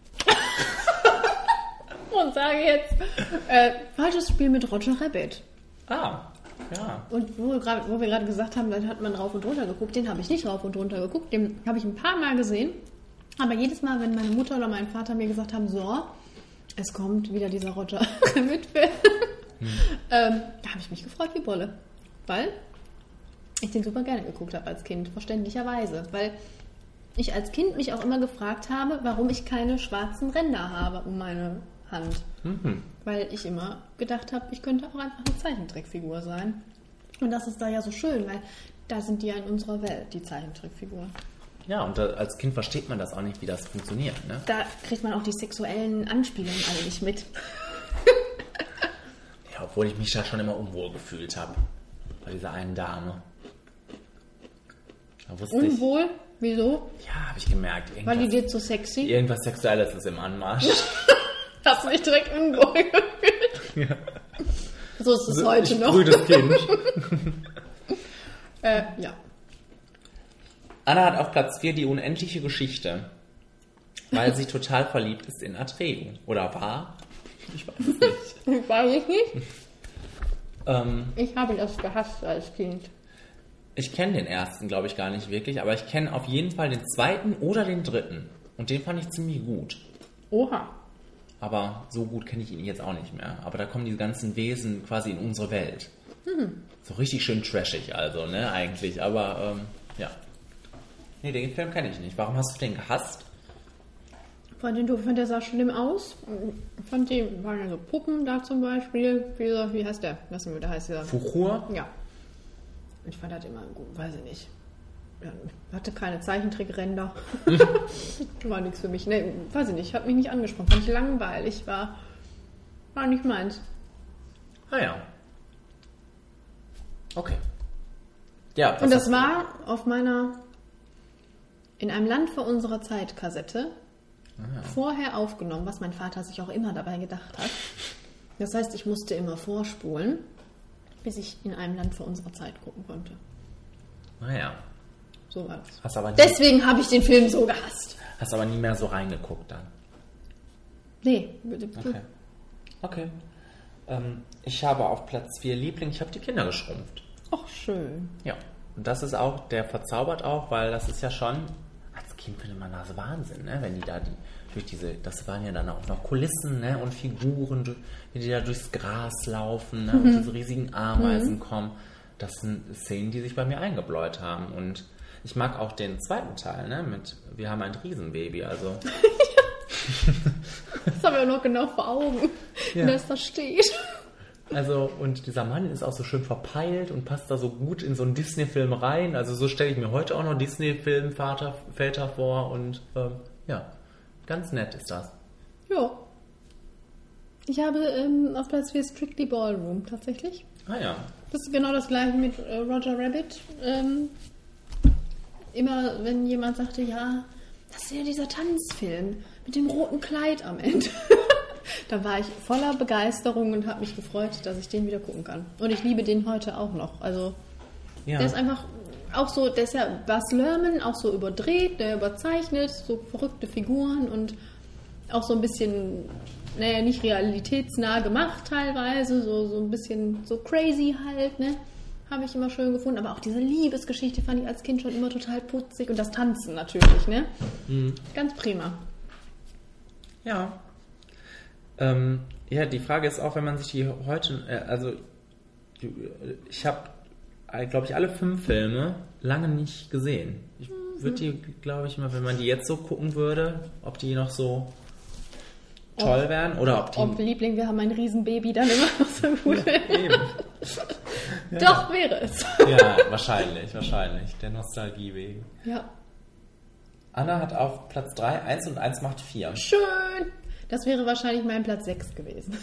sage jetzt. Äh, falsches Spiel mit Roger Rabbit. Ah, ja. Und wo, wir grad- wo wir gerade gesagt haben, dann hat man rauf und runter geguckt. Den habe ich nicht rauf und runter geguckt. Den habe ich ein paar Mal gesehen. Aber jedes Mal, wenn meine Mutter oder mein Vater mir gesagt haben, so, es kommt wieder dieser Roger Rabbit-Film, hm. ähm, da habe ich mich gefreut wie Bolle. Weil ich den super gerne geguckt habe als Kind, verständlicherweise. Weil ich als Kind mich auch immer gefragt habe, warum ich keine schwarzen Ränder habe um meine Hand. Mhm. Weil ich immer gedacht habe, ich könnte auch einfach eine Zeichentrickfigur sein. Und das ist da ja so schön, weil da sind die ja in unserer Welt, die Zeichentrickfiguren. Ja, und da, als Kind versteht man das auch nicht, wie das funktioniert, ne? Da kriegt man auch die sexuellen Anspielungen alle nicht mit. Ja, obwohl ich mich da schon immer unwohl gefühlt habe. Bei dieser einen Dame. Da wusste Unwohl? Wieso? Ich, ja, habe ich gemerkt. War die dir zu sexy? Irgendwas Sexuelles ist im Anmarsch. Hast du dich direkt unwohl gefühlt? Ja. So ist es So, heute ich noch. frühes Kind. äh, ja. Anna hat auf Platz vier die unendliche Geschichte, weil sie total verliebt ist in Atreo. Oder war? Ich weiß es nicht. Ich weiß es nicht. ähm, ich habe das gehasst als Kind. Ich kenne den ersten, glaube ich, gar nicht wirklich, aber ich kenne auf jeden Fall den zweiten oder den dritten. Und den fand ich ziemlich gut. Oha. Aber so gut kenne ich ihn jetzt auch nicht mehr. Aber da kommen die ganzen Wesen quasi in unsere Welt. Hm. So richtig schön trashig also, ne, eigentlich. Aber, ähm, ja. Nee, den Film kenne ich nicht. Warum hast du den gehasst? Fand den doof, fand der sah schlimm aus. Fand die, waren ja so Puppen da zum Beispiel. Wie, wie heißt der? Was der heißt der? Fuchur? Ja. Ich fand das immer gut, weiß ich nicht. Ja, hatte keine Zeichentrickränder. War nichts für mich. Nee, weiß ich nicht, hat mich nicht angesprochen. Fand ich langweilig, war, war nicht meins. Ah ja. Okay. Ja, und das war auf meiner In einem Land vor unserer Zeit Kassette ah. vorher aufgenommen, was mein Vater sich auch immer dabei gedacht hat. Das heißt, ich musste immer vorspulen, bis ich in einem Land vor unserer Zeit gucken konnte. Naja. So war das. Hast aber nie, Deswegen habe ich den Film so gehasst. Hast aber nie mehr so reingeguckt dann? Nee. Okay. Okay. Ähm, ich habe auf Platz vier Liebling, ich habe die Kinder geschrumpft. Ach, schön. Ja. Und das ist auch, der verzaubert auch, weil das ist ja schon, als Kind findet man das Wahnsinn, ne? Wenn die da die, durch diese, das waren ja dann auch noch Kulissen, ne? Und Figuren, wie die da durchs Gras laufen, ne? Und Mhm. diese riesigen Ameisen Mhm. kommen. Das sind Szenen, die sich bei mir eingebläut haben. Und ich mag auch den zweiten Teil, ne? Mit Wir haben ein Riesenbaby, also. Das haben wir noch genau vor Augen, Ja. wie das da steht. Also, und dieser Mann ist auch so schön verpeilt und passt da so gut in so einen Disney-Film rein. Also so stelle ich mir heute auch noch Disney-Film-Väter Väter vor und ähm, ja, ganz nett ist das. Ja. Ich habe ähm, auf Platz vier Strictly Ballroom tatsächlich. Ah ja. Das ist genau das gleiche mit äh, Roger Rabbit. Ähm, immer wenn jemand sagte, ja, das ist ja dieser Tanzfilm mit dem roten Kleid am Ende. Da war ich voller Begeisterung und habe mich gefreut, dass ich den wieder gucken kann. Und ich liebe den heute auch noch. Also Ja. der ist einfach auch so, der ist ja Baz Luhrmann, auch so überdreht, der überzeichnet, so verrückte Figuren und auch so ein bisschen, naja, nicht realitätsnah gemacht teilweise, so, so ein bisschen so crazy halt, ne? Habe ich immer schön gefunden. Aber auch diese Liebesgeschichte fand ich als Kind schon immer total putzig. Und das Tanzen natürlich, ne? Mhm. Ganz prima. Ja. Ähm, ja, die Frage ist auch, wenn man sich die heute, äh, also ich habe, glaube ich, alle fünf Filme lange nicht gesehen. Ich würde die, glaube ich, immer, wenn man die jetzt so gucken würde, ob die noch so toll Ob- wären oder ob die... Ob Liebling, wir haben ein Riesenbaby, dann immer noch so gut wäre. Eben. Ja. Doch, wäre es. Ja, wahrscheinlich, wahrscheinlich. Der Nostalgie wegen. Ja. Anna hat auf Platz drei, eins und eins macht vier. Schön. Das wäre wahrscheinlich mein Platz sechs gewesen.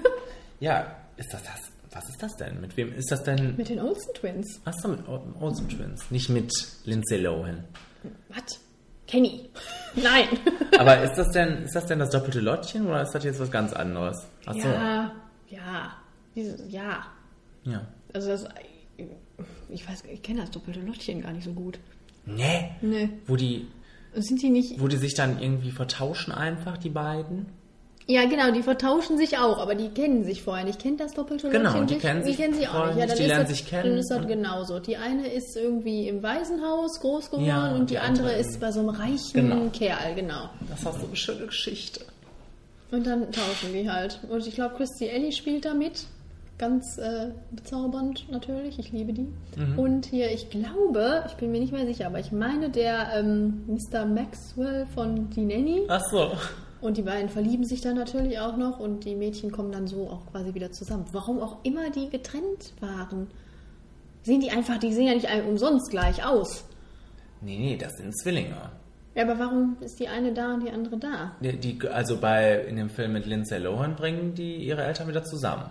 Ja, ist das das? Was ist das denn? Mit wem ist das denn? Mit den Olsen Twins. Achso, mit O- Olsen Twins. Nicht mit Lindsay Lohan. Was? Kenny. Nein. Aber ist das denn, ist das denn das doppelte Lottchen oder ist das jetzt was ganz anderes? Achso. Ja, ja. Dieses, ja. Ja. Also das, ich weiß, ich kenne das doppelte Lottchen gar nicht so gut. Nee. Nee. Wo die, Sind die nicht... wo die sich dann irgendwie vertauschen einfach, die beiden? Ja, genau, die vertauschen sich auch, aber die kennen sich vorher nicht. Kennt das doppelte Genau, Lottchen die nicht? kennen die sich kennen sich auch vorher nicht. Ja, nicht, dann die ist lernen das, sich kennen. Dann ist das genauso. Die eine ist irgendwie im Waisenhaus groß geworden Ja, und die, die andere andere ist bei so einem reichen Genau. Kerl, genau. Das ist auch so eine schöne Geschichte. Und dann tauschen die halt. Und ich glaube, Christy Alley spielt da mit. Ganz äh, bezaubernd natürlich. Ich liebe die. Mhm. Und hier, ich glaube, ich bin mir nicht mehr sicher, aber ich meine, der ähm, Mister Maxwell von Die Nanny. Ach so. Und die beiden verlieben sich dann natürlich auch noch und die Mädchen kommen dann so auch quasi wieder zusammen. Warum auch immer die getrennt waren. Sehen die einfach, die sehen ja nicht umsonst gleich aus. Nee, nee, das sind Zwillinge. Ja, aber warum ist die eine da und die andere da? Die, die, also bei, in dem Film mit Lindsay Lohan bringen die ihre Eltern wieder zusammen.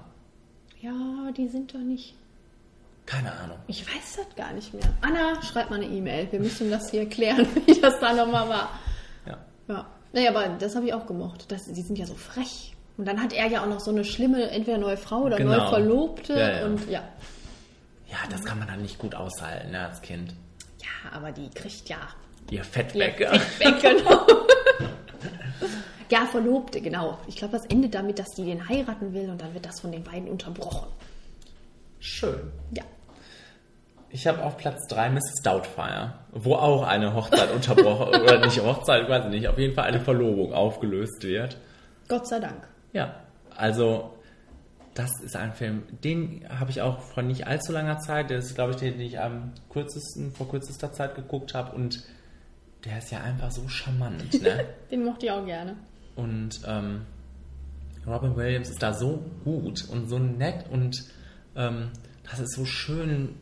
Ja, die sind doch nicht... Keine Ahnung. Ich weiß das gar nicht mehr. Anna, schreib mal eine E-Mail. Wir müssen das hier klären, wie das da nochmal war. Ja. Ja. Naja, aber das habe ich auch gemocht. Das, die sind ja so frech. Und dann hat er ja auch noch so eine schlimme, entweder neue Frau oder Genau. neue Verlobte. Ja, ja. Und ja. Ja, das kann man dann nicht gut aushalten, ne, als Kind. Ja, aber die kriegt ja Ihr Fett ihr weg. Fett weg, genau. Ja, Verlobte, genau. Ich glaube, das endet damit, dass die den heiraten will und dann wird das von den beiden unterbrochen. Schön. Ja. Ich habe auf Platz drei Misses Doubtfire, wo auch eine Hochzeit unterbrochen, oder nicht Hochzeit, ich weiß nicht, auf jeden Fall eine Verlobung aufgelöst wird. Gott sei Dank. Ja, also das ist ein Film, den habe ich auch vor nicht allzu langer Zeit, das ist, glaube ich, den, den ich am kürzesten, vor kürzester Zeit geguckt habe und der ist ja einfach so charmant, ne? Den mochte ich auch gerne. Und ähm, Robin Williams ist da so gut und so nett und ähm, das ist so schön.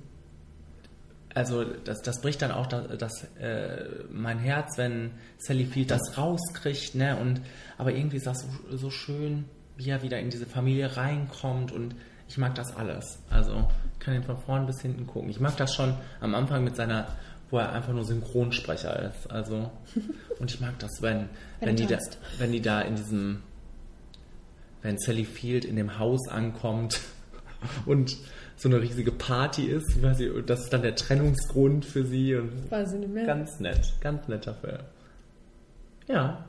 Also das, das bricht dann auch das, das, äh, mein Herz, wenn Sally Field das rauskriegt, ne? Und aber irgendwie ist das so, so schön, wie er wieder in diese Familie reinkommt und ich mag das alles. Also ich kann ihn von vorn bis hinten gucken. Ich mag das schon am Anfang mit seiner, wo er einfach nur Synchronsprecher ist. Also und ich mag das, wenn wenn, wenn die da, wenn die da in diesem, wenn Sally Field in dem Haus ankommt und so eine riesige Party ist, weiß ich, das ist dann der Trennungsgrund für sie und weiß ich nicht mehr. Ganz nett, ganz netter Film. Ja.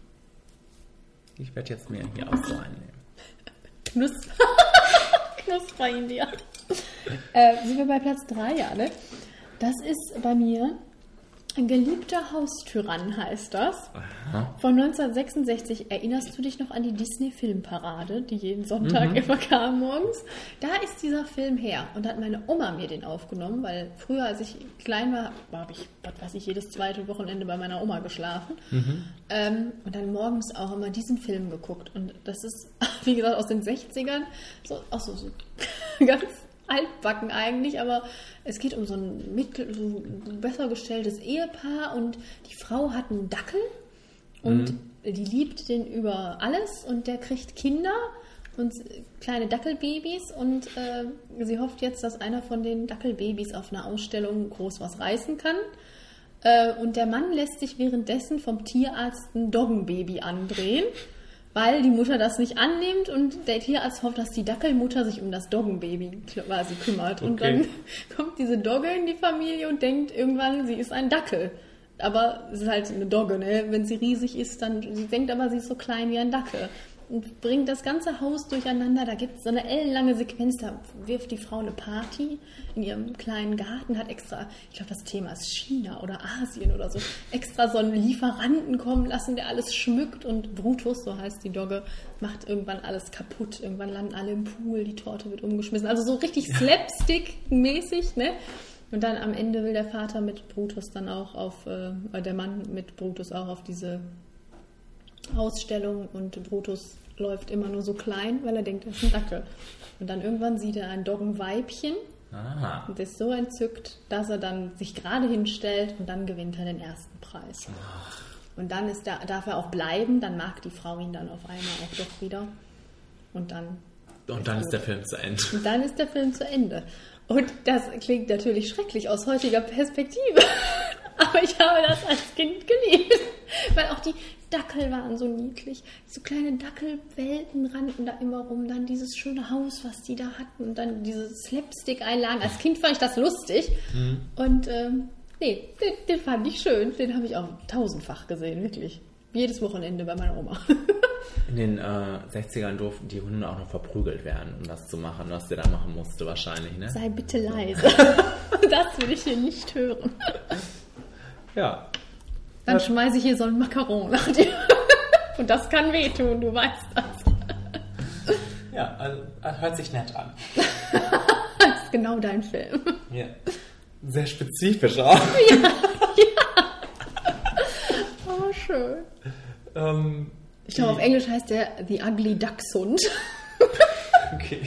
Ich werde jetzt mir hier auch so einnehmen. Knus Knusper in dir. äh, sind wir bei Platz drei, ja, ne? Das ist bei mir ein geliebter Haustyrann, heißt das. Aha. Von neunzehnhundertsechsundsechzig. Erinnerst du dich noch an die Disney-Filmparade, die jeden Sonntag mhm. immer kam morgens? Da ist dieser Film her. Und da hat meine Oma mir den aufgenommen, weil früher, als ich klein war, habe ich, was weiß ich, jedes zweite Wochenende bei meiner Oma geschlafen. Mhm. Ähm, und dann morgens auch immer diesen Film geguckt. Und das ist, wie gesagt, aus den sechzigern. So, auch so, so ganz altbacken eigentlich, aber es geht um so ein, mittel, so ein besser gestelltes Ehepaar und die Frau hat einen Dackel und mhm. die liebt den über alles und der kriegt Kinder und kleine Dackelbabys und äh, sie hofft jetzt, dass einer von den Dackelbabys auf einer Ausstellung groß was reißen kann. Äh, und der Mann lässt sich währenddessen vom Tierarzt ein Doggenbaby andrehen, weil die Mutter das nicht annimmt und der Tierarzt hofft, dass die Dackelmutter sich um das Doggenbaby quasi kümmert. Okay. Und dann kommt diese Dogge in die Familie und denkt irgendwann, sie ist ein Dackel. Aber es ist halt eine Dogge, ne? Wenn sie riesig ist, dann, sie denkt aber, sie ist so klein wie ein Dackel. Und bringt das ganze Haus durcheinander. Da gibt es so eine ellenlange Sequenz, da wirft die Frau eine Party in ihrem kleinen Garten, hat extra, ich glaube, das Thema ist China oder Asien oder so, extra so einen Lieferanten kommen lassen, der alles schmückt und Brutus, so heißt die Dogge, macht irgendwann alles kaputt. Irgendwann landen alle im Pool, die Torte wird umgeschmissen. Also so richtig Slapstick-mäßig, ne? Und dann am Ende will der Vater mit Brutus dann auch auf, äh, der Mann mit Brutus auch auf diese Ausstellung und Brutus läuft immer nur so klein, weil er denkt, er ist ein Dackel. Und dann irgendwann sieht er ein Doggenweibchen Aha. und ist so entzückt, dass er dann sich gerade hinstellt und dann gewinnt er den ersten Preis. Ach. Und dann ist da, darf er auch bleiben, dann mag die Frau ihn dann auf einmal auch doch wieder. Und dann, und dann ist der Film zu Ende. Und dann ist der Film zu Ende. Und das klingt natürlich schrecklich aus heutiger Perspektive. Aber ich habe das als Kind geliebt. Weil auch die Dackel waren so niedlich. So kleine Dackelwelten rannten da immer rum. Dann dieses schöne Haus, was die da hatten. Und dann diese Slapstick-Einlagen. Als Kind fand ich das lustig. Mhm. Und ähm, nee, den, den fand ich schön. Den habe ich auch tausendfach gesehen, wirklich. Jedes Wochenende bei meiner Oma. In den äh, sechzigern durften die Hunde auch noch verprügelt werden, um das zu machen, was der da machen musste wahrscheinlich, ne? Sei bitte leise. Das will ich hier nicht hören. Ja. Dann das schmeiße ich hier so einen Macaron nach dir. Und das kann wehtun, du weißt das. Ja, also hört sich nett an. Das ist genau dein Film. Ja. Sehr spezifisch auch. Ja, ja. Oh, schön. Ähm, ich glaube, auf Englisch heißt der The Ugly Dachshund. Okay.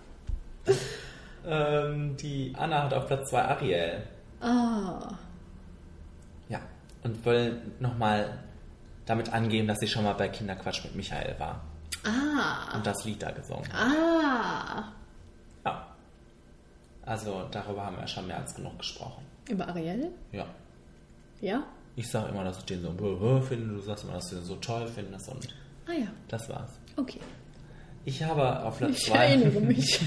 ähm, die Anna hat auf Platz zwei Ariel. Ah. Ja, und will nochmal damit angeben, dass sie schon mal bei Kinderquatsch mit Michael war. Ah. Und das Lied da gesungen hat. Ah. Ja. Also darüber haben wir ja schon mehr als genug gesprochen. Über Ariel? Ja. Ja? Ich sage immer, dass ich den so finde, du sagst immer, dass du den so toll findest und ah ja. Das war's. Okay. Ich habe auf Platz ich zwei... Ich erinnere mich.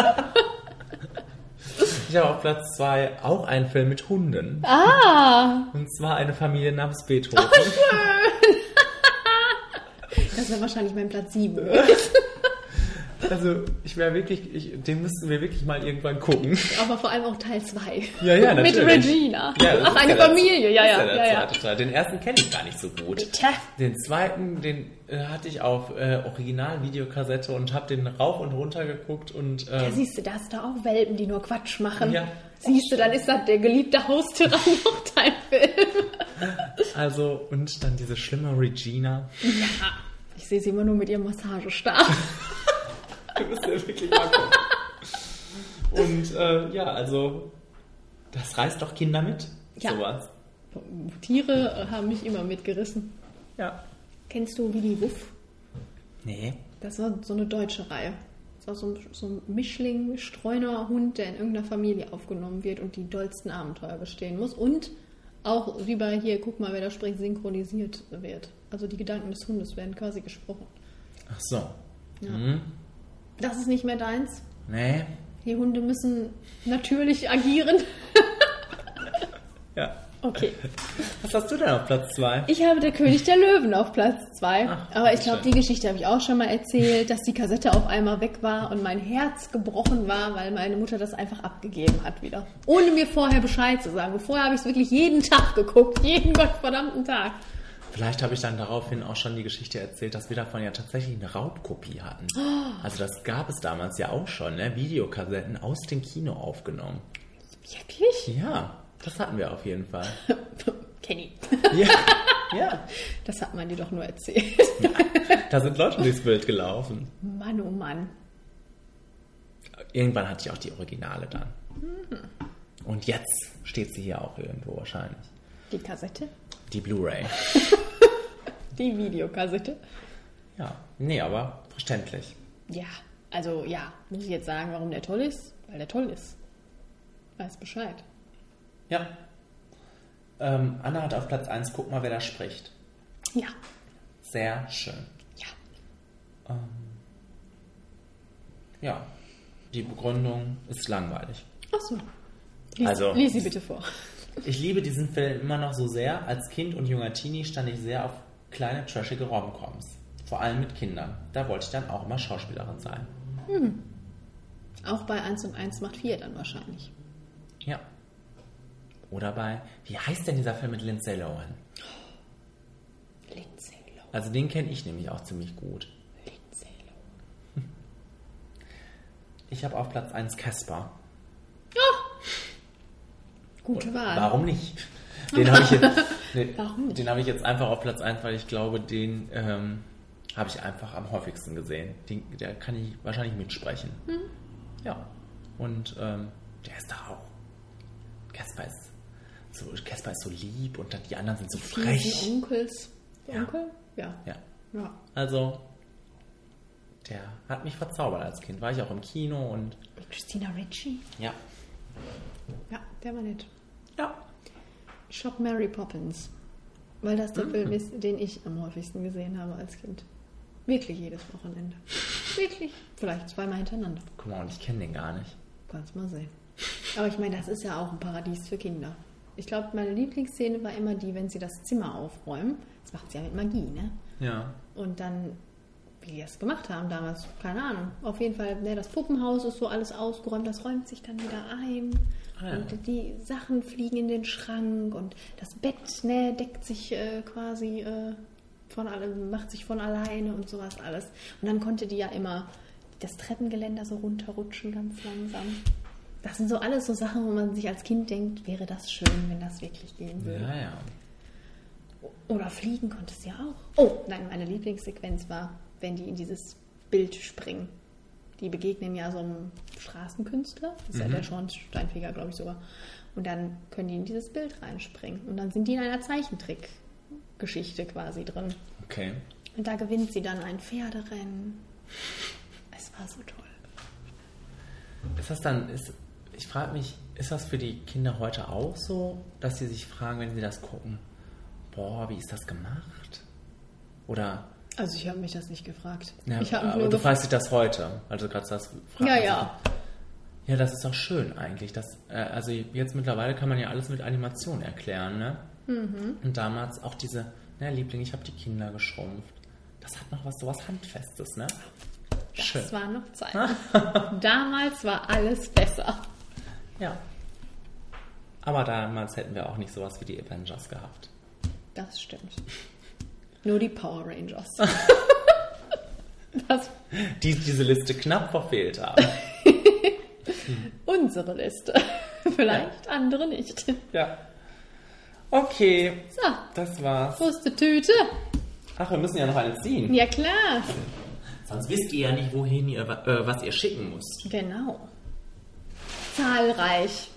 Ich habe auf Platz zwei auch einen Film mit Hunden. Ah! Und zwar eine Familie namens Beethoven. Oh, schön! Das wäre wahrscheinlich mein Platz sieben. Also, ich wäre wirklich, ich, den müssten wir wirklich mal irgendwann gucken. Aber vor allem auch Teil zwei. Ja, ja, natürlich. Mit Regina. Ja, Ach, eine ja Familie, ja, ja. ja, ja, ja. Teil. Den ersten kenne ich gar nicht so gut. Tja. Den zweiten, den äh, hatte ich auf äh, Original-Videokassette und habe den rauf und runter geguckt. Und, ähm, ja, siehst du, da hast du auch Welpen, die nur Quatsch machen. Ja. Siehst du, dann ist das der geliebte Haustyrann noch dein Film. Also, und dann diese schlimme Regina. Ja, ich sehe sie immer nur mit ihrem Massagestab. Du musst ja wirklich mal gucken. Und äh, ja, also das reißt doch Kinder mit. Ja. Sowas. Tiere haben mich immer mitgerissen. Ja. Kennst du Willy Wuff? Nee. Das war so eine deutsche Reihe. Das war so ein, so ein Mischling, Streuner Hund, der in irgendeiner Familie aufgenommen wird und die dollsten Abenteuer bestehen muss. Und auch wie bei hier, guck mal, wer da spricht, synchronisiert wird. Also die Gedanken des Hundes werden quasi gesprochen. Ach so. Ja. Mhm. Das ist nicht mehr deins. Nee. Die Hunde müssen natürlich agieren. Ja. Okay. Was hast du denn auf Platz zwei? Ich habe Der König der Löwen auf Platz zwei. Aber ich glaube, schön. die Geschichte habe ich auch schon mal erzählt, dass die Kassette auf einmal weg war und mein Herz gebrochen war, weil meine Mutter das einfach abgegeben hat wieder. Ohne mir vorher Bescheid zu sagen. Und vorher habe ich es wirklich jeden Tag geguckt. Jeden gottverdammten Tag. Vielleicht habe ich dann daraufhin auch schon die Geschichte erzählt, dass wir davon ja tatsächlich eine Raubkopie hatten. Oh. Also das gab es damals ja auch schon, ne? Videokassetten aus dem Kino aufgenommen. Wirklich? Ja, das hatten wir auf jeden Fall. Kenny. Ja, ja. Das hat man dir doch nur erzählt. Ja, da sind Leute durchs Bild gelaufen. Mann, oh Mann. Irgendwann hatte ich auch die Originale dann. Mhm. Und jetzt steht sie hier auch irgendwo wahrscheinlich. Die Kassette? Die Blu-ray. Die Videokassette. Ja, nee, aber verständlich. Ja, also ja, muss ich jetzt sagen, warum der toll ist? Weil der toll ist. Weiß Bescheid. Ja. Ähm, Anna hat auf Platz eins, guck mal, wer da spricht. Ja. Sehr schön. Ja. Ähm, ja, die Begründung ist langweilig. Ach so. Lies, also, lies sie bitte vor. Ich liebe diesen Film immer noch so sehr. Als Kind und junger Teenie stand ich sehr auf kleine, trashige Rom-Coms. Vor allem mit Kindern. Da wollte ich dann auch immer Schauspielerin sein. Hm. Auch bei eins und eins macht vier dann wahrscheinlich. Ja. Oder bei, wie heißt denn dieser Film mit Lindsay Lohan? Lindsay Lohan. Also den kenne ich nämlich auch ziemlich gut. Lindsay Lohan. Ich habe auf Platz eins Casper. Oh. Gute Wahl. Warum nicht? Den habe ich, nee, Warum nicht? Den hab ich jetzt einfach auf Platz eins, weil ich glaube, den ähm, habe ich einfach am häufigsten gesehen. Den, der kann ich wahrscheinlich mitsprechen. Hm. Ja. Und ähm, der ist da auch. Casper ist so, Casper ist so lieb und dann die anderen sind so frech. Die Onkels. Ja. Onkel? Ja. Ja. Ja. Also, der hat mich verzaubert als Kind. War ich auch im Kino und... Mit Christina Ricci? Ja. Ja, der war nett. Ja. Shop Mary Poppins. Weil das der Mhm. Film ist, den ich am häufigsten gesehen habe als Kind. Wirklich jedes Wochenende. Wirklich. Vielleicht zweimal hintereinander. Guck mal, und ich kenne den gar nicht. Kannst mal sehen. Aber ich meine, das ist ja auch ein Paradies für Kinder. Ich glaube, meine Lieblingsszene war immer die, wenn sie das Zimmer aufräumen. Das macht sie ja mit Magie, ne? Ja. Und dann, wie die das gemacht haben damals, keine Ahnung. Auf jeden Fall, ne, das Puppenhaus ist so alles ausgeräumt, das räumt sich dann wieder ein. Ah, ja. Und die Sachen fliegen in den Schrank und das Bett, ne, deckt sich äh, quasi äh, von allem, macht sich von alleine und sowas alles. Und dann konnte die ja immer das Treppengeländer so runterrutschen, ganz langsam. Das sind so alles so Sachen, wo man sich als Kind denkt, wäre das schön, wenn das wirklich gehen würde. Ja, ja. Oder fliegen konnte es ja auch. Oh, nein, meine Lieblingssequenz war, wenn die in dieses Bild springen. Die begegnen ja so einem Straßenkünstler, das ist ja Mhm. der Schornsteinfeger, glaube ich sogar. Und dann können die in dieses Bild reinspringen. Und dann sind die in einer Zeichentrickgeschichte quasi drin. Okay. Und da gewinnt sie dann ein Pferderennen. Es war so toll. Ist das dann, ist, ich frage mich, ist das für die Kinder heute auch so, dass sie sich fragen, wenn sie das gucken, boah, wie ist das gemacht? Oder... Also ich habe mich das nicht gefragt. Ja, ich habe mich aber nur du gef- fragst dich das heute, also gerade das fragt Ja, man sich. ja. Ja, das ist doch schön eigentlich. Das, äh, also jetzt mittlerweile kann man ja alles mit Animation erklären, ne? Mhm. Und damals auch diese, na Liebling, ich habe die Kinder geschrumpft. Das hat noch was, sowas Handfestes, ne? Das Schön. war noch Zeit. Damals war alles besser. Ja. Aber damals hätten wir auch nicht sowas wie die Avengers gehabt. Das stimmt. Nur die Power Rangers. Das die diese Liste knapp verfehlt haben. Unsere Liste. Vielleicht ja. andere nicht. Ja. Okay. So. Das war's. Wo ist die Tüte? Ach, wir müssen ja noch eine ziehen. Ja, klar. Sonst wisst ihr ja nicht, wohin ihr, äh, was ihr schicken müsst. Genau. Zahlreich.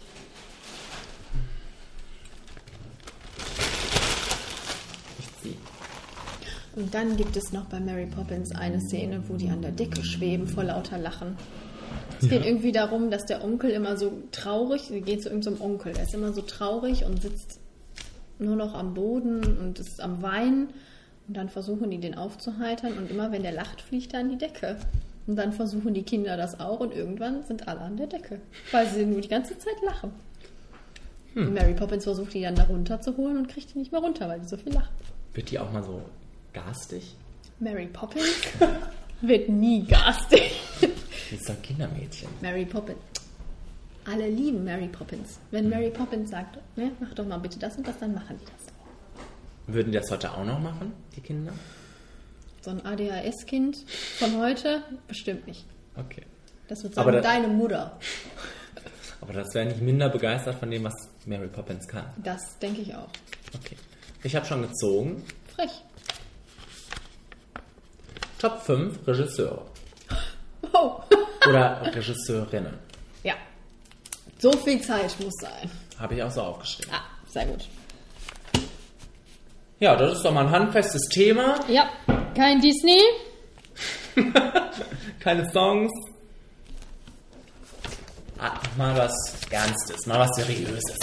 Ich zieh. Und dann gibt es noch bei Mary Poppins eine Szene, wo die an der Decke schweben vor lauter Lachen. Es ja. geht irgendwie darum, dass der Onkel immer so traurig, sie geht zu irgendeinem Onkel, der ist immer so traurig und sitzt nur noch am Boden und ist am Weinen. Und dann versuchen die, den aufzuheitern. Und immer, wenn der lacht, fliegt er an die Decke. Und dann versuchen die Kinder das auch. Und irgendwann sind alle an der Decke. Weil sie nur die ganze Zeit lachen. Hm. Und Mary Poppins versucht, die dann da runterzuholen und kriegt die nicht mehr runter, weil die so viel lachen. Wird die auch mal so garstig? Mary Poppins wird nie garstig. Die ist doch ein Kindermädchen. Mary Poppins. Alle lieben Mary Poppins. Wenn Mary Poppins sagt, ne, mach doch mal bitte das und das, dann machen die das. Würden die das heute auch noch machen, die Kinder? So ein A D H S-Kind von heute? Bestimmt nicht. Okay. Das wird sagen, da, deine Mutter. Aber das wäre nicht minder begeistert von dem, was Mary Poppins kann. Das denke ich auch. Okay. Ich habe schon gezogen. Frech. Top fünf Regisseure. Oh. Oder Regisseurinnen. Ja. So viel Zeit muss sein. Habe ich auch so aufgeschrieben. Ah, sehr gut. Ja, das ist doch mal ein handfestes Thema. Ja, kein Disney. Keine Songs. Ah, mal was Ernstes, mal was Seriöses.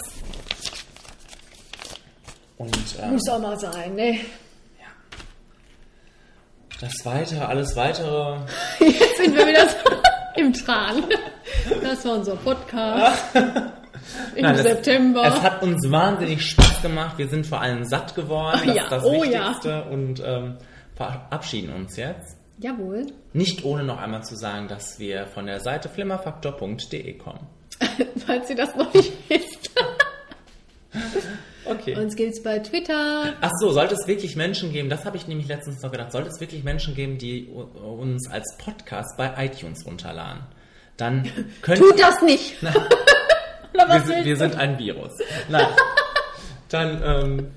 Und, ähm, muss auch mal sein, ne? Ja. Das Weitere, alles Weitere. Jetzt sind wir wieder so im Tran. Das war unser Podcast. Im Nein, September. Es, es hat uns wahnsinnig Spaß gemacht. Wir sind vor allem satt geworden. Ach, das ja. ist das oh, Wichtigste. Ja. Und ähm, verabschieden uns jetzt. Jawohl. Nicht ohne noch einmal zu sagen, dass wir von der Seite flimmerfaktor punkt de kommen. Falls ihr das noch nicht wisst. Okay. Uns gibt's bei Twitter. Ach so, sollte es wirklich Menschen geben, das habe ich nämlich letztens noch gedacht, sollte es wirklich Menschen geben, die uns als Podcast bei iTunes runterladen, dann könnt Tut das nicht! wir, sind, wir sind ein Virus. Nein. Dann, ähm...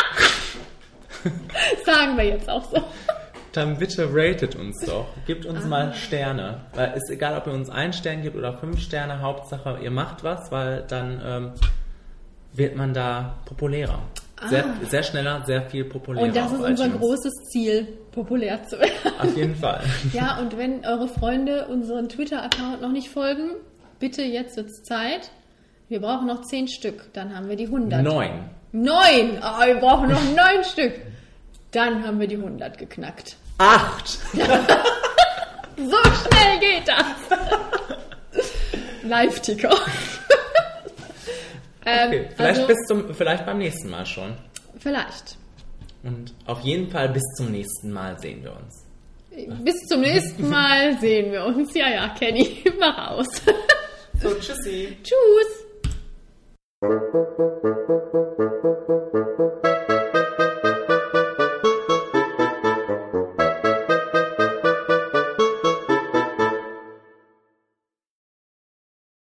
sagen wir jetzt auch so. Dann bitte ratet uns doch. Gebt uns ah. mal Sterne. Weil es ist egal, ob ihr uns einen Stern gibt oder fünf Sterne. Hauptsache, ihr macht was, weil dann ähm, wird man da populärer. Ah. Sehr, sehr schneller, sehr viel populärer. Und das ist unser großes Ziel, populär zu werden. Auf jeden Fall. Ja, und wenn eure Freunde unseren Twitter-Account noch nicht folgen, bitte, jetzt wird's Zeit. Wir brauchen noch zehn Stück, dann haben wir die hundert. Neun. Neun! Oh, wir brauchen noch neun Stück. Dann haben wir die hundert geknackt. Acht! So schnell geht das. Live-Ticker. Okay, ähm, vielleicht, also, bis zum, vielleicht beim nächsten Mal schon. Vielleicht. Und auf jeden Fall bis zum nächsten Mal sehen wir uns. Bis zum nächsten Mal sehen wir uns. Ja, ja, Kenny, mach aus. So, tschüssi. Tschüss.